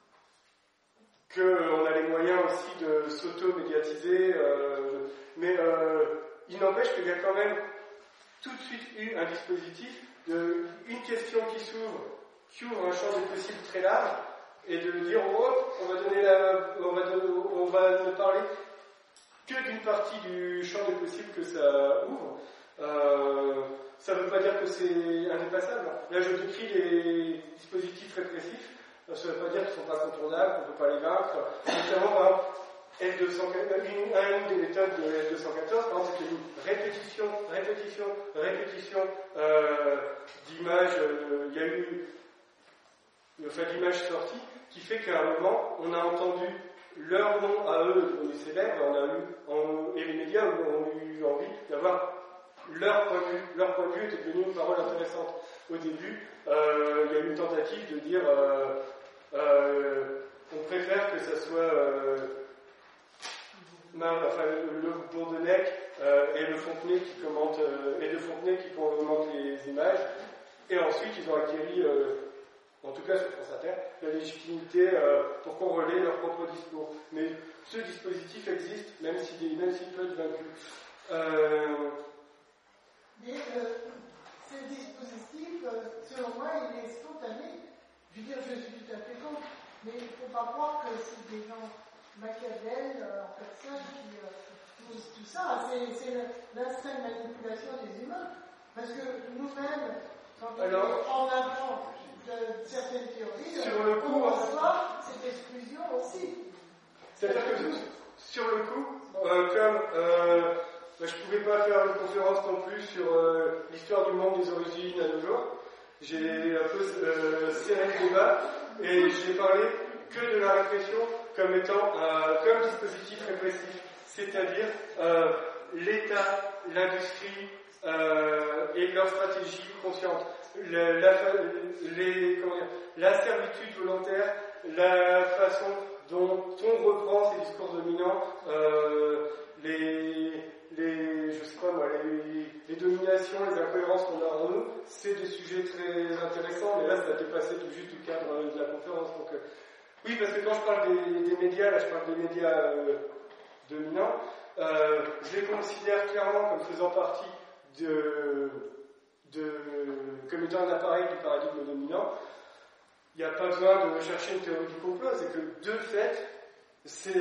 qu'on a les moyens aussi de s'auto-médiatiser, euh, mais euh, il n'empêche qu'il y a quand même tout de suite eu un dispositif, de, une question qui s'ouvre, qui ouvre un champ des possibles très large, et de dire, oh, on va donner la, on va, donner, on va ne parler que d'une partie du champ des possibles que ça ouvre. Euh, ça ne veut pas dire que c'est indépassable. Là, je décris les dispositifs répressifs. Ça ne veut pas dire qu'ils ne sont pas contournables, qu'on ne peut pas les vaincre. Notamment, par exemple, L deux cent quatorze, une, une des méthodes de L deux cent quatorze, par exemple, c'était une répétition, répétition, répétition euh, d'images. Euh, il y a eu, enfin, d'images sorties, qui fait qu'à un moment, on a entendu leur nom à eux devenus célèbres, on a eu, on, et les médias ont eu envie d'avoir leur point de vue. Leur point de vue était devenu une parole intéressante. Au début, euh, il y a eu une tentative de dire euh, euh, on préfère que ça soit euh, enfin, le Bourdenec euh, et le Fontenay qui commentent euh, et le Fontenay qui commentent les images, et ensuite ils ont acquis euh, en tout cas sur France Inter, la légitimité euh, pour qu'on relaie leur propre discours. Mais ce dispositif existe, même s'il même s'il peut être vaincu. Euh... Mais euh, ce dispositif, euh, selon moi, il est spontané. Je veux dire, je suis tout à fait contre, mais il ne faut pas croire que c'est des gens machiavéliques euh, en personne qui euh, tout, tout ça. C'est, c'est l'instinct de manipulation des humains. Parce que nous-mêmes, quand on Alors, est en avant de certaines théories, sur le coup, on reçoit cette exclusion aussi. C'est-à-dire que sur le coup, euh, comme euh, bah, je ne pouvais pas faire une conférence non plus sur euh, l'histoire du monde des origines à nos jours, j'ai un peu euh, serré le débat et j'ai parlé que de la répression comme étant euh, comme dispositif répressif, c'est-à-dire euh, l'État, l'industrie euh, et leur stratégie consciente. La, la, les, comment dire, la servitude volontaire, la façon dont on reprend ces discours dominants, euh, les, les, je sais pas moi, les, les dominations, les incohérences qu'on a en nous, c'est des sujets très intéressants, mais là ça a dépassé tout juste le cadre de la conférence. Donc, euh, oui, parce que quand je parle des, des médias, là je parle des médias euh, dominants, euh, je les considère clairement comme faisant partie de... De, comme étant un appareil du paradigme dominant. Il n'y a pas besoin de rechercher une théorie du complot, c'est que de fait, c'est,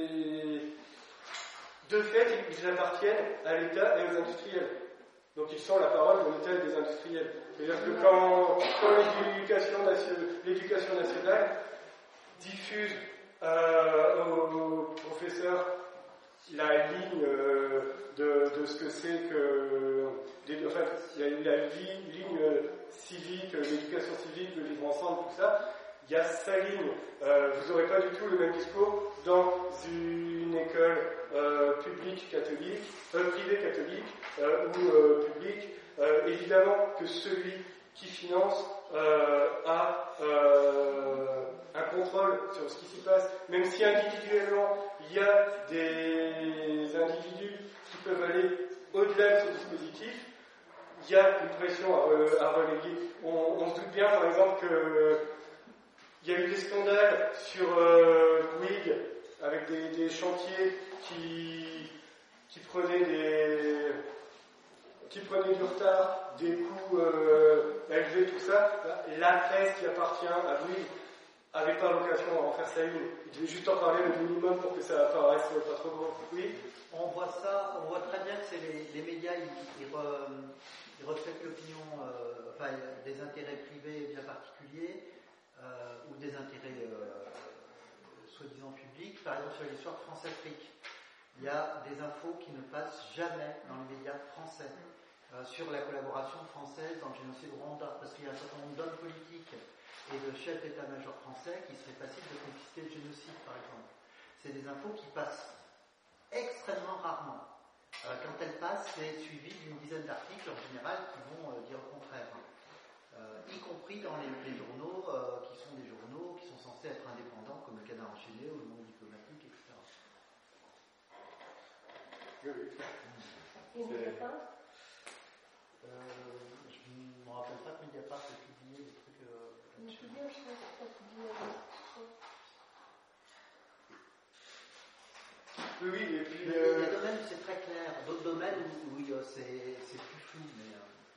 de fait, ils appartiennent à l'État et aux industriels. Donc ils sont la parole de l'État et des industriels. C'est-à-dire que quand, quand l'éducation, nationale, l'éducation nationale diffuse euh, aux professeurs la ligne euh, de, de ce que c'est que des, enfin, la, la vie, ligne civique, l'éducation civique, le vivre ensemble, tout ça, il y a sa ligne. Euh, vous n'aurez pas du tout le même discours dans une école euh, publique catholique, euh, privée catholique euh, ou euh, publique, euh, évidemment que celui qui finance euh, a euh, un contrôle sur ce qui s'y passe, même si individuellement il y a des individus qui peuvent aller au-delà de ce dispositif, il y a une pression à, re, à relayer. On, on se doute bien par exemple qu'il y a eu des scandales sur euh, Bouygues avec des, des chantiers qui, qui prenaient des qui prenaient du retard, des coûts euh, élevés, tout ça. La presse qui appartient à Bouygues n'avait pas vocation à en faire sa une. Il devait juste en parler le minimum pour que ça apparaisse pas trop gros. Oui. On voit ça, on voit très bien que c'est les, les médias, ils, ils, re, ils reflètent l'opinion, euh, enfin des intérêts privés bien particuliers euh, ou des intérêts euh, soi-disant publics. Par exemple sur l'histoire de France-Afrique, il y a des infos qui ne passent jamais dans les médias français. Euh, sur la collaboration française dans le génocide au Rwanda, parce qu'il y a un certain nombre d'hommes politiques et de chefs d'état-major français qui seraient passibles de complicité de génocide, par exemple. C'est des infos qui passent extrêmement rarement. Euh, quand elles passent, c'est suivi d'une dizaine d'articles, en général, qui vont euh, dire le contraire. Euh, y compris dans les, les journaux, euh, qui sont des journaux qui sont censés être indépendants, comme le Canard enchaîné ou le Monde diplomatique, et cetera. Oui, oui. Et Mediapart Euh, je ne me rappelle pas que Mediapart ait publié des trucs euh, là-dessus. Bien, je pense que ça publie Oui, oui, et puis... Les, Euh... les domaines, c'est très clair. D'autres domaines, où, oui, euh, c'est, c'est plus flou, mais...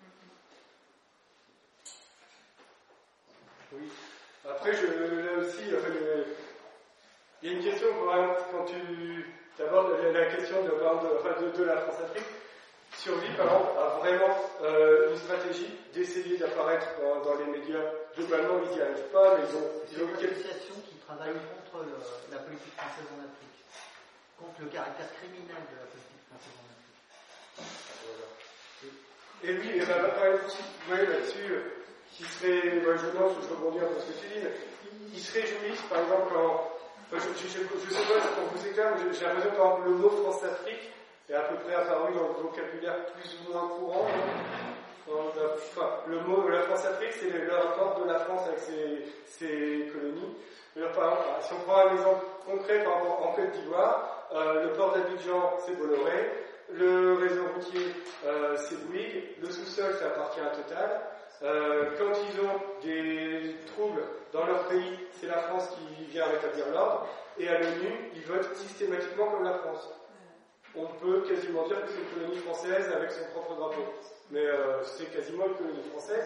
Euh... Oui. Après, je, là aussi, enfin, le, il y a une question, quand tu abordes la, la question de, de, enfin, de, de la France-Afrique, Survie, par exemple, a vraiment euh, une stratégie d'essayer d'apparaître dans, dans les médias. Globalement, ils n'y arrivent pas, mais ils ont... C'est ils ont une quelques... association qui travaille contre le, la politique française en Afrique, contre le caractère criminel de la politique française en Afrique. Voilà. Et oui, et ben, par exemple, si vous voyez là-dessus, qui serait... Ben, je lance, je rebondis un peu ce que tu dis, mais ils se réjouissent, par exemple, quand... Ben, je ne sais pas si pour vous éclaire, mais j'ai l'impression que, par exemple, le mot France-Afrique est à peu près apparu dans le vocabulaire plus ou moins courant. Enfin, le mot la France-Afrique, c'est le rapport de la France avec ses, ses colonies. Alors, par exemple, si on prend un exemple concret par exemple, en Côte d'Ivoire, euh, le port d'Abidjan, c'est Bolloré, le réseau routier, euh, c'est Bouygues, le sous-sol, ça appartient à Total. Euh, quand ils ont des troubles dans leur pays, c'est la France qui vient rétablir l'ordre, et à l'ONU, ils votent systématiquement comme la France. On peut quasiment dire que c'est une colonie française avec son propre drapeau. Mais euh, c'est quasiment une colonie française.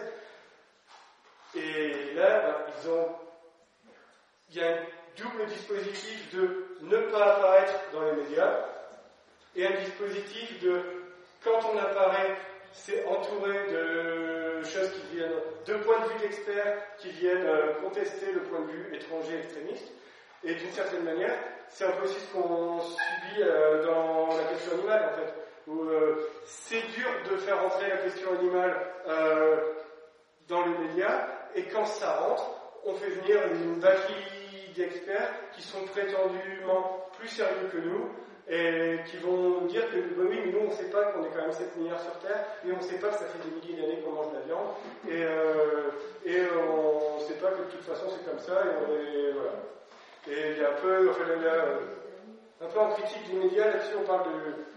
Et là, ben, ils ont... il y a un double dispositif de ne pas apparaître dans les médias et un dispositif de, quand on apparaît, c'est entouré de choses qui viennent, de points de vue d'experts qui viennent contester le point de vue étranger extrémiste. Et d'une certaine manière, c'est un peu aussi ce qu'on subit euh, dans la question animale, en fait, où euh, c'est dur de faire entrer la question animale euh, dans les médias, et quand ça rentre, on fait venir une batterie d'experts qui sont prétendument plus sérieux que nous, et qui vont nous dire que, bah oui, mais nous on ne sait pas qu'on est quand même sept milliards sur Terre, et on ne sait pas que ça fait des milliers d'années qu'on mange de la viande, et, euh, et on ne sait pas que de toute façon c'est comme ça, et on est... voilà. Et il y a un peu, enfin, là, là, un peu en critique des médias, là-dessus on parle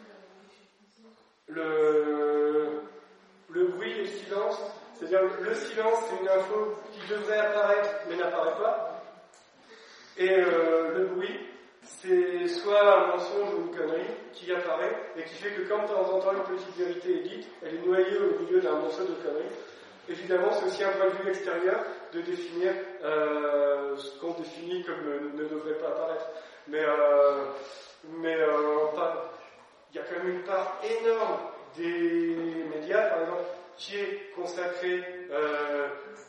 de le, le bruit et le silence. C'est-à-dire le silence, c'est une info qui devrait apparaître mais n'apparaît pas. Et euh, le bruit, c'est soit un mensonge ou une connerie qui apparaît et qui fait que quand de temps en temps une petite vérité est dite, elle est noyée au milieu d'un morceau de connerie. Évidemment, c'est aussi un point de vue extérieur de définir euh, ce qu'on définit comme ne, ne devrait pas apparaître. Mais, euh, mais euh, pas, il y a quand même une part énorme des médias, par exemple, qui est consacrée euh,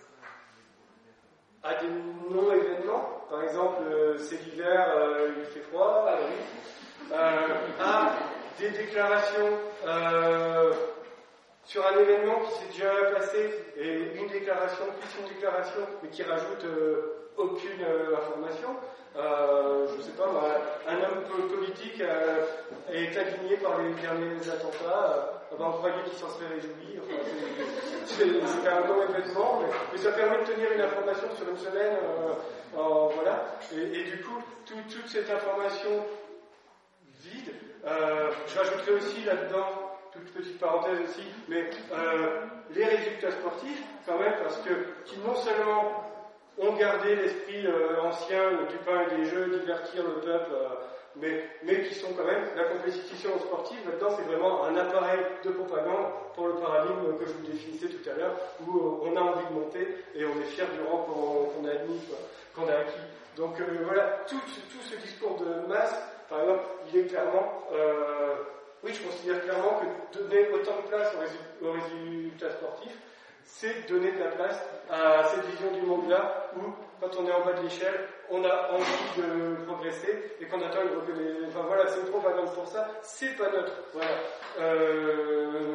à des non-événements. Par exemple, euh, c'est l'hiver, euh, il fait froid, euh, oui. euh, à des déclarations euh, sur un événement qui s'est déjà passé, et une déclaration, plus une déclaration, mais qui rajoute euh, aucune euh, information. Euh, je ne sais pas, moi, un homme politique euh, est indigné par les derniers attentats, euh, ben, on croyait qu'il s'en serait réjoui. Enfin, c'est, c'est, c'est un non-événement, mais, mais ça permet de tenir une information sur une semaine. Euh, en, voilà. Et, et du coup, tout, toute cette information vide, euh, je rajouterai aussi là-dedans, toute petite parenthèse aussi, mais euh, les résultats sportifs, quand même, parce que qui non seulement ont gardé l'esprit euh, ancien du pain et des jeux, divertir le peuple, euh, mais, mais qui sont quand même, la compétition sportive, maintenant c'est vraiment un appareil de propagande pour le paradigme que je vous définissais tout à l'heure, où euh, on a envie de monter et on est fier du rang qu'on, qu'on a admis, quoi, qu'on a acquis. Donc euh, voilà, tout, tout ce discours de masse, par exemple, il est clairement, euh, oui, je considère clairement que donner autant de place aux, résu- aux résultats sportifs, c'est donner de la place à cette vision du monde-là où, quand on est en bas de l'échelle, on a envie de progresser et qu'on attend une reconnaissance. Enfin voilà, c'est une propagande pour ça, c'est pas neutre. Voilà. Euh...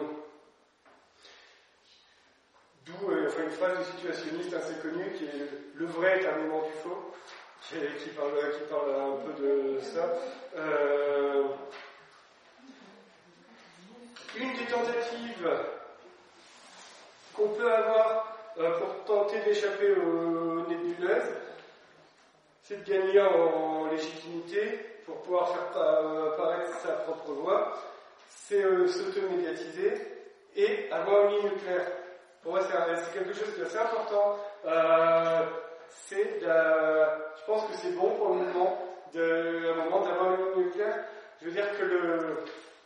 D'où euh, enfin, une phrase du situationniste assez connue qui est « le vrai est un moment du faux », qui, qui, parle, qui parle un peu de ça. Euh... Une des tentatives qu'on peut avoir euh, pour tenter d'échapper aux nébuleuses, c'est de gagner en légitimité pour pouvoir faire apparaître sa propre voix, c'est euh, s'auto-médiatiser et avoir une ligne claire. Pour moi, c'est, c'est quelque chose qui est assez important. Euh, c'est la, je pense que c'est bon pour le mouvement, de, un moment d'avoir une ligne claire. Je veux dire que le,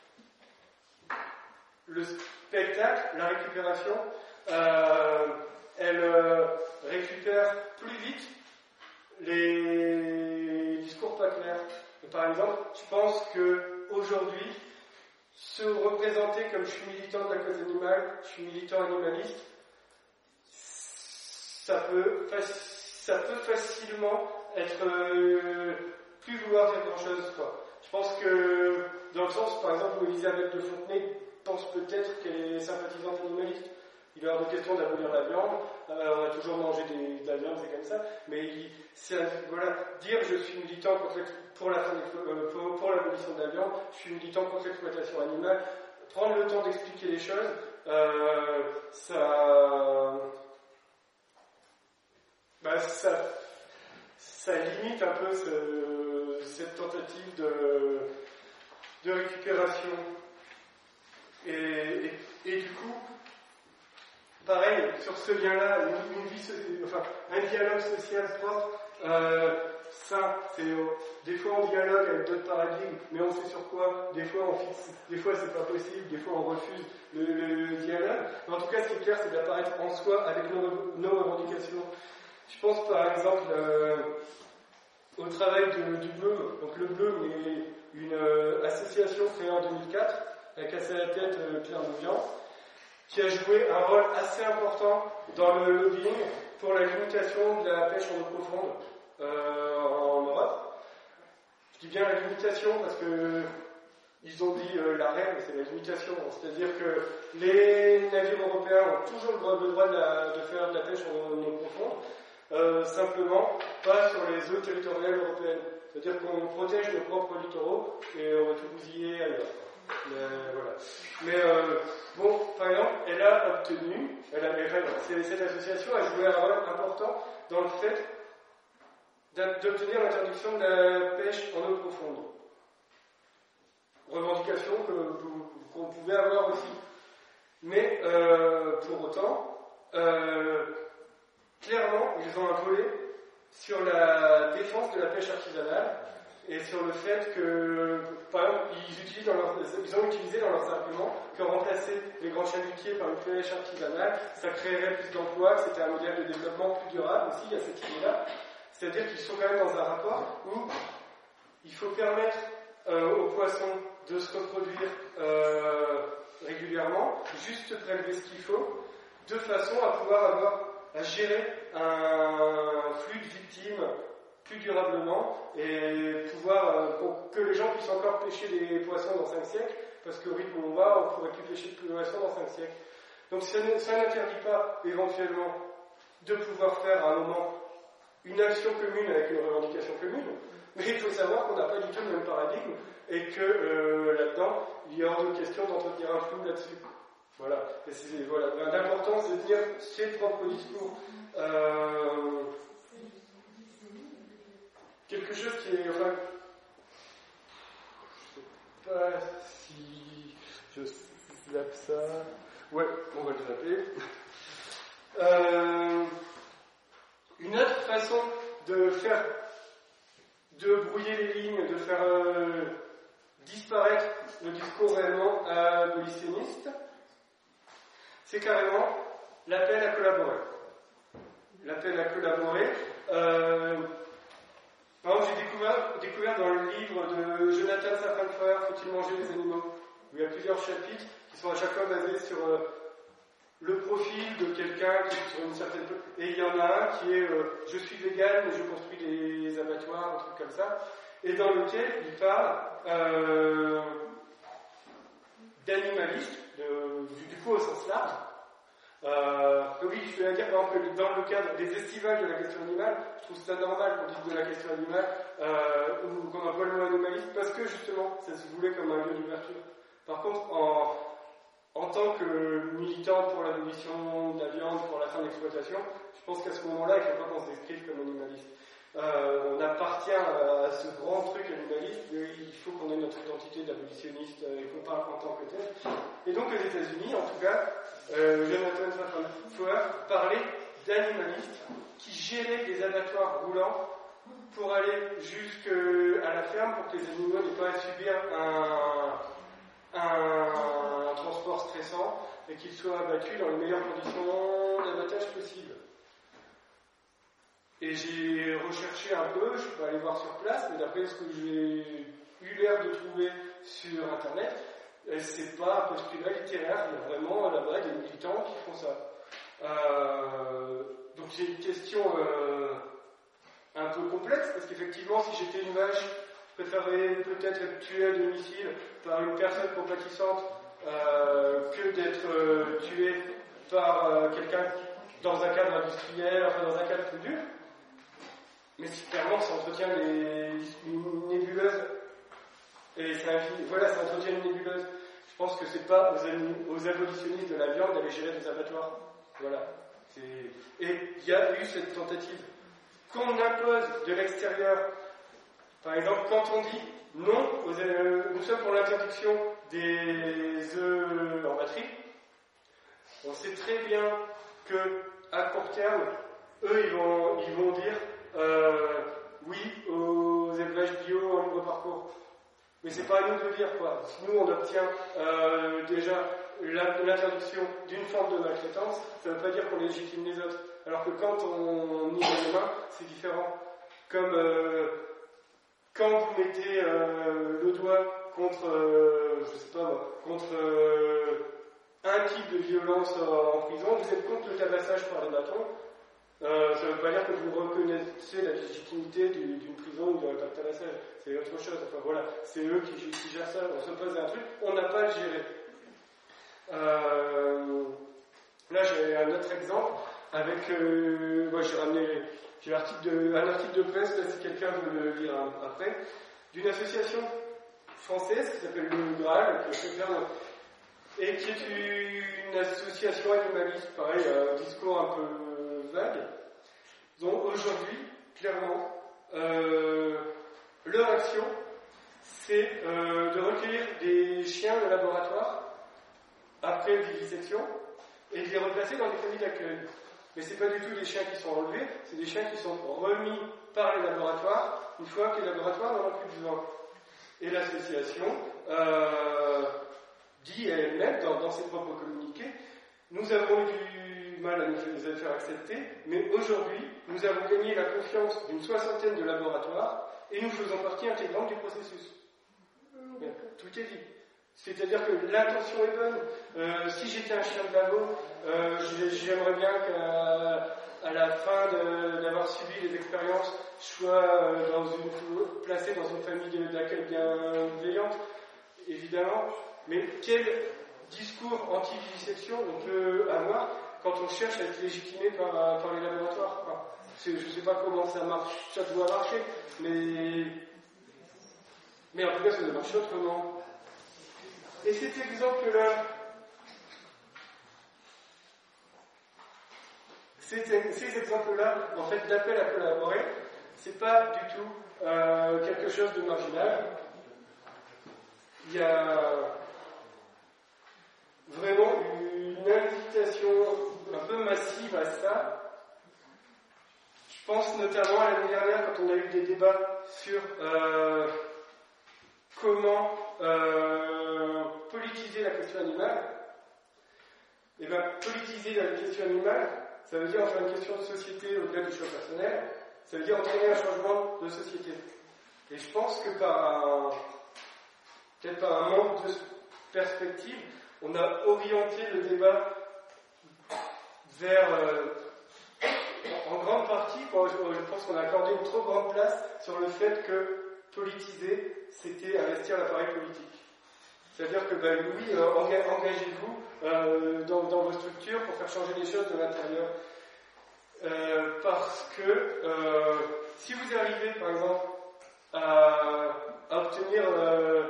le spectacle, la récupération, Euh, elle euh, récupère plus vite les discours pas clairs. Par exemple, je pense qu'aujourd'hui, se représenter comme je suis militant de la cause animale, je suis militant animaliste, ça peut, ça peut facilement être euh, plus vouloir dire grand-chose, quoi. Je pense que, dans le sens, par exemple, où Elisabeth de Fontenay pense peut-être qu'elle est sympathisante animaliste. Il est hors de question d'abolir la viande, euh, on a toujours mangé des, de la viande, c'est comme ça, mais il, c'est, voilà, dire je suis militant contre, pour, la fin euh, pour, pour l'abolition de la viande, je suis militant contre l'exploitation animale, prendre le temps d'expliquer les choses, euh, ça, bah, ça, ça limite un peu ce, cette tentative de, de récupération. Et, et, et du coup, pareil, sur ce lien-là, une, une vie, enfin, un dialogue social propre, euh, ça, c'est, euh, des fois on dialogue avec d'autres paradigmes, mais on sait sur quoi, des fois on fixe, des fois c'est pas possible, des fois on refuse le, le, le dialogue. Mais en tout cas, ce qui est clair, c'est d'apparaître en soi avec nos, nos revendications. Je pense par exemple euh, au travail de, du Bloom. Donc le Bloom est une euh, association créée en deux mille quatre, avec à sa tête euh, Claire Louvian, qui a joué un rôle assez important dans le lobbying pour la limitation de la pêche en eau profonde euh, en Europe. Je dis bien la limitation parce que ils ont dit euh, l'arrêt, mais c'est la limitation. C'est-à-dire que les navires européens ont toujours le droit, le droit de, la, de faire de la pêche en eau profonde, euh, simplement pas sur les eaux territoriales européennes. C'est-à-dire qu'on protège nos propres littoraux et on va tout bousiller ailleurs. Mais, voilà. Mais euh, bon, par exemple, elle a obtenu, elle a, elle, cette association a joué un rôle important dans le fait d'obtenir l'interdiction de la pêche en eau profonde. Revendication que, qu'on pouvait avoir aussi. Mais euh, pour autant, euh, clairement, ils ont un volet sur la défense de la pêche artisanale et sur le fait que, par exemple, ils, utilisent dans leur, ils ont utilisé dans leurs arguments que remplacer les grands chalutiers par une pêche artisanale, ça créerait plus d'emplois, que c'était un modèle de développement plus durable aussi, il y a cette idée-là. C'est-à-dire qu'ils sont quand même dans un rapport où il faut permettre euh, aux poissons de se reproduire euh, régulièrement, juste prélever ce qu'il faut, de façon à pouvoir avoir à gérer un flux de victimes plus durablement et pouvoir euh, pour que les gens puissent encore pêcher des poissons dans cinq siècles, parce qu'au rythme où on va, on ne pourrait plus pêcher de poissons dans cinq siècles. Donc ça, ça n'interdit pas éventuellement de pouvoir faire à un moment une action commune avec une revendication commune, mais il faut savoir qu'on n'a pas du tout le même paradigme et que euh, là-dedans, il y a hors de question d'entretenir un flou là-dessus. Voilà. Et c'est, voilà. L'important, c'est de tenir ses propres discours. Euh, quelque chose qui est, enfin, je sais pas si je zappe ça. Ouais, on va le zapper. Euh, une autre façon de faire, de brouiller les lignes, de faire euh, disparaître le discours réellement abolitionniste, c'est carrément l'appel à collaborer. L'appel à collaborer. Euh, par exemple, j'ai découvert, découvert dans le livre de Jonathan Safran Foer, Faut-il manger les animaux, où il y a plusieurs chapitres qui sont à chaque fois basés sur euh, le profil de quelqu'un qui est sur une certaine... Et il y en a un qui est euh, je suis vegan mais je construis des abattoirs, un truc comme ça, et dans lequel il parle euh, d'animaliste, de, du, du coup au sens large. Euh, oui, je vais dire par exemple que dans le cadre des estivales de la question animale, je trouve ça normal qu'on dise de la question animale euh, ou qu'on emploie le mot animaliste parce que justement ça se voulait comme un lieu d'ouverture. Par contre, en, en tant que militant pour l'abolition de la viande, pour la fin de l'exploitation, je pense qu'à ce moment-là, il ne faut pas qu'on se décrive comme animaliste. Euh, on appartient à, à ce grand truc animaliste, mais il faut qu'on ait notre identité d'abolitionniste et qu'on parle en tant que tel. Et donc aux États-Unis, en tout cas, euh, Jonathan Safran Foer parlait d'animalistes qui géraient des abattoirs roulants pour aller jusqu'à la ferme pour que les animaux n'aient pas à subir un, un, un transport stressant et qu'ils soient abattus dans les meilleures conditions d'abattage possibles. Et j'ai recherché un peu, je peux aller voir sur place, mais d'après ce que j'ai eu l'air de trouver sur Internet, c'est pas un postulat littéraire, il y a vraiment là-bas des militants qui font ça. Euh, donc c'est une question euh, un peu complexe, parce qu'effectivement, si j'étais une vache, je préférerais peut-être être tué à domicile par une personne compatissante euh, que d'être euh, tué par euh, quelqu'un dans un cadre industriel, enfin dans un cadre plus dur. Mais si clairement ça entretient des, une nébuleuse, et ça, voilà, ça entretient une nébuleuse. Je pense que c'est pas aux, aux abolitionnistes de la viande d'aller gérer des abattoirs. Voilà. C'est... Et il y a eu cette tentative. Qu'on impose de l'extérieur, par exemple, quand on dit non, aux, euh, nous sommes pour l'interdiction des œufs en batterie, on sait très bien que à court terme, eux, ils vont, ils vont dire Euh, oui aux élevages bio en libre parcours. Mais c'est pas à nous de le dire, quoi. Nous, on obtient euh, déjà l'interdiction d'une forme de maltraitance, ça veut pas dire qu'on légitime les autres. Alors que quand on y met les mains, c'est différent. Comme euh, quand vous mettez euh, le doigt contre, euh, je sais pas, contre euh, un type de violence euh, en prison, vous êtes contre le tabassage par les bâtons. Euh, ça ne veut pas dire que vous reconnaissez la légitimité du, d'une prison ou d'un tabassage. C'est autre chose. Enfin voilà, c'est eux qui, qui gèrent ça. On s'oppose à un truc, on n'a pas à le gérer. Euh, là, j'ai un autre exemple avec. Euh, moi, j'ai ramené j'ai l'article de, un article de presse, là, si quelqu'un veut le lire après, d'une association française qui s'appelle le Graal, qui est faire, et qui est une association animaliste, pareil, un discours un peu vague. Donc aujourd'hui, clairement, euh, leur action, c'est euh, de recueillir des chiens de laboratoire après vivisection et de les replacer dans des familles d'accueil. Mais c'est pas du tout des chiens qui sont enlevés, c'est des chiens qui sont remis par les laboratoires une fois que les laboratoires n'en ont plus besoin. Et l'association euh, dit elle-même dans, dans ses propres communiqués, nous avons eu du mal à nous les faire accepter, mais aujourd'hui, nous avons gagné la confiance d'une soixantaine de laboratoires et nous faisons partie intégrante du processus. Mmh, tout est dit. C'est-à-dire que l'intention est bonne. Euh, si j'étais un chien de labo, euh, j'aimerais bien qu'à à la fin de, d'avoir subi les expériences, je sois dans une, placé dans une famille d'accueil bienveillante, évidemment. Mais quelle discours anti-vivisection on peut avoir quand on cherche à être légitimé par, par les laboratoires. Enfin, je ne sais pas comment ça marche, ça doit marcher, mais, mais en tout cas ça doit marcher autrement. Et cet exemple-là, ces, ces exemples-là, en fait, d'appel à collaborer, c'est pas du tout euh, quelque chose de marginal. Il y a vraiment une invitation un peu massive à ça. Je pense notamment à l'année dernière quand on a eu des débats sur euh, comment euh, politiser la question animale. Et bien, politiser la question animale, ça veut dire en faire une question de société au-delà du choix personnel, ça veut dire entraîner un changement de société. Et je pense que par un, peut-être par un manque de perspective, on a orienté le débat vers, euh, en grande partie, quoi, je, je pense qu'on a accordé une trop grande place sur le fait que politiser, c'était investir l'appareil politique. C'est-à-dire que, ben oui, euh, engagez-vous euh, dans, dans vos structures pour faire changer les choses de l'intérieur. Euh, parce que euh, si vous arrivez, par exemple, à, à obtenir... Euh,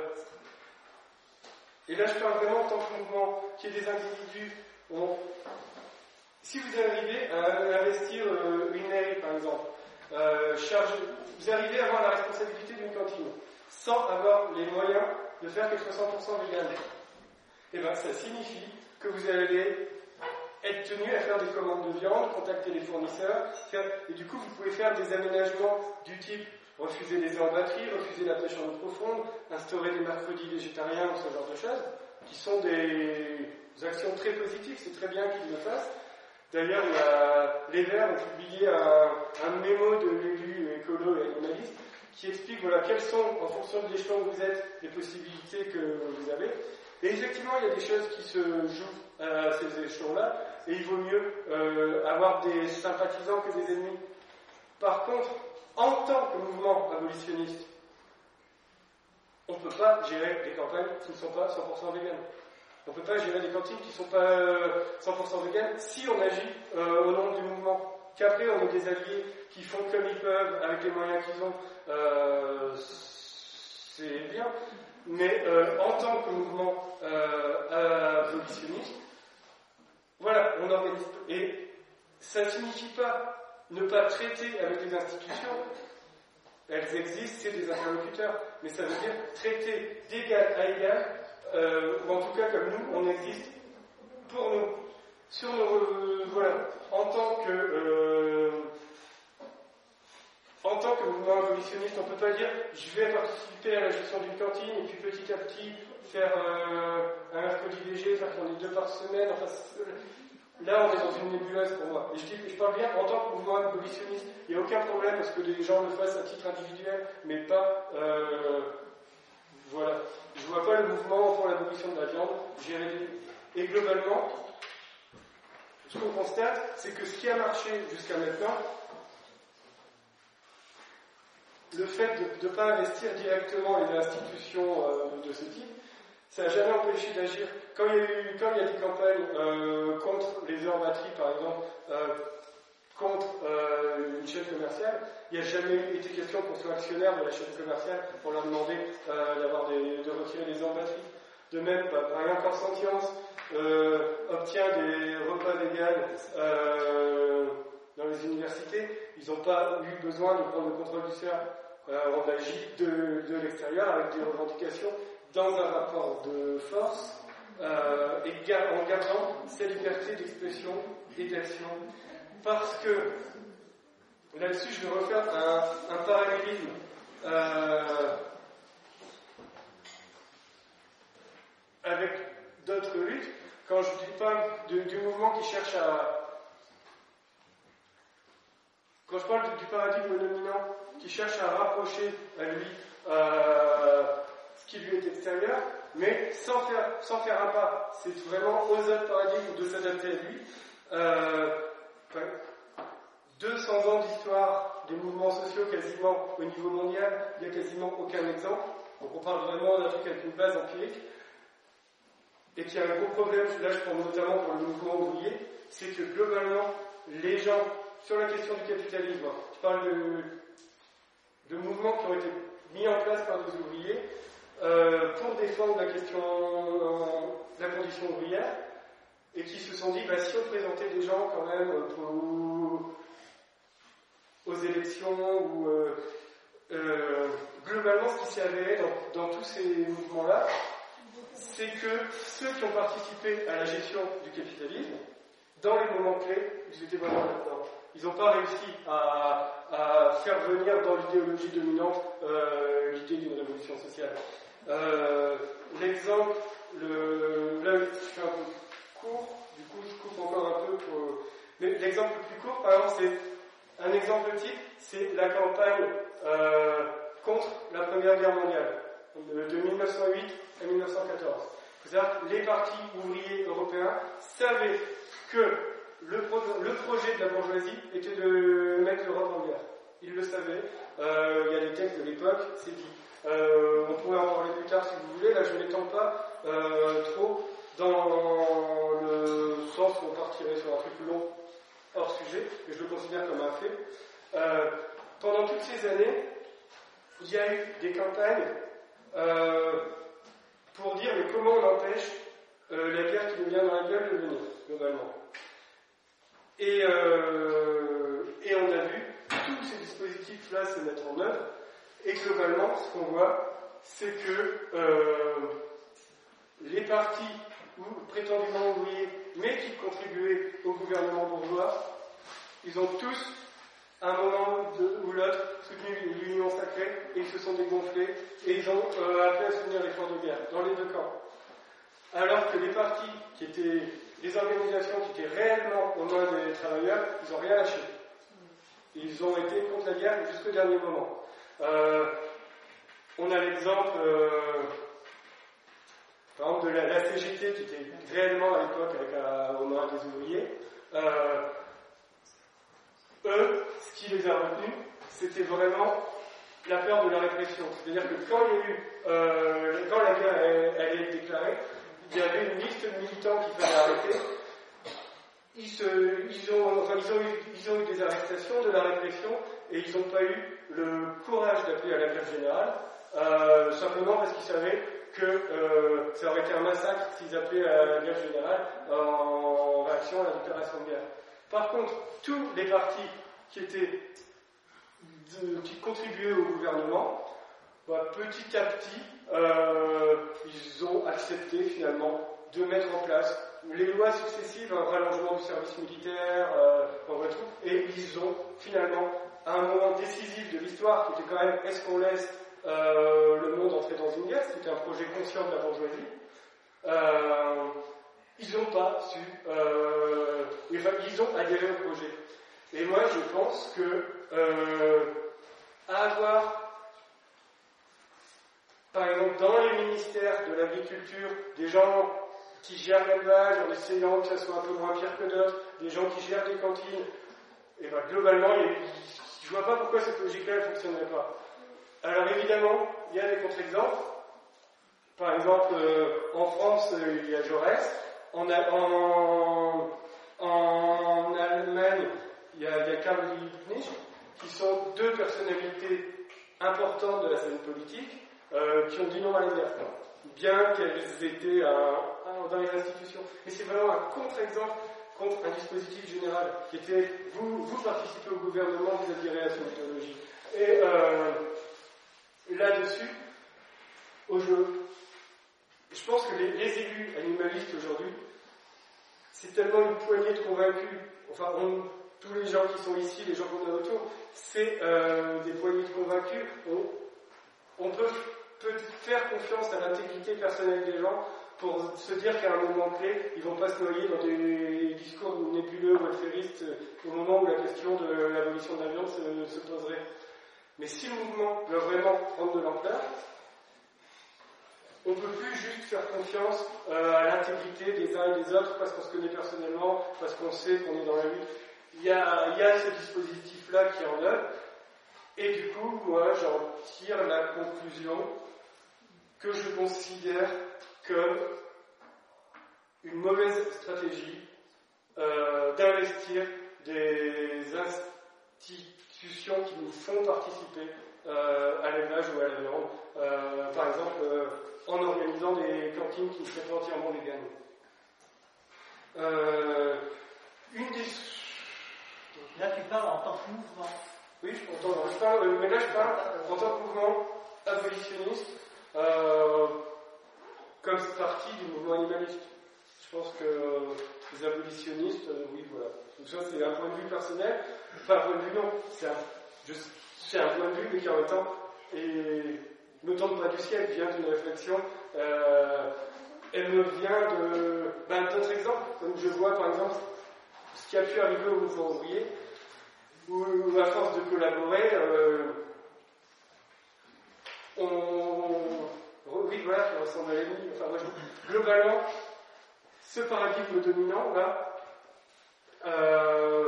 et là, je parle vraiment en tant que mouvement, qui est des individus. On, si vous arrivez à investir euh, une mairie, par exemple, euh, charge, vous arrivez à avoir la responsabilité d'une cantine, sans avoir les moyens de faire qu'elle soit cent pour cent végane, et bien ça signifie que vous allez être tenu à faire des commandes de viande, contacter les fournisseurs, faire, et du coup vous pouvez faire des aménagements du type refuser les œufs en batterie, refuser la pêche en eau profonde, instaurer des mercredis végétariens ou ce genre de choses, qui sont des actions très positives, c'est très bien qu'ils le fassent. D'ailleurs, il y a, les Verts ont publié un, un mémo de l'élu écolo et animaliste qui explique voilà, quelles sont, en fonction de l'échelon où vous êtes, les possibilités que vous avez. Et effectivement, il y a des choses qui se jouent à ces échelons-là, et il vaut mieux euh, avoir des sympathisants que des ennemis. Par contre, en tant que mouvement abolitionniste, on ne peut pas gérer des campagnes qui ne sont pas cent pour cent véganes. On ne peut pas gérer des cantines qui ne sont pas euh, cent pour cent véganes si on agit euh, au nom du mouvement. Qu'après, on a des alliés qui font comme ils peuvent, avec les moyens qu'ils ont, euh, c'est bien. Mais euh, en tant que mouvement euh, abolitionniste, voilà, on organise. Et ça ne signifie pas ne pas traiter avec les institutions. Elles existent, c'est des interlocuteurs. Mais ça veut dire traiter d'égal à égal, euh, ou en tout cas comme nous, on existe pour nous. Sur nos, euh, voilà, en tant que euh, en tant que mouvement abolitionniste, on ne peut pas dire je vais participer à la gestion d'une cantine et puis petit à petit faire euh, un mercredi léger, faire tourner deux par semaine. Enfin, là, on est dans une nébuleuse pour moi. Et je, dis, je parle bien en tant que mouvement abolitionniste. Il n'y a aucun problème parce que les gens le fassent à titre individuel, mais pas. Euh, voilà. Je ne vois pas le mouvement pour l'abolition de la viande. Et globalement, ce qu'on constate, c'est que ce qui a marché jusqu'à maintenant, le fait de ne pas investir directement les institutions euh, de ce type, ça n'a jamais empêché d'agir. Quand il y a eu, quand il y a des campagnes euh, contre les œufs en batterie, par exemple, euh, contre euh, une chaîne commerciale, il n'y a jamais été question qu'on soit actionnaire de la chaîne commerciale pour leur demander euh, d'avoir des, de retirer les œufs en batterie. De même, bah, par exemple, Conscience euh, obtient des repas véganes euh, dans les universités, ils n'ont pas eu besoin de prendre le contrôle du C E A. Euh, on agit de, de l'extérieur avec des revendications dans un rapport de force euh, et gar- en gardant cette liberté d'expression et d'action. Parce que, là-dessus, je vais refaire un, un parallélisme euh, avec d'autres luttes. Quand je dis pas de, du mouvement qui cherche à... Quand je parle du paradigme dominant qui cherche à rapprocher à lui euh, ce qui lui est extérieur, mais sans faire, sans faire un pas. C'est vraiment aux autres paradigmes de s'adapter à lui. Euh, deux cents ans d'histoire des mouvements sociaux quasiment au niveau mondial, il n'y a quasiment aucun exemple. Donc on parle vraiment d'un truc avec une base empirique. et qu'il y a un gros problème, là je prends notamment pour le mouvement ouvrier, c'est que globalement, les gens, sur la question du capitalisme, je parle de, de mouvements qui ont été mis en place par des ouvriers euh, pour défendre la question de la condition ouvrière, et qui se sont dit, bah, si on présentait des gens quand même pour, aux élections, ou euh, euh, globalement ce qui s'est avéré dans, dans tous ces mouvements-là, c'est que ceux qui ont participé à la gestion du capitalisme, dans les moments clés, ils étaient vraiment là-dedans. Ils n'ont pas réussi à, à faire venir dans l'idéologie dominante euh, l'idée d'une révolution sociale. Euh, l'exemple, le, là je fais un peu court, du coup je coupe encore un peu pour... Mais l'exemple le plus court, par exemple, c'est un exemple type, c'est la campagne euh, contre la Première Guerre mondiale, de mille neuf cent huit à mille neuf cent quatorze. C'est-à-dire que les partis ouvriers européens savaient que le, pro le projet de la bourgeoisie était de mettre l'Europe en guerre. Ils le savaient. Euh, il y a des textes de l'époque, c'est dit. Euh, on pourrait en parler plus tard si vous voulez. Là, je ne m'étends pas euh, trop dans le sens où on partirait sur un truc long hors sujet, et je le considère comme un fait. Euh, pendant toutes ces années, il y a eu des campagnes euh, pour dire mais comment on empêche euh, la guerre qui nous vient dans la gueule de venir, globalement. Et, euh, et on a vu tous ces dispositifs-là se mettre en œuvre, et globalement, ce qu'on voit, c'est que euh, les partis ou prétendument ouvriers, mais qui contribuaient au gouvernement bourgeois, ils ont tous, à un moment ou l'autre, soutenu l'union sacrée, et ils se sont dégonflés, et ils ont euh, appelé à soutenir l'effort de guerre, dans les deux camps. Alors que les partis qui étaient, les organisations qui étaient réellement aux mains des travailleurs, ils n'ont rien lâché. Ils ont été contre la guerre jusqu'au dernier moment. Euh, on a l'exemple, euh, par exemple, de la, la C G T qui était réellement à l'époque avec la, aux mains des ouvriers. Euh, eux, ce qui les a retenus, c'était vraiment la peur de la répression. C'est-à-dire que quand il y a eu, euh, quand la guerre elle, elle est déclarée, il y avait une liste de militants qu'il fallait arrêter. Ils, se, ils, ont, enfin, ils, ont eu, ils ont eu des arrestations, de la répression, et ils n'ont pas eu le courage d'appeler à la grève générale, euh, simplement parce qu'ils savaient que euh, ça aurait été un massacre s'ils appelaient à la grève générale en réaction à la déclaration de guerre. Par contre, tous les partis qui étaient de, qui contribuaient au gouvernement, bah, petit à petit, euh, ils ont accepté finalement de mettre en place les lois successives, un rallongement du service militaire, euh, en vrai tout, et ils ont finalement, à un moment décisif de l'histoire, qui était quand même est-ce qu'on laisse euh, le monde entrer dans une guerre, c'était un projet conscient de la bourgeoisie, euh, ils n'ont pas su, euh, enfin, ils ont adhéré au projet. Et moi je pense que euh, avoir, par exemple, dans les ministères de l'agriculture, des gens qui gèrent l'élevage en essayant que ça soit un peu moins pire que d'autres, des gens qui gèrent des cantines, et ben globalement, il, je ne vois pas pourquoi cette logique-là ne fonctionnerait pas. Alors évidemment, il y a des contre-exemples. Par exemple, euh, en France, euh, il y a Jaurès. En, en, en Allemagne, il y a, il y a Karl Liebknecht, qui sont deux personnalités importantes de la scène politique, euh, qui ont dit non à la guerre, bien qu'elles étaient un, un, dans les institutions. Mais c'est vraiment un contre-exemple contre un dispositif général, qui était, vous, vous participez au gouvernement, vous adhérez à son idéologie. Et euh, là-dessus, au jeu, je pense que les, les élus animalistes aujourd'hui, c'est tellement une poignée de convaincus, enfin, on, tous les gens qui sont ici, les gens qu'on a autour, c'est euh, des poignées de convaincus. On, on peut, peut faire confiance à l'intégrité personnelle des gens pour se dire qu'à un moment clé, ils ne vont pas se noyer dans des discours nébuleux ou welfaristes au moment où la question de l'abolition de la viande se, se poserait. Mais si le mouvement doit vraiment prendre de l'ampleur, on ne peut plus juste faire confiance euh, à l'intégrité des uns et des autres parce qu'on se connaît personnellement, parce qu'on sait qu'on est dans la lutte. Il y a, il y a ce dispositif-là qui est en œuvre, et du coup, moi, j'en tire la conclusion que je considère comme une mauvaise stratégie euh, d'investir des institutions qui nous font participer euh, à l'élevage ou à la viande, euh, par exemple euh, en organisant des cantines qui seraient entièrement véganes. Euh, une des... Là, tu parles en tant que mouvement. Oui, je, entends, je parle, mais là je parle en tant que mouvement abolitionniste, euh, comme partie du mouvement animaliste. Je pense que euh, les abolitionnistes, euh, oui, voilà. Donc ça, c'est un point de vue personnel. Enfin, un point de vue, non. C'est un, je, c'est un point de vue, mais qui en même temps est, ne tombe pas du ciel, vient d'une réflexion. Euh, elle me vient de ben, d'autres exemples. Comme je vois, par exemple, ce qui a pu arriver au mouvement ouvrier, où, à force de collaborer, euh, on... Oui, voilà, qui ressemble à l'ennemi. Enfin, moi, je... globalement, ce paradigme dominant, là, euh,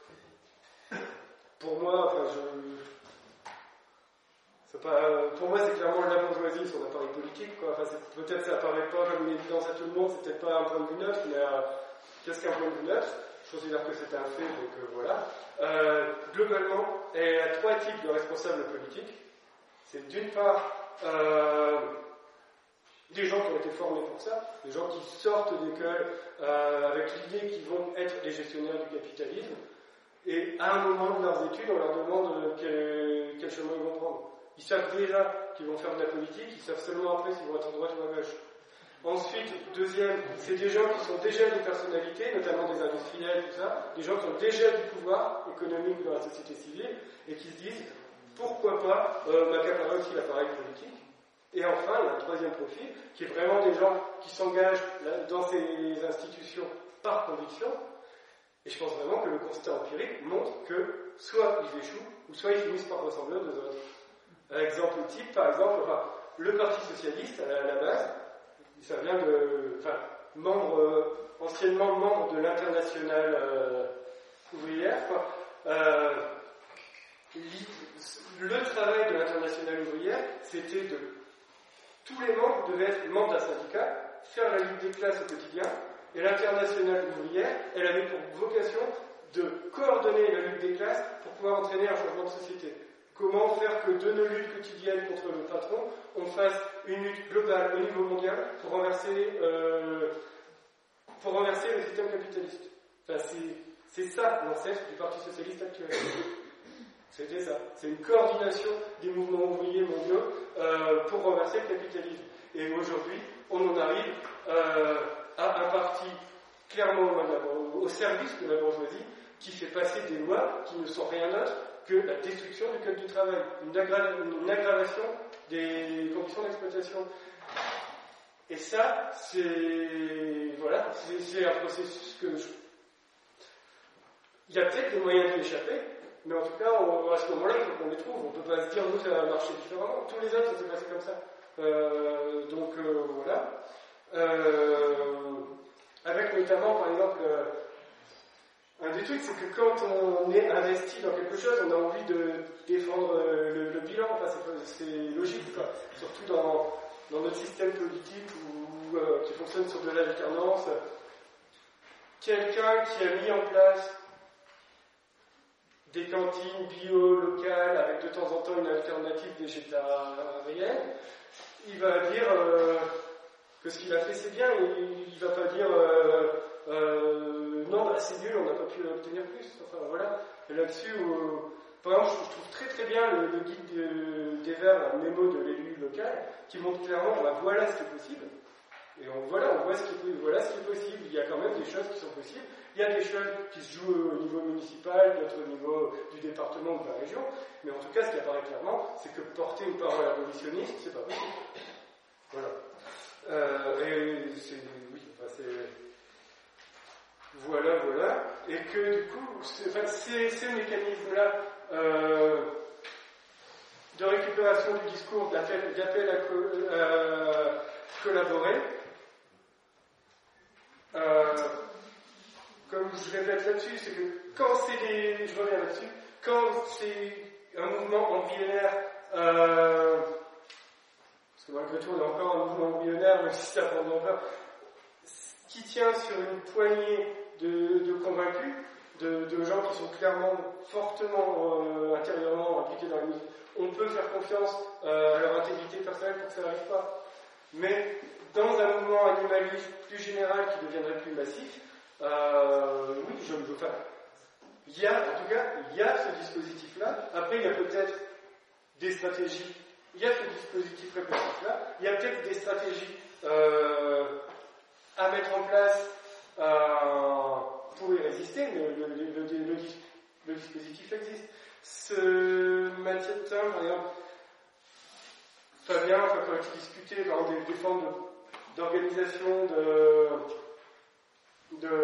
pour moi, enfin, je... C'est pas, pour moi, c'est clairement la bourgeoisie, son appareil politique, quoi. Enfin, c'est, peut-être ça apparaît pas comme une évidence à tout le monde, c'est peut-être pas un point de vue neutre, mais euh, qu'est-ce qu'un point de vue neutre? Je considère que c'est un fait, donc euh, voilà. Euh, globalement, il y a trois types de responsables politiques. C'est d'une part euh, des gens qui ont été formés pour ça, des gens qui sortent d'école euh, avec l'idée qu'ils vont être les gestionnaires du capitalisme, et à un moment de leurs études, on leur demande quel, quel chemin ils vont prendre. Ils savent déjà qu'ils vont faire de la politique, ils savent seulement après s'ils vont être à droite ou à gauche. Ensuite, deuxième, c'est des gens qui sont déjà des personnalités, notamment des industriels, tout ça, des gens qui ont déjà du pouvoir économique dans la société civile, et qui se disent, pourquoi pas euh, m'accaparer aussi l'appareil politique. Et enfin, il y a un troisième profil, qui est vraiment des gens qui s'engagent dans ces institutions par conviction, et je pense vraiment que le constat empirique montre que soit ils échouent, ou soit ils finissent par ressembler aux deux autres. Un exemple type, par exemple, enfin, le Parti Socialiste, à la, à la base, ça vient de, enfin, membre, euh, anciennement membre de l'Internationale euh, ouvrière, quoi. Euh, le travail de l'Internationale ouvrière, c'était de, tous les membres devaient être membres d'un syndicat, faire la lutte des classes au quotidien, et l'Internationale ouvrière, elle avait pour vocation de coordonner la lutte des classes pour pouvoir entraîner un changement de société. Comment faire que de nos luttes quotidiennes contre le patron, on fasse une lutte globale au niveau mondial pour renverser, euh, pour renverser le système capitaliste. Enfin, c'est, c'est ça l'ancêtre du Parti Socialiste actuel. C'était ça. C'est une coordination des mouvements ouvriers mondiaux euh, pour renverser le capitalisme. Et aujourd'hui, on en arrive euh, à un parti clairement au service de la bourgeoisie qui fait passer des lois qui ne sont rien d'autre que la destruction du code du travail, une, aggra- une aggravation des conditions d'exploitation. Et ça, c'est voilà, c'est, c'est un processus que je... il y a peut-être des moyens d'y échapper, mais en tout cas, on, à ce moment-là, il faut qu'on les trouve. On ne peut pas se dire, nous, ça va marcher différemment. Tous les autres, ça s'est passé comme ça. Euh, donc, euh, voilà. Euh, avec notamment, par exemple, euh, un des trucs, c'est que quand on est investi dans quelque chose, on a envie de défendre euh, le, le bilan. Enfin, c'est, c'est logique, quoi. Surtout dans, dans notre système politique où, euh, qui fonctionne sur de l'alternance. Quelqu'un qui a mis en place des cantines bio, locales, avec de temps en temps une alternative végétarienne, il va dire euh, que ce qu'il a fait c'est bien, il ne va pas dire euh, euh, non, bah, c'est nul, on n'a pas pu obtenir plus. Enfin voilà, et là-dessus, euh, par exemple, je trouve très très bien le, le guide de, des Verts, un mémo de l'élu local, qui montre clairement, bah, voilà ce qui est possible. Et on, voilà, on voit ce qui est, voilà ce qui est possible. Il y a quand même des choses qui sont possibles. Il y a des choses qui se jouent au niveau municipal, d'autres au niveau du département ou de la région. Mais en tout cas, ce qui apparaît clairement, c'est que porter une parole abolitionniste, c'est pas possible. Voilà. Euh, et c'est, oui, enfin, c'est, voilà, voilà. Et que du coup, c'est, enfin, ces, ces mécanismes-là euh, de récupération du discours, d'appel, d'appel à co- euh, collaborer, Euh, comme je répète là-dessus, c'est que quand c'est des, je reviens là-dessus, quand c'est un mouvement embryonnaire, euh, parce que malgré tout on a encore un mouvement embryonnaire, même si ça prend de l'ampleur, qui tient sur une poignée de, de convaincus, de, de gens qui sont clairement, fortement, euh, intérieurement impliqués dans la musique. On peut faire confiance euh, à leur intégrité personnelle pour que ça n'arrive pas. Mais dans un mouvement animaliste plus général qui deviendrait plus massif, euh, oui, je ne veux pas. Il y a, en tout cas, il y a ce dispositif-là. Après, il y a peut-être des stratégies. Il y a ce dispositif répressif-là. Il y a peut-être des stratégies euh, à mettre en place euh, pour y résister, mais le, le, le, le, le, le dispositif existe. Ce Mathieu de Tain, par exemple, Fabien, enfin, quand il discutait par exemple, des, des formes de, d'organisation de, de,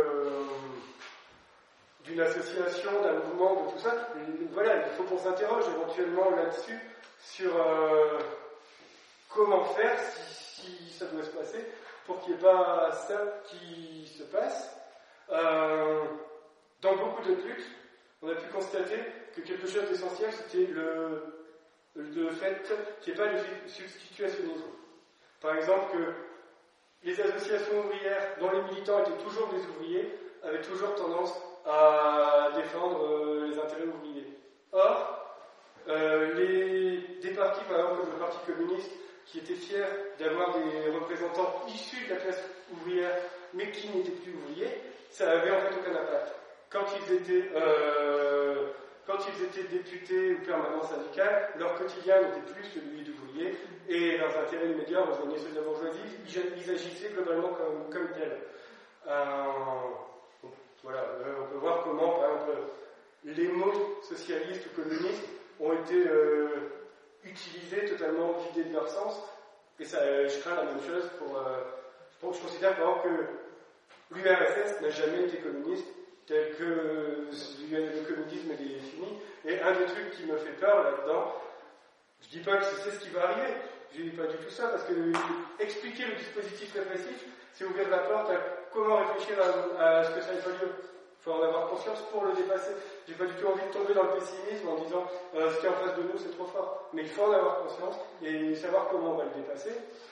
d'une association, d'un mouvement, de tout ça, voilà, il faut qu'on s'interroge éventuellement là-dessus sur euh, comment faire si, si ça doit se passer pour qu'il n'y ait pas ça qui se passe. Euh, dans beaucoup de luttes, on a pu constater que quelque chose d'essentiel, c'était le, le fait qu'il n'y ait pas de substitutionnisme. Par exemple, que les associations ouvrières, dont les militants étaient toujours des ouvriers, avaient toujours tendance à défendre euh, les intérêts ouvriers. Or, euh, les, des partis, par exemple comme le Parti communiste, qui étaient fiers d'avoir des représentants issus de la classe ouvrière, mais qui n'étaient plus ouvriers, ça n'avait en fait aucun impact. Quand ils étaient, euh, quand ils étaient députés ou permanents syndicales, leur quotidien n'était plus celui d'ouvriers, et leurs intérêts immédiats rejoignaient ceux de la bourgeoisie, ils agissaient globalement comme, comme tels. Euh, Voilà, on peut voir comment, par exemple, les mots socialistes ou communistes ont été euh, utilisés, totalement vidés de leur sens, et ça, je crains la même chose pour... Euh, pour je considère par exemple que l'U R S S n'a jamais été communiste, tel que le communisme est défini, et un des trucs qui me fait peur là-dedans, je dis pas que c'est ce qui va arriver, je dis pas du tout ça, parce que expliquer le dispositif répressif, c'est ouvrir la porte à comment réfléchir à, à ce que ça n'a pas lieu. Il faut en avoir conscience pour le dépasser. J'ai pas du tout envie de tomber dans le pessimisme en disant euh, ce qui est en face de nous c'est trop fort. Mais il faut en avoir conscience et savoir comment on va le dépasser.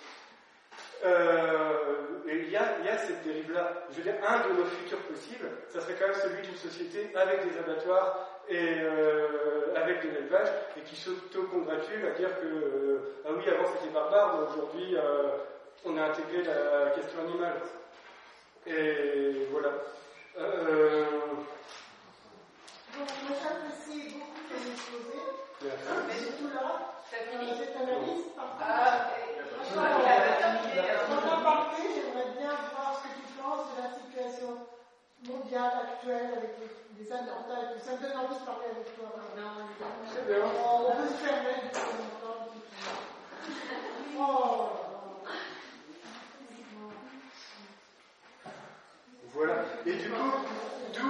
Euh, et il y a, il y a cette dérive-là. Je veux dire, un de nos futurs possibles, ça serait quand même celui d'une société avec des abattoirs et euh, avec de l'élevage et qui s'auto-congratule à dire que euh, ah oui, avant c'était barbare, mais aujourd'hui euh, on a intégré la question animale. Et voilà. Euh... Donc, moi j'apprécie beaucoup ce que vous exposez, mais surtout là, euh, cette analyse, par contre, Ah, on a parlé, j'aimerais bien voir ce que tu penses de la situation mondiale actuelle avec les, les attentats et tout ça. Ça me donne envie de parler avec toi. Non, c'est bien. On peut se permettre de se entendre. Oh. Voilà. Et du coup, d'où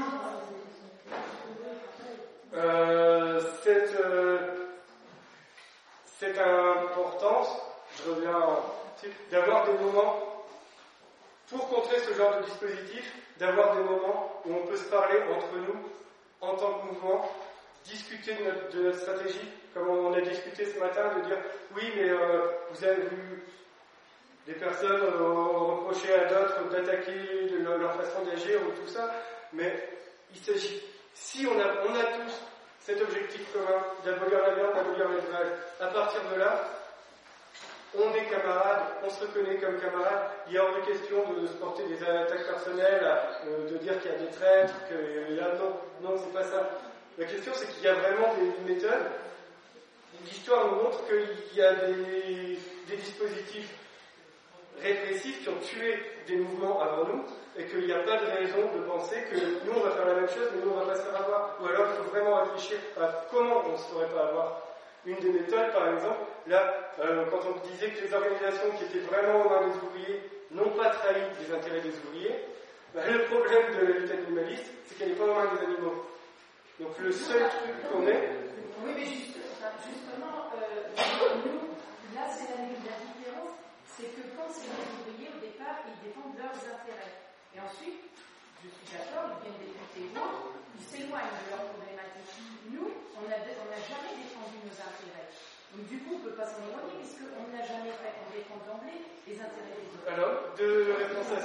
euh, cette, euh, cette importance, je reviens, d'avoir des moments, pour contrer ce genre de dispositif, d'avoir des moments où on peut se parler entre nous, en tant que mouvement, discuter de notre, de notre stratégie, comme on a discuté ce matin, de dire, oui, mais euh, vous avez vu... Des personnes ont reproché à d'autres d'attaquer de leur façon d'agir ou tout ça, mais il s'agit, si on a, on a tous cet objectif commun d'abolir la viande, d'abolir l'élevage, à partir de là, on est camarades, on se reconnaît comme camarades, il y a hors de question de se porter des attaques personnelles, de dire qu'il y a des traîtres, que là, non, non, c'est pas ça. La question, c'est qu'il y a vraiment des méthodes. L'histoire nous montre qu'il y a des, des dispositifs répressifs qui ont tué des mouvements avant nous et qu'il n'y a pas de raison de penser que nous on va faire la même chose mais nous on va pas se faire avoir. Ou alors il faut vraiment réfléchir à comment on ne se ferait pas avoir. Une des méthodes par exemple, là euh, quand on disait que les organisations qui étaient vraiment aux mains des ouvriers n'ont pas trahi les intérêts des ouvriers, bah, le problème de la lutte animaliste c'est qu'elle n'est pas aux mains des animaux. Donc le seul truc qu'on est... Oui mais juste, justement, euh, nous, là c'est la, la différence. C'est que quand c'est les ouvriers, au départ, ils défendent leurs intérêts. Et ensuite, je suis d'accord, ils viennent députés ou ils s'éloignent de leurs problématiques. Nous, on n'a jamais défendu nos intérêts. Donc du coup, on ne peut pas s'en éloigner, puisqu'on n'a jamais fait, on défend d'emblée les intérêts des autres. Alors, de réponse à ça,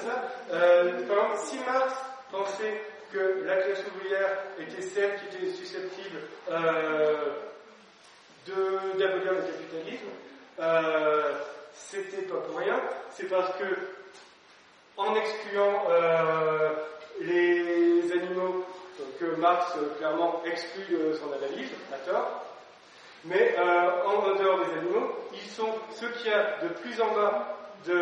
Euh, par exemple, si Marx pensait que la classe ouvrière était celle qui était susceptible euh, de, d'abolir le capitalisme, euh, c'était pas pour rien, c'est parce que en excluant euh, les animaux que Marx euh, clairement exclut de son analyse, à tort, mais euh, en dehors des animaux, ils sont ceux qu'il y a de plus en bas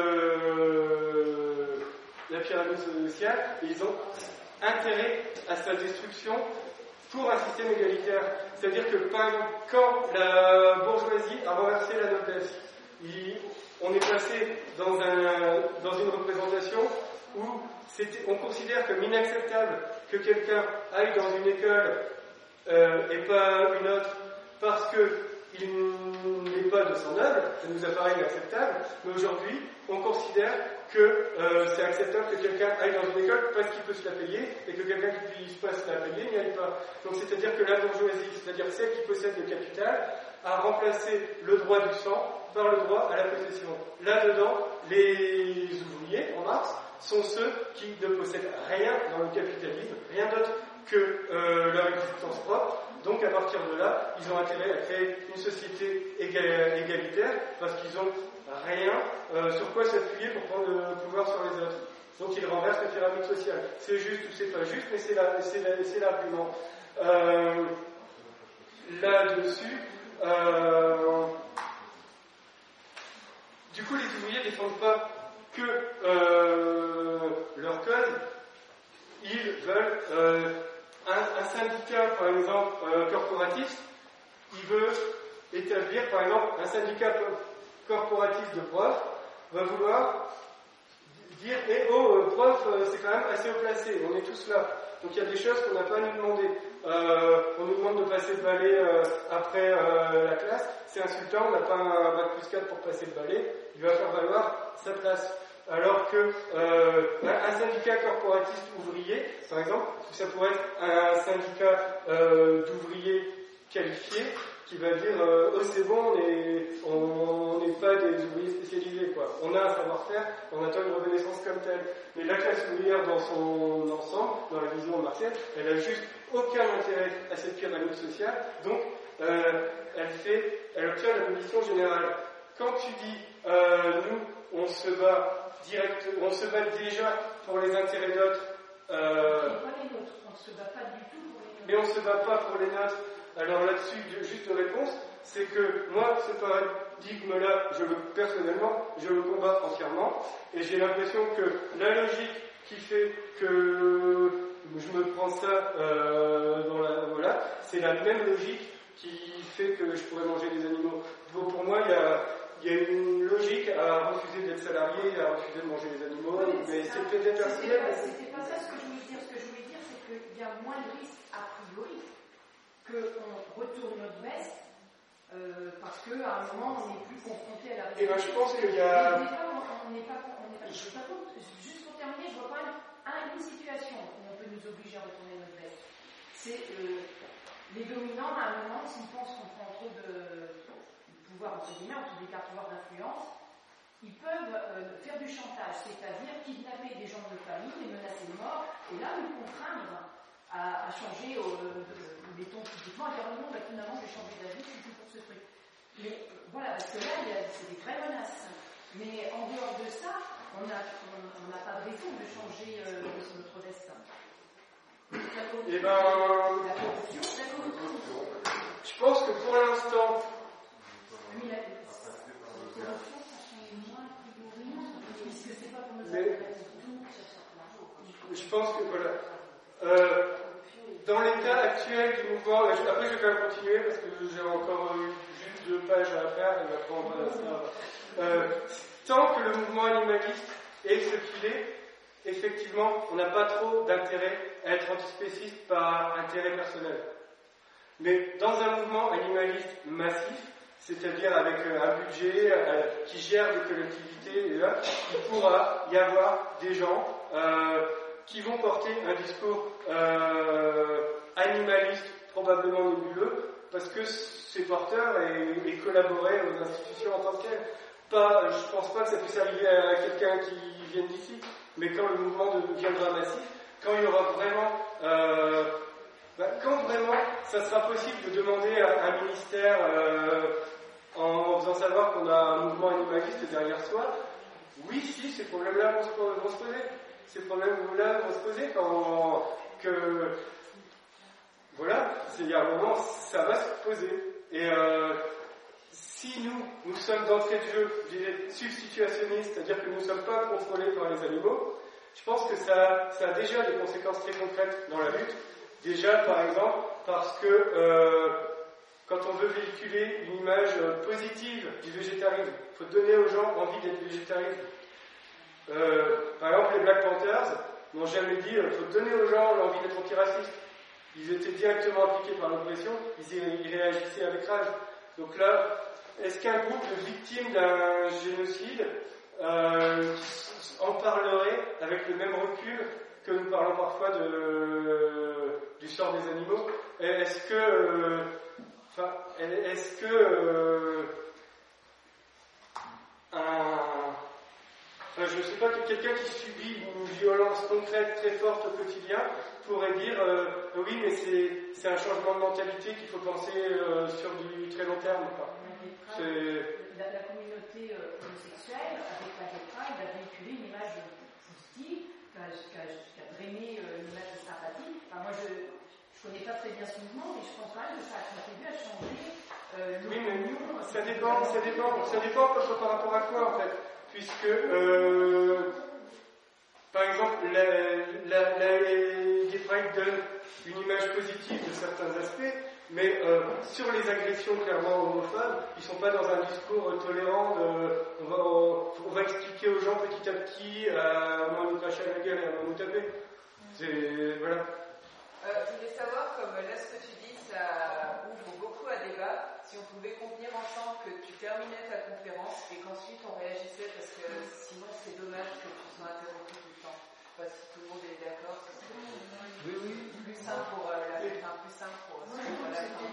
de la pyramide sociale, et ils ont intérêt à sa destruction pour un système égalitaire. C'est-à-dire que, par exemple, quand la bourgeoisie a renversé la noblesse, il, on est passé dans, un, dans une représentation où c'était, on considère comme inacceptable que quelqu'un aille dans une école euh, et pas une autre parce qu'il n'est pas de sang noble, ça nous apparaît inacceptable, mais aujourd'hui, on considère que euh, c'est acceptable que quelqu'un aille dans une école parce qu'il peut se la payer et que quelqu'un qui ne puisse pas se la payer n'y aille pas. Donc c'est-à-dire que la bourgeoisie, c'est-à-dire celle qui possède le capital, a remplacé le droit du sang par le droit à la possession. Là-dedans, les ouvriers, en Marx, sont ceux qui ne possèdent rien dans le capitalisme, rien d'autre que euh, leur existence propre. Donc à partir de là, ils ont intérêt à créer une société égal- égalitaire parce qu'ils ont rien euh, sur quoi s'appuyer pour prendre le pouvoir sur les autres. Donc ils renversent la pyramide sociale. C'est juste ou c'est pas juste, mais c'est, la, c'est, la, c'est l'argument. Euh, là-dessus, euh, du coup les ouvriers ne défendent pas que euh, leur cause, ils veulent euh, un, un syndicat, par exemple, euh, corporatiste, il veut établir, par exemple, un syndicat corporatiste de profs, va vouloir dire « Eh oh, euh, prof, euh, c'est quand même assez haut placé, on est tous là ». Donc il y a des choses qu'on n'a pas à nous demander. Euh, on nous demande de passer le balai euh, après euh, la classe, c'est insultant, on n'a pas un bac plus quatre pour passer le balai, il va faire valoir sa place. Alors que euh, un syndicat corporatiste ouvrier, par exemple, ça pourrait être un syndicat euh, d'ouvriers qualifiés qui va dire euh, oh c'est bon, on n'est pas des ouvriers spécialisés, quoi. On a un savoir-faire, on attend une reconnaissance comme telle. Mais la classe ouvrière dans son ensemble, dans la vision marxienne, elle a juste aucun intérêt à cette pyramide sociale, donc euh, elle fait, elle obtient la position générale. Quand tu dis euh, nous, on se bat direct, on se bat déjà pour les intérêts d'autres. Euh, pas les nôtres, on ne se bat pas du tout pour les nôtres. Mais on ne se bat pas pour les nôtres. Alors là-dessus, juste réponse, c'est que moi, ce paradigme-là, je le, personnellement, je le combats entièrement, et j'ai l'impression que la logique qui fait que je me prends ça euh, dans la, voilà, c'est la même logique qui fait que je pourrais manger des animaux. Pour, pour moi, il y a Il y a une logique à refuser d'être salarié, à refuser de manger les animaux, oui, mais c'est, c'est peut-être personnel. C'était pas ça ce que je voulais dire. Ce que je voulais dire, c'est qu'il y a moins de risques a priori qu'on retourne notre veste euh, parce qu'à un moment, on n'est plus confronté à la réalité. Et ben, je pense qu'il y a. On n'est pas, on n'est pas, on n'est pas, je pas juste pour terminer, je vois quand même une situation où on peut nous obliger à retourner notre veste. C'est euh, les dominants, à un moment, s'ils pensent qu'on prend trop de pouvoir, entre guillemets, en tous les cas, pouvoir d'influence, ils peuvent euh, faire du chantage, c'est-à-dire kidnapper des gens de famille, les menacer de mort, et là, nous contraindre à, à changer, euh, mettons, typiquement, à dire non, bah, finalement, j'ai changé d'avis, je suis plus pour ce truc. Mais euh, voilà, parce que là, il y a, c'est des vraies menaces. Mais en dehors de ça, on n'a on, on pas de raison de changer euh, notre destin. La corruption, eh ben, la corruption, la corruption. Je pense que pour l'instant, oui, la corruption, ça change moins a priori, puisque c'est pas pour nous mais, tout. je pense que voilà. Euh, dans l'état actuel du mouvement, après je vais quand même continuer parce que j'ai encore eu juste deux pages à faire et après on va ça. Euh, tant que le mouvement animaliste est ce qu'il est, effectivement, on n'a pas trop d'intérêt à être antispéciste par intérêt personnel. Mais dans un mouvement animaliste massif, c'est-à-dire avec un budget euh, qui gère des collectivités, et là, il pourra y avoir des gens euh, qui vont porter un discours euh, animaliste, probablement nébuleux, parce que c'est porteur et, et collaborer aux institutions en tant que telles. Pas, je ne pense pas que ça puisse arriver à quelqu'un qui vient d'ici. mais quand le mouvement deviendra massif, quand il y aura vraiment, euh, bah, quand vraiment ça sera possible de demander à un ministère, euh, en faisant savoir qu'on a un mouvement animaliste derrière soi, oui, si, ces problèmes-là vont se, vont se poser. Ces problèmes-là vont se poser quand que voilà, il y a un moment, ça va se poser. Et euh, si nous, nous sommes d'entrée de jeu, je dirais, substitutionnistes, c'est-à-dire que nous ne sommes pas contrôlés par les animaux, je pense que ça, ça a déjà des conséquences très concrètes dans la lutte. Déjà, par exemple, parce que euh, quand on veut véhiculer une image positive du végétarisme, il faut donner aux gens envie d'être végétaristes. Euh, par exemple, les Black Panthers n'ont jamais dit il euh, faut donner aux gens l'envie d'être antiracistes. Ils étaient directement impliqués par l'oppression, ils, ils réagissaient avec rage. Donc là, est-ce qu'un groupe de victimes d'un génocide euh, en parlerait avec le même recul que nous parlons parfois de, euh, du sort des animaux? Est-ce que, euh, enfin, est-ce que euh, un Enfin, je ne sais pas que quelqu'un qui subit une violence concrète très forte au quotidien pourrait dire euh, oui, mais c'est, c'est un changement de mentalité qu'il faut penser euh, sur du très long terme. C'est... La, la communauté euh, homosexuelle, avec la Gay Pride, a véhiculé une image positive, qui a, qui a, qui a drainé euh, une image de sympathie. Enfin, moi, je ne connais pas très bien ce mouvement, mais je pense quand même que ça a contribué à changer euh, l'opinion. Oui, mais ça dépend, ça dépend, ça dépend par rapport à quoi, en fait. Puisque, euh, par exemple, la, la, la Gay Pride donne une image positive de certains aspects, mais euh, sur les agressions clairement homophobes, ils ne sont pas dans un discours tolérant de on va, on va expliquer aux gens petit à petit à moins nous cracher à la gueule et à moins nous taper. C'est, voilà. Euh, je voulais savoir, comme là ce que tu dis, ça ouvre beaucoup à débat, si on pouvait convenir ensemble que tu terminais ta conférence et qu'ensuite on réagissait, parce que sinon c'est dommage que tu sois interrompu tout le temps. Je ne sais pas si tout le monde est d'accord. Oui, oui. Plus simple pour euh, la fin, plus simple pour euh, suivre la fin.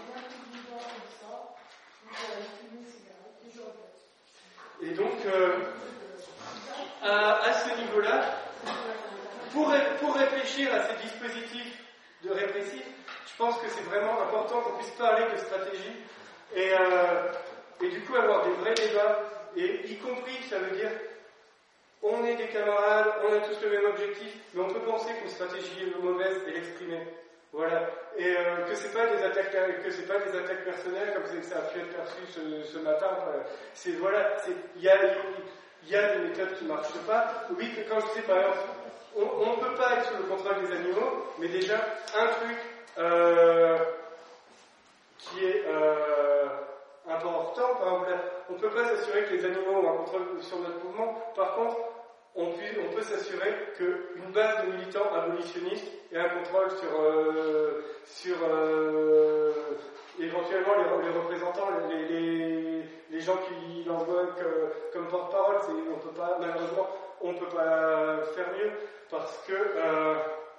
Et donc, euh, à, à ce niveau-là, pour, pour réfléchir à ces dispositifs de répressifs, je pense que c'est vraiment important qu'on puisse parler de stratégie et, euh, et du coup avoir des vrais débats, et y compris, ça veut dire, on est des camarades, on a tous le même objectif, mais on peut penser qu'une stratégie est mauvaise et l'exprimer. Voilà. Et euh, que c'est pas des attaques, que c'est pas des attaques personnelles comme ça a pu être perçu ce, ce matin. C'est voilà, il y a, y a des méthodes qui marchent pas. Oui, que quand je sais par exemple, on ne peut pas être sous le contrôle des animaux, mais déjà un truc euh, qui est euh, important, par exemple, on ne peut pas s'assurer que les animaux ont un contrôle sur notre mouvement. Par contre, on peut, on peut s'assurer qu'une base de militants abolitionnistes ait un contrôle sur, euh, sur euh, éventuellement les, les représentants, les, les, les gens qui l'envoient comme porte-parole. C'est, on peut pas, malheureusement, on ne peut pas faire mieux parce que euh,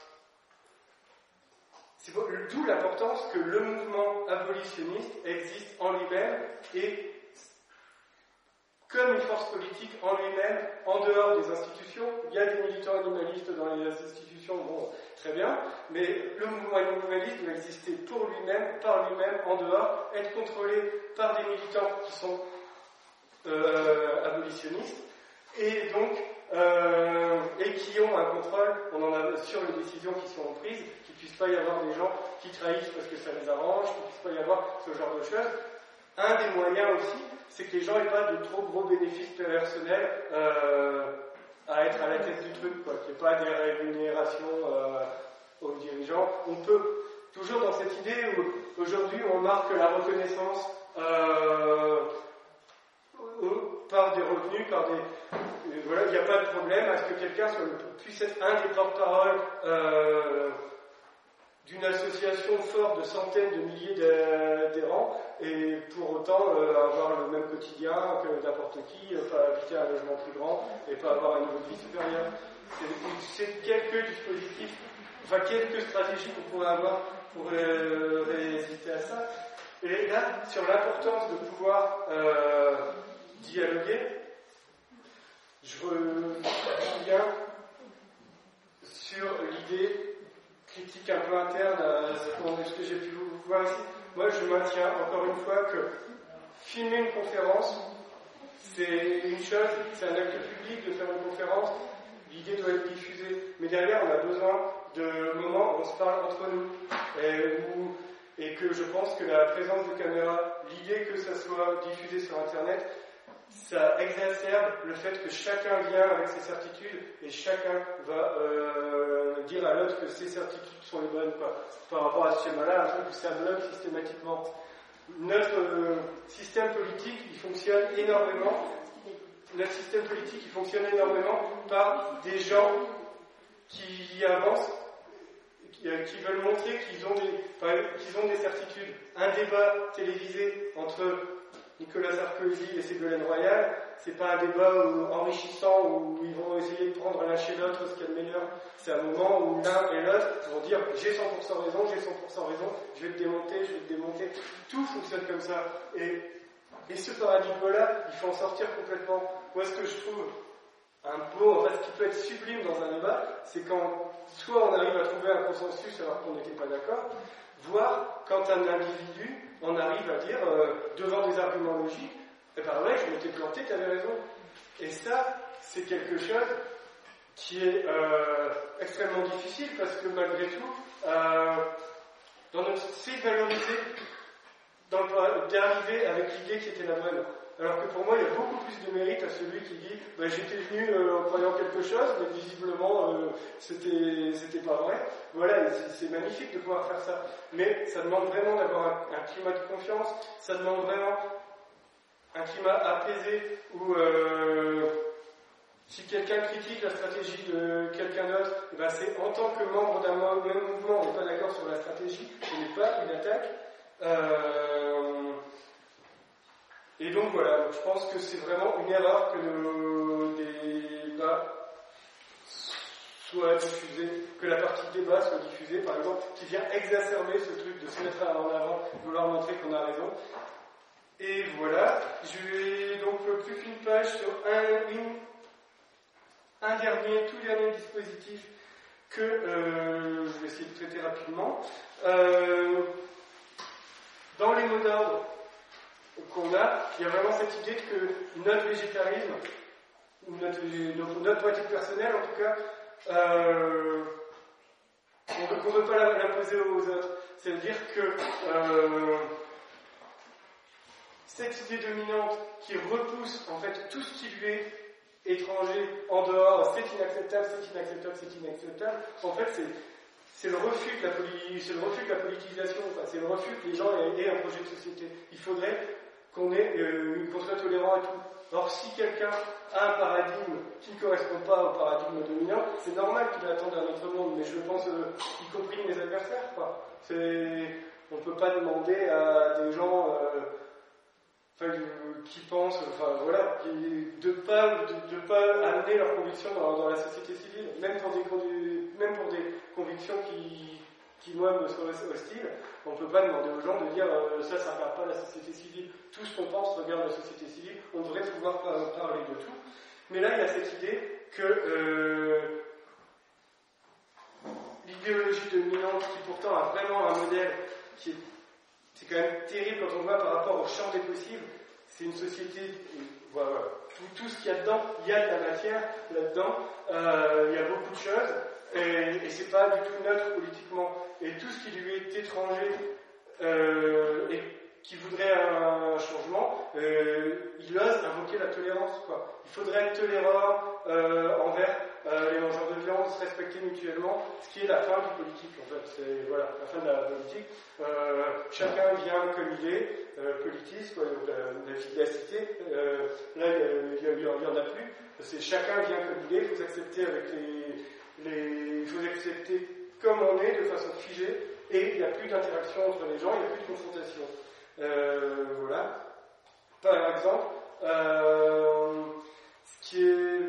c'est d'où l'importance que le mouvement abolitionniste existe en lui-même et comme une force politique en lui-même, en dehors des institutions. Il y a des militants animalistes dans les institutions, bon, très bien, mais le mouvement animaliste doit exister pour lui-même, par lui-même, en dehors, être contrôlé par des militants qui sont euh, abolitionnistes, et donc, euh, et qui ont un contrôle, on en a sur les décisions qui sont prises, qu'il ne puisse pas y avoir des gens qui trahissent parce que ça les arrange, qu'il ne puisse pas y avoir ce genre de choses. Un des moyens aussi, c'est que les gens n'aient pas de trop gros bénéfices personnels euh, à être à la tête du truc, quoi, qu'il n'y ait pas des rémunérations euh, aux dirigeants. On peut, toujours dans cette idée où aujourd'hui on marque la reconnaissance euh, par des revenus, par des... Euh, voilà, il n'y a pas de problème à ce que quelqu'un soit, puisse être un des porte-parole euh, d'une association forte de centaines de milliers d'adhérents et pour autant euh, avoir le même quotidien que n'importe qui, euh, pas habiter un logement plus grand et pas avoir un niveau de vie supérieur. C'est, c'est quelques dispositifs, enfin quelques stratégies qu'on pourrait avoir pour euh, résister à ça. Et là, sur l'importance de pouvoir euh, dialoguer, je me souviens sur l'idée critique un peu interne à ce que j'ai pu voir ici. Moi, je maintiens encore une fois que filmer une conférence, c'est une chose, c'est un acte public de faire une conférence, l'idée doit être diffusée, mais derrière, on a besoin de moments où on se parle entre nous, et, où, et que je pense que la présence de caméras, l'idée que ça soit diffusé sur Internet, ça exacerbe le fait que chacun vient avec ses certitudes et chacun va euh, dire à l'autre que ses certitudes sont les bonnes. Quoi. Par rapport à ce schéma-là, un truc où ça bloque systématiquement. Notre euh, système politique, il fonctionne énormément. Notre système politique, il fonctionne énormément par des gens qui avancent, qui, euh, qui veulent montrer qu'ils ont des, enfin, qu'ils ont des certitudes. Un débat télévisé entre Nicolas Sarkozy et Ségolène Royal, c'est pas un débat où, enrichissant où ils vont essayer de prendre l'un chez l'autre ce qu'il y a de meilleur. C'est un moment où l'un et l'autre vont dire j'ai cent pour cent raison, j'ai cent pour cent raison, je vais te démonter, je vais te démonter. Tout fonctionne comme ça. Et, et ce paradigme-là, il faut en sortir complètement. Moi, ce que je trouve un beau, enfin, ce qui peut être sublime dans un débat, c'est quand soit on arrive à trouver un consensus alors qu'on n'était pas d'accord, voire quand un individu, on arrive à dire, euh, devant des arguments logiques, eh ben ouais, je m'étais planté, tu avais raison. Et ça, c'est quelque chose qui est euh, extrêmement difficile parce que malgré tout, euh, dans notre, c'est valoriser, d'arriver avec l'idée qui était la bonne. Alors que pour moi, il y a beaucoup plus de mérite à celui qui dit ben, j'étais venu euh, en croyant quelque chose, mais visiblement, euh, c'était, c'était pas vrai. Voilà, c'est, c'est magnifique de pouvoir faire ça. Mais ça demande vraiment d'avoir un, un climat de confiance, ça demande vraiment un climat apaisé où euh, si quelqu'un critique la stratégie de quelqu'un d'autre, eh ben, c'est en tant que membre d'un même mouvement, on n'est pas d'accord sur la stratégie, ce n'est pas une attaque. Euh, Et donc voilà, je pense que c'est vraiment une erreur que nos débats soient diffusés, que la partie débat soit diffusée, par exemple, qui vient exacerber ce truc de se mettre en avant, de vouloir montrer qu'on a raison. Et voilà, je vais donc plus qu'une page sur un, une, un dernier, tout dernier dispositif que euh, je vais essayer de traiter rapidement. Euh, dans les mots d'ordre qu'on a, il y a vraiment cette idée que notre végétarisme, ou notre, notre, notre pratique personnelle en tout cas, euh, on ne veut pas l'imposer aux autres. C'est-à-dire que euh, cette idée dominante qui repousse en fait tout ce qui lui est étranger, en dehors, c'est inacceptable, c'est inacceptable, c'est inacceptable, en fait c'est C'est le, refus de la poli- c'est le refus de la politisation, enfin, c'est le refus que les gens aient, aient un projet de société. Il faudrait qu'on, ait, euh, qu'on soit tolérant à tout. Or, si quelqu'un a un paradigme qui ne correspond pas au paradigme dominant, c'est normal qu'il attende un autre monde, mais je pense, euh, y compris mes adversaires, quoi. C'est, on ne peut pas demander à des gens euh, enfin, qui pensent, enfin voilà, qui, de ne pas, de, de pas amener leurs convictions dans, dans la société civile, même pour des, même pour des convictions qui, qui moi, me seraient hostiles. On ne peut pas demander aux gens de dire euh, ça, ça ne regarde pas la société civile. Tout ce qu'on pense regarde la société civile. On devrait pouvoir parler de tout. Mais là, il y a cette idée que euh, l'idéologie dominante, qui pourtant a vraiment un modèle qui est, c'est quand même terrible quand on voit par rapport au champ des possibles, c'est une société, voilà, tout, tout ce qu'il y a dedans, il y a de la matière là-dedans, euh, il y a beaucoup de choses. Et, et c'est pas du tout neutre politiquement. Et tout ce qui lui est étranger euh, et qui voudrait un changement, euh, il ose invoquer la tolérance, quoi. Il faudrait être tolérant euh, envers euh, les mangeurs de viande, se respecter mutuellement, ce qui est la fin du politique, en fait. C'est voilà, la fin de la politique. Euh, chacun vient comme il est, euh, politiste, quoi, donc la, la fidélité. Euh, là, il n'y en a plus. C'est chacun vient comme il est, il faut s'accepter avec les Les, il faut accepter comme on est, de façon figée, et il n'y a plus d'interaction entre les gens, il n'y a plus de confrontation. Euh, voilà. Par exemple, euh, ce qui est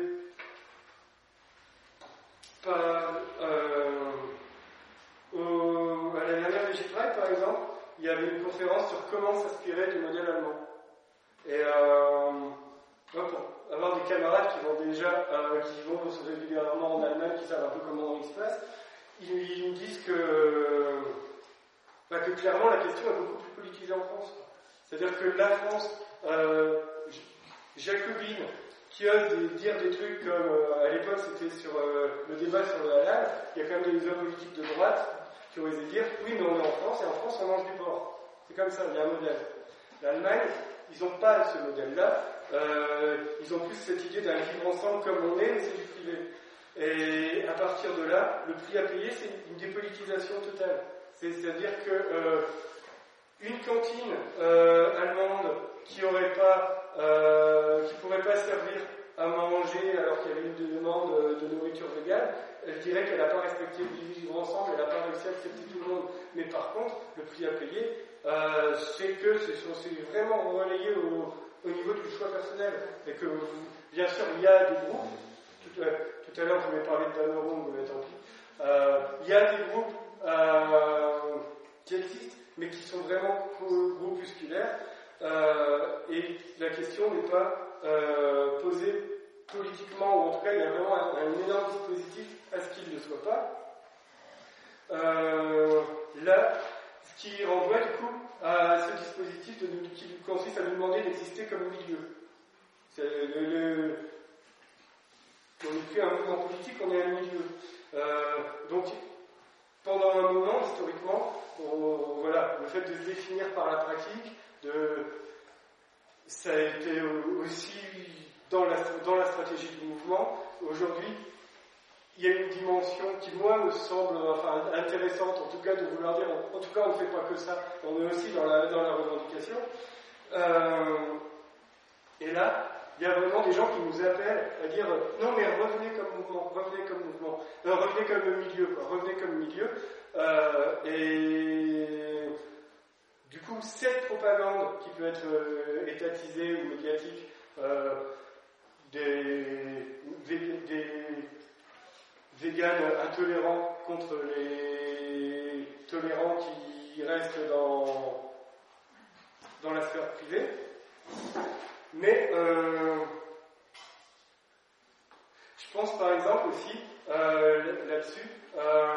par, euh, au, à la dernière Végétrail, par exemple, il y avait une conférence sur comment s'inspirer du modèle allemand. Et euh, pour avoir des camarades qui vont déjà, euh, qui vont régulièrement en Allemagne, qui savent un peu comment il se passe, ils, ils me disent que, bah, que clairement la question est beaucoup plus politisée en France. C'est-à-dire que la France, euh, jacobine, qui ose des, dire des trucs comme, euh, à l'époque c'était sur euh, le débat sur le halal, il y a quand même des hommes politiques de droite qui ont osé dire, oui mais on est en France, et en France on mange du porc. C'est comme ça, il y a un modèle. L'Allemagne, ils n'ont pas ce modèle-là, euh, ils ont plus cette idée d'un vivre ensemble comme on est, mais c'est du privé. Et à partir de là, le prix à payer, c'est une dépolitisation totale. C'est, c'est-à-dire que euh, une cantine euh, allemande qui aurait pas, euh, qui pourrait pas servir à manger alors qu'il y avait une demande de nourriture végane, elle dirait qu'elle n'a pas respecté le vivre ensemble, elle n'a pas réussi à accepter tout le monde. Mais par contre, le prix à payer, euh, c'est que c'est, c'est vraiment relayé au, au niveau du choix personnel. Et que, bien sûr, il y a des groupes, tout, euh, tout à l'heure je voulais parler de Dameron, mais tant pis, euh, il y a des groupes euh, qui existent, mais qui sont vraiment groupusculaires, euh, et la question n'est pas euh, posée politiquement, ou en tout cas il y a vraiment un, un énorme dispositif à ce qu'il ne soit pas. Euh, là, ce qui renvoie du coup à ce dispositif de, qui consiste à nous demander d'exister comme milieu. C'est le, le, on est plus un mouvement politique, on est un milieu. Euh, donc, pendant un moment, historiquement, on, voilà, le fait de se définir par la pratique, de, ça a été aussi dans la, dans la stratégie du mouvement. Aujourd'hui, il y a une dimension qui, moi, me semble enfin, intéressante, en tout cas, de vouloir dire, en, en tout cas, on ne fait pas que ça, on est aussi dans la, dans la revendication. Euh, et là, il y a vraiment des gens qui nous appellent à dire non mais revenez comme mouvement, revenez comme mouvement, euh, revenez comme milieu, quoi, revenez comme milieu. Euh, et du coup, cette propagande qui peut être euh, étatisée ou médiatique euh, des, des, des véganes intolérants contre les tolérants qui restent dans, dans la sphère privée. Mais euh, je pense par exemple aussi euh, là-dessus euh,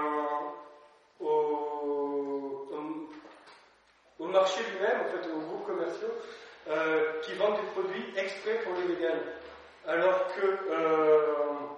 au, au, au marché lui-même, en fait, aux groupes commerciaux euh, qui vendent des produits exprès pour les véganes, alors que euh,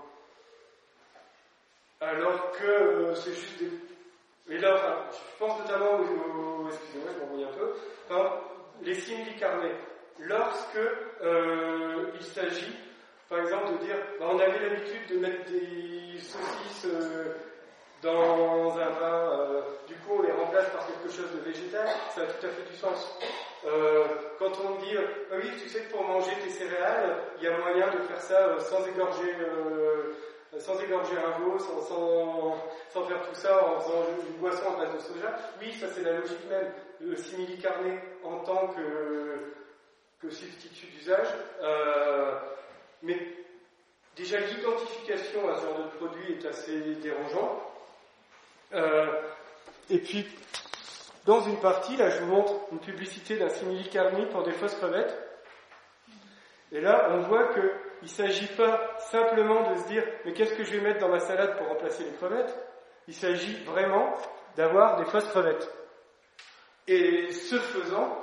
alors que euh, c'est juste des... Et là, enfin, je pense notamment aux... aux excusez-moi, je m'embrouille un peu. Enfin, les simili carnets. Lorsque euh, il s'agit, par exemple, de dire, bah, on avait l'habitude de mettre des saucisses euh, dans un vin, euh, du coup on les remplace par quelque chose de végétal, ça a tout à fait du sens. Euh, quand on dit, euh, ah oui, tu sais que pour manger tes céréales, il y a moyen de faire ça euh, sans égorger, euh, sans égorger un veau, sans, sans, sans faire tout ça en faisant une boisson à base de soja. Oui, ça c'est la logique même. Le simili carné en tant que que substitut d'usage, euh, mais déjà l'identification à ce genre de produit est assez dérangeant. Euh, et puis, dans une partie, là je vous montre une publicité d'un simili carni pour des fausses crevettes. Et là, on voit qu'il ne s'agit pas simplement de se dire « mais qu'est-ce que je vais mettre dans ma salade pour remplacer les crevettes ?» Il s'agit vraiment d'avoir des fausses crevettes. Et ce faisant,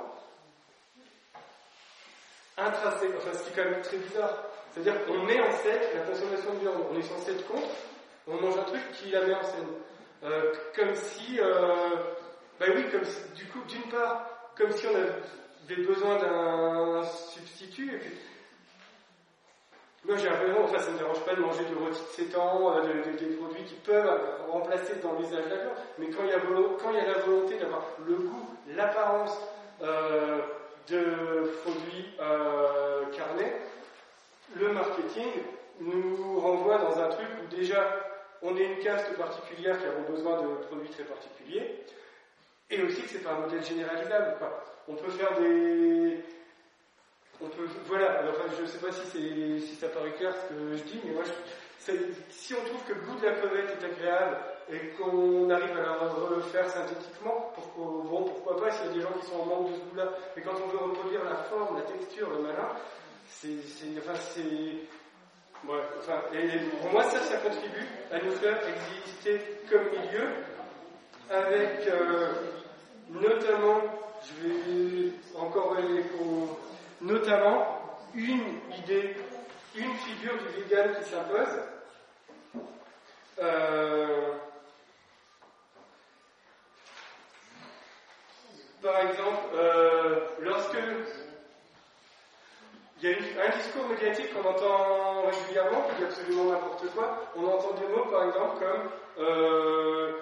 intrinsèque, enfin ce qui est quand même très bizarre, c'est-à-dire qu'on met en scène la consommation de viande, on est censé être contre, on mange un truc qui la met en scène. Euh, comme si, euh, bah oui, comme si, du coup, d'une part, comme si on avait besoin d'un substitut, et puis, moi j'ai l'impression, enfin ça ne me dérange pas de manger du rôti de sétan, euh, de, de, des produits qui peuvent remplacer dans l'usage de la viande, mais quand il y a, quand il y a la volonté d'avoir le goût, l'apparence, euh, de produits euh, carnés, le marketing nous renvoie dans un truc où déjà on est une caste particulière qui a besoin de produits très particuliers, et aussi que c'est pas un modèle généralisable, quoi. On peut faire des... On peut... Voilà, enfin, je ne sais pas si, c'est, si ça paraît clair ce que je dis, mais moi, je... si on trouve que le goût de la crevette est agréable et qu'on arrive à la refaire synthétiquement, pourquoi, bon, pourquoi pas s'il y a des gens qui sont en manque de ce goût-là, mais quand on veut reproduire la forme, la texture, le malin, c'est, c'est, enfin, c'est, ouais, enfin, et pour moi, ça, ça contribue à nous faire exister comme milieu, avec euh, notamment, je vais encore aller pour, notamment une idée, une figure du vegan qui s'impose. Euh, par exemple, euh, lorsque il y a une, un discours médiatique qu'on entend régulièrement, qui dit absolument n'importe quoi, on entend des mots par exemple comme, euh,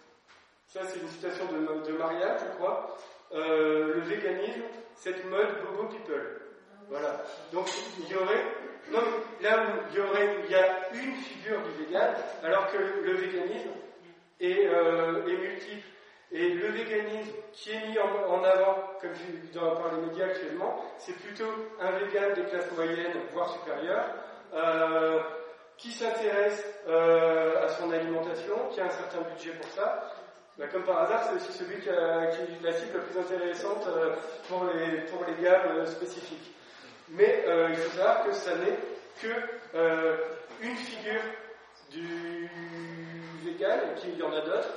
ça c'est une citation de, de Marianne, je crois, euh, le véganisme, cette mode bobo people. Voilà. Donc il y aurait, non, là où il y aurait, il y a une figure du végan, alors que le véganisme est, euh, est multiple. Et le véganisme qui est mis en, en avant, comme dans, par les médias actuellement, c'est plutôt un végan des classes moyennes, voire supérieures, euh, qui s'intéresse euh, à son alimentation, qui a un certain budget pour ça. Bah, comme par hasard, c'est aussi celui qui, a, qui est la cible la plus intéressante euh, pour, les, pour les gammes euh, spécifiques. Mais euh, il faut savoir que ça n'est que euh, une figure du vegan, et qu'il y en a d'autres,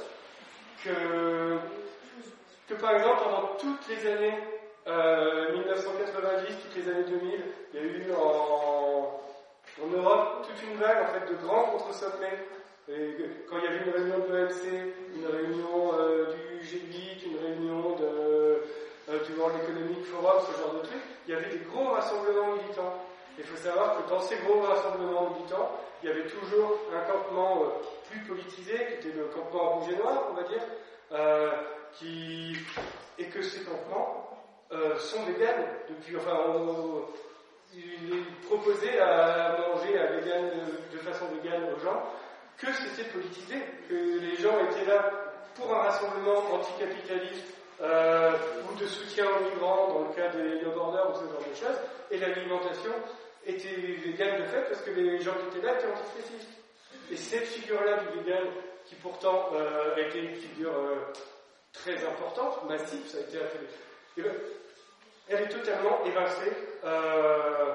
que, que par exemple pendant toutes les années euh, mille neuf cent quatre-vingt-dix, toutes les années deux mille, il y a eu en, en Europe toute une vague en fait de grands contre-sommets. Et quand il y avait une réunion de l'O M C, une réunion euh, du G huit, une réunion de, euh, du World Economic Forum, ce genre de trucs, il y avait des gros rassemblements militants. Il faut savoir que dans ces gros rassemblements militants, il y avait toujours un campement euh, plus politisé, qui était le campement rouge et noir, on va dire, euh, qui... et que ces campements euh, sont véganes depuis, enfin, on, il est proposé à manger à vegan, de, de façon végane aux gens, que c'était politisé, que les gens étaient là pour un rassemblement anticapitaliste euh, ou de soutien aux migrants dans le cas des No Borders ou ce genre de choses, et l'alimentation était végane de fait parce que les gens qui étaient là étaient antispécistes. Et cette figure-là du vegan, qui pourtant euh, a été une figure euh, très importante, massive, ça a été appelé, et ben, elle est totalement évincée euh,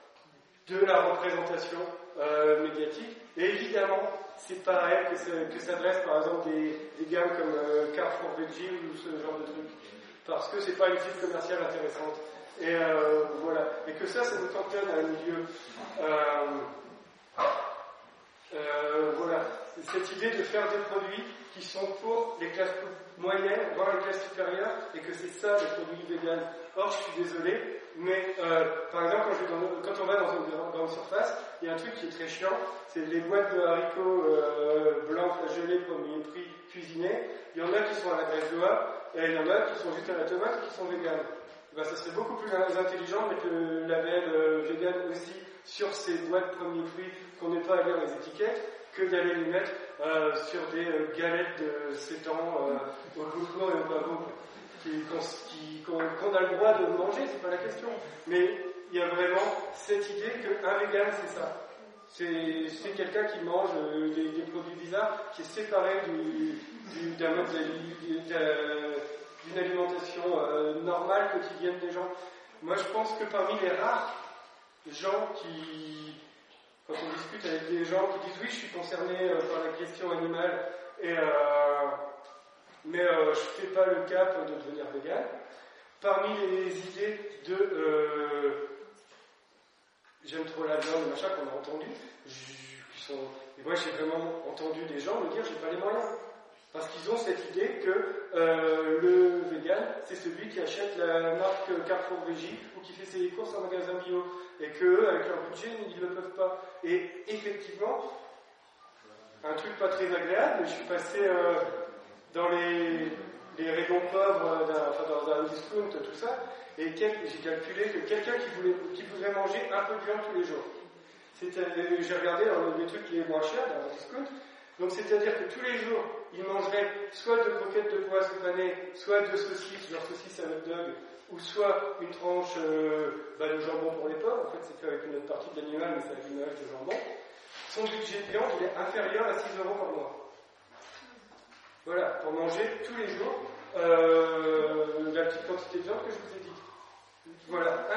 de la représentation euh, médiatique. Et évidemment, c'est pas à elle que, que s'adressent par exemple des, des gammes comme euh, Carrefour Veggie ou ce genre de trucs, parce que c'est pas une cible commerciale intéressante. Et euh, voilà. Et que ça, ça nous cantonne à un milieu. Euh, euh, voilà. Cette idée de faire des produits qui sont pour les classes moyennes, voire les classes supérieures, et que c'est ça les produits véganes. Or, je suis désolé, mais euh, par exemple, quand, je dans, quand on va dans une, dans une surface, il y a un truc qui est très chiant, c'est les boîtes de haricots euh, blancs flageolés premier prix cuisinés. Il y en a qui sont à la graisse d'oie, et il y en a qui sont juste à la tomate et qui sont véganes. Ben, ça serait beaucoup plus intelligent de mettre le label euh, vegan aussi sur ces boîtes premier prix qu'on n'ait pas à lire les étiquettes, que d'aller les mettre euh, sur des euh, galettes de sept ans euh, au concours et au pavot, qu'on, qu'on a le droit de manger, c'est pas la question. Mais il y a vraiment cette idée qu'un vegan, c'est ça. C'est, c'est quelqu'un qui mange euh, des, des produits bizarres, qui est séparé du, du, d'un mode de, de, d'une alimentation euh, normale, quotidienne des gens. Moi, je pense que parmi les rares gens qui, quand on discute avec des gens qui disent oui, je suis concerné euh, par la question animale, et, euh, mais euh, je ne fais pas le cap de devenir vegan, parmi les idées de euh, j'aime trop la viande, machin qu'on a entendu, qui sont, et moi j'ai vraiment entendu des gens me dire j'ai pas les moyens. Parce qu'ils ont cette idée que euh, le vegan, c'est celui qui achète la marque Carrefour Veggie ou qui fait ses courses en magasin bio. Et qu'eux, avec leur budget, ils ne le peuvent pas. Et effectivement, un truc pas très agréable, je suis passé euh, dans les, les rayons pauvres, d'un, enfin dans un discount, tout ça, et quel, j'ai calculé que quelqu'un qui, voulait, qui voudrait manger un peu de viande tous les jours. C'était, j'ai regardé dans les trucs les moins chers, dans un discount. Donc c'est-à-dire que tous les jours, ils mangeraient soit de croquettes de poisson panées, soit de saucisses, genre saucisses à hot dog, ou soit une tranche euh, bah, de jambon pour les pauvres. En fait, c'est fait avec une autre partie de l'animal, mais c'est avec une image de jambon. Son budget de viande, il est inférieur à six euros par mois. Voilà, pour manger tous les jours euh, la petite quantité de viande que je vous ai dit. Voilà,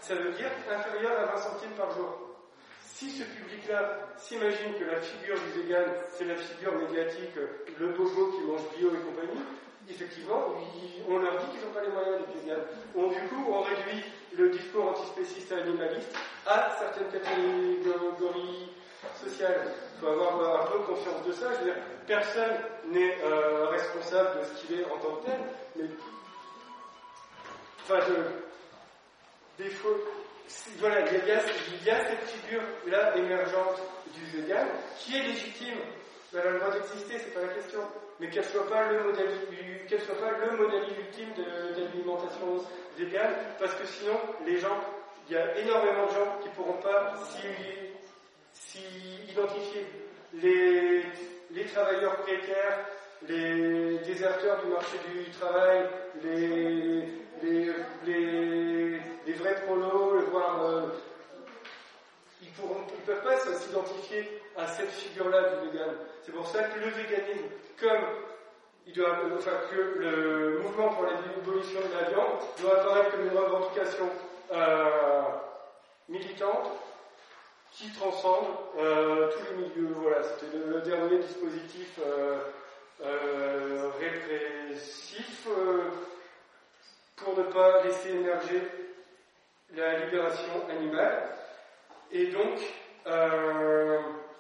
ça veut dire inférieur à vingt centimes par jour. Si ce public-là s'imagine que la figure du vegan, c'est la figure médiatique, le bobo qui mange bio et compagnie, effectivement, on leur dit qu'ils n'ont pas les moyens d'être véganes. On, du coup, on réduit le discours antispéciste et animaliste à certaines catégories sociales. Il faut avoir un peu conscience de ça. Je veux dire, personne n'est euh, responsable de ce qu'il est en tant que tel, mais enfin, je, des fois, voilà, il y, a, il y a cette figure-là émergente du vegan qui est légitime. Elle a le droit d'exister, c'est pas la question. Mais qu'elle soit pas le modèle, qu'elle soit pas le modèle ultime de, d'alimentation végane, parce que sinon, les gens, il y a énormément de gens qui pourront pas s'y, s'y identifier. Les, les travailleurs précaires, les déserteurs du marché du travail, les, les, les, les vrais prolos, voire euh, ils pourront, ils peuvent pas s'identifier à cette figure-là du vegan. C'est pour ça que le véganisme, comme il doit, enfin, que le mouvement pour l'abolition de la viande doit apparaître comme une revendication euh, militante qui transcende euh, tous les milieux. Voilà, c'était le, le dernier dispositif euh, euh, répressif euh, pour ne pas laisser émerger la libération animale. Et donc, euh,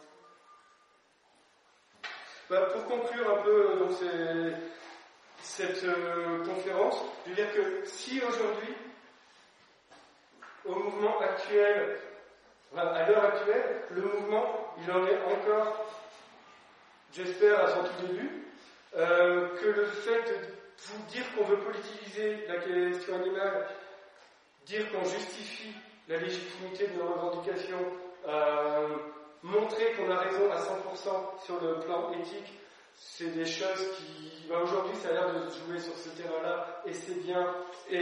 bah pour conclure un peu donc c'est, cette euh, conférence, je veux dire que si aujourd'hui, au mouvement actuel, enfin, à l'heure actuelle, le mouvement, il en est encore, j'espère, à son tout début, euh, que le fait de vous dire qu'on veut politiser la question animale, dire qu'on justifie la légitimité de nos revendications, euh, montrer qu'on a raison à cent pour cent sur le plan éthique, c'est des choses qui... Ben aujourd'hui, ça a l'air de se jouer sur ce terrain-là, et c'est bien.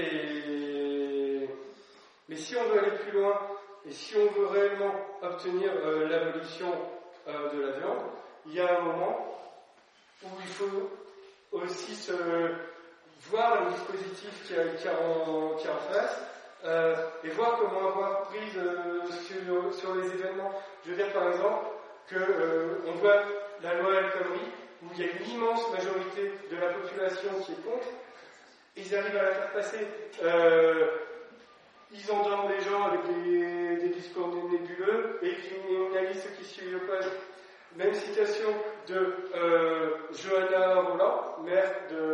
Et... Mais si on veut aller plus loin, et si on veut réellement obtenir euh, l'abolition euh, de la viande, il y a un moment où il faut aussi se voir le dispositif qui est en, qui est en face, Euh, et voir comment avoir prise euh, sur, sur les événements. Je veux dire par exemple qu'on euh, voit la loi El Khomri, où il y a une immense majorité de la population qui est contre, ils arrivent à la faire passer. Euh, ils endorment les gens avec des, des discours nébuleux et ils criminalisent ceux qui s'y opposent. Même citation de euh, Johanna Roland, maire de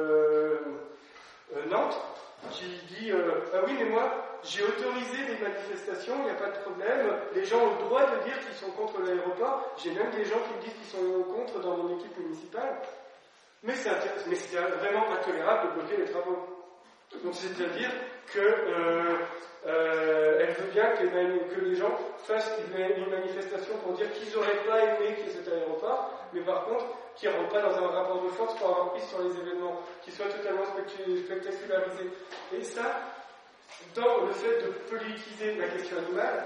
euh, Nantes, qui dit euh, « Ah oui, mais moi, j'ai autorisé les manifestations, il n'y a pas de problème, les gens ont le droit de dire qu'ils sont contre l'aéroport, j'ai même des gens qui me disent qu'ils sont contre dans mon équipe municipale, mais c'est, intér- mais c'est vraiment intolérable de bloquer les travaux. » Donc c'est-à-dire que euh, euh, elle veut bien que les, mani- que les gens fassent une manifestation pour dire qu'ils n'auraient pas aimé qu'il y ait cet aéroport, mais par contre, qu'ils ne rentrent pas dans un rapport de force pour avoir prise sur les événements, qu'ils soient totalement spectacularisés. Et ça, dans le fait de politiser la question animale,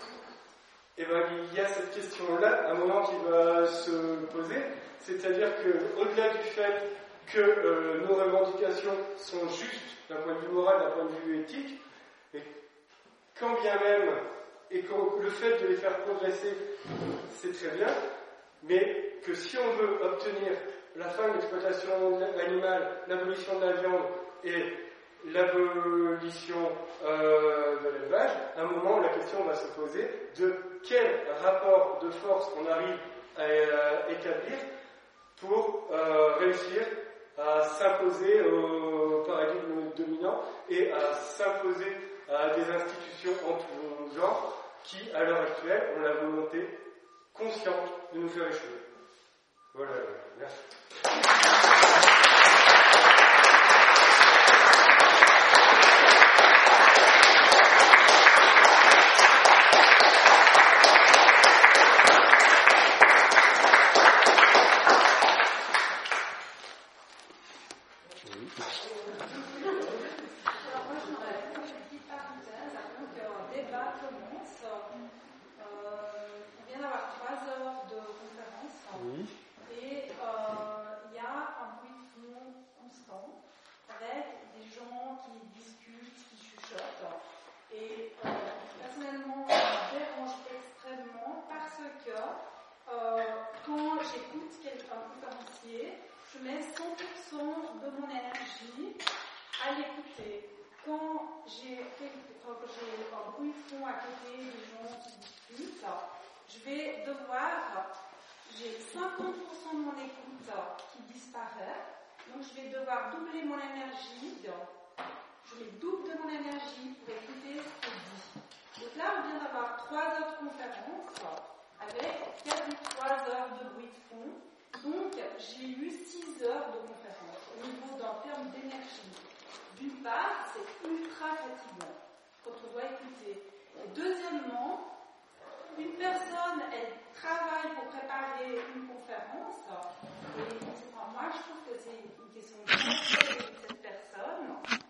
eh ben, il y a cette question-là, un moment qui va se poser, c'est-à-dire qu'au-delà du fait que euh, nos revendications sont justes d'un point de vue moral, d'un point de vue éthique, et quand bien même, et quand le fait de les faire progresser, c'est très bien, mais que si on veut obtenir la fin de l'exploitation animale, l'abolition de la viande et l'abolition euh, de l'élevage, à un moment la question va se poser de quel rapport de force on arrive à euh, établir pour euh, réussir à s'imposer au paradigme dominant et à s'imposer à des institutions en tout genre qui, à l'heure actuelle, ont la volonté consciente de nous faire échouer. Voilà, merci. Avec des gens qui discutent, qui chuchotent, et euh, j'ai cinquante pour cent de mon écoute qui disparaît, donc je vais devoir doubler mon énergie. Je mets double de mon énergie pour écouter ce qu'il dit. Donc là, on vient d'avoir trois heures de conférence avec quasi trois heures de bruit de fond. Donc, j'ai eu six heures de conférence au niveau d'un terme d'énergie. D'une part, c'est ultra fatigant quand on doit écouter. Et deuxièmement, une personne, elle travaille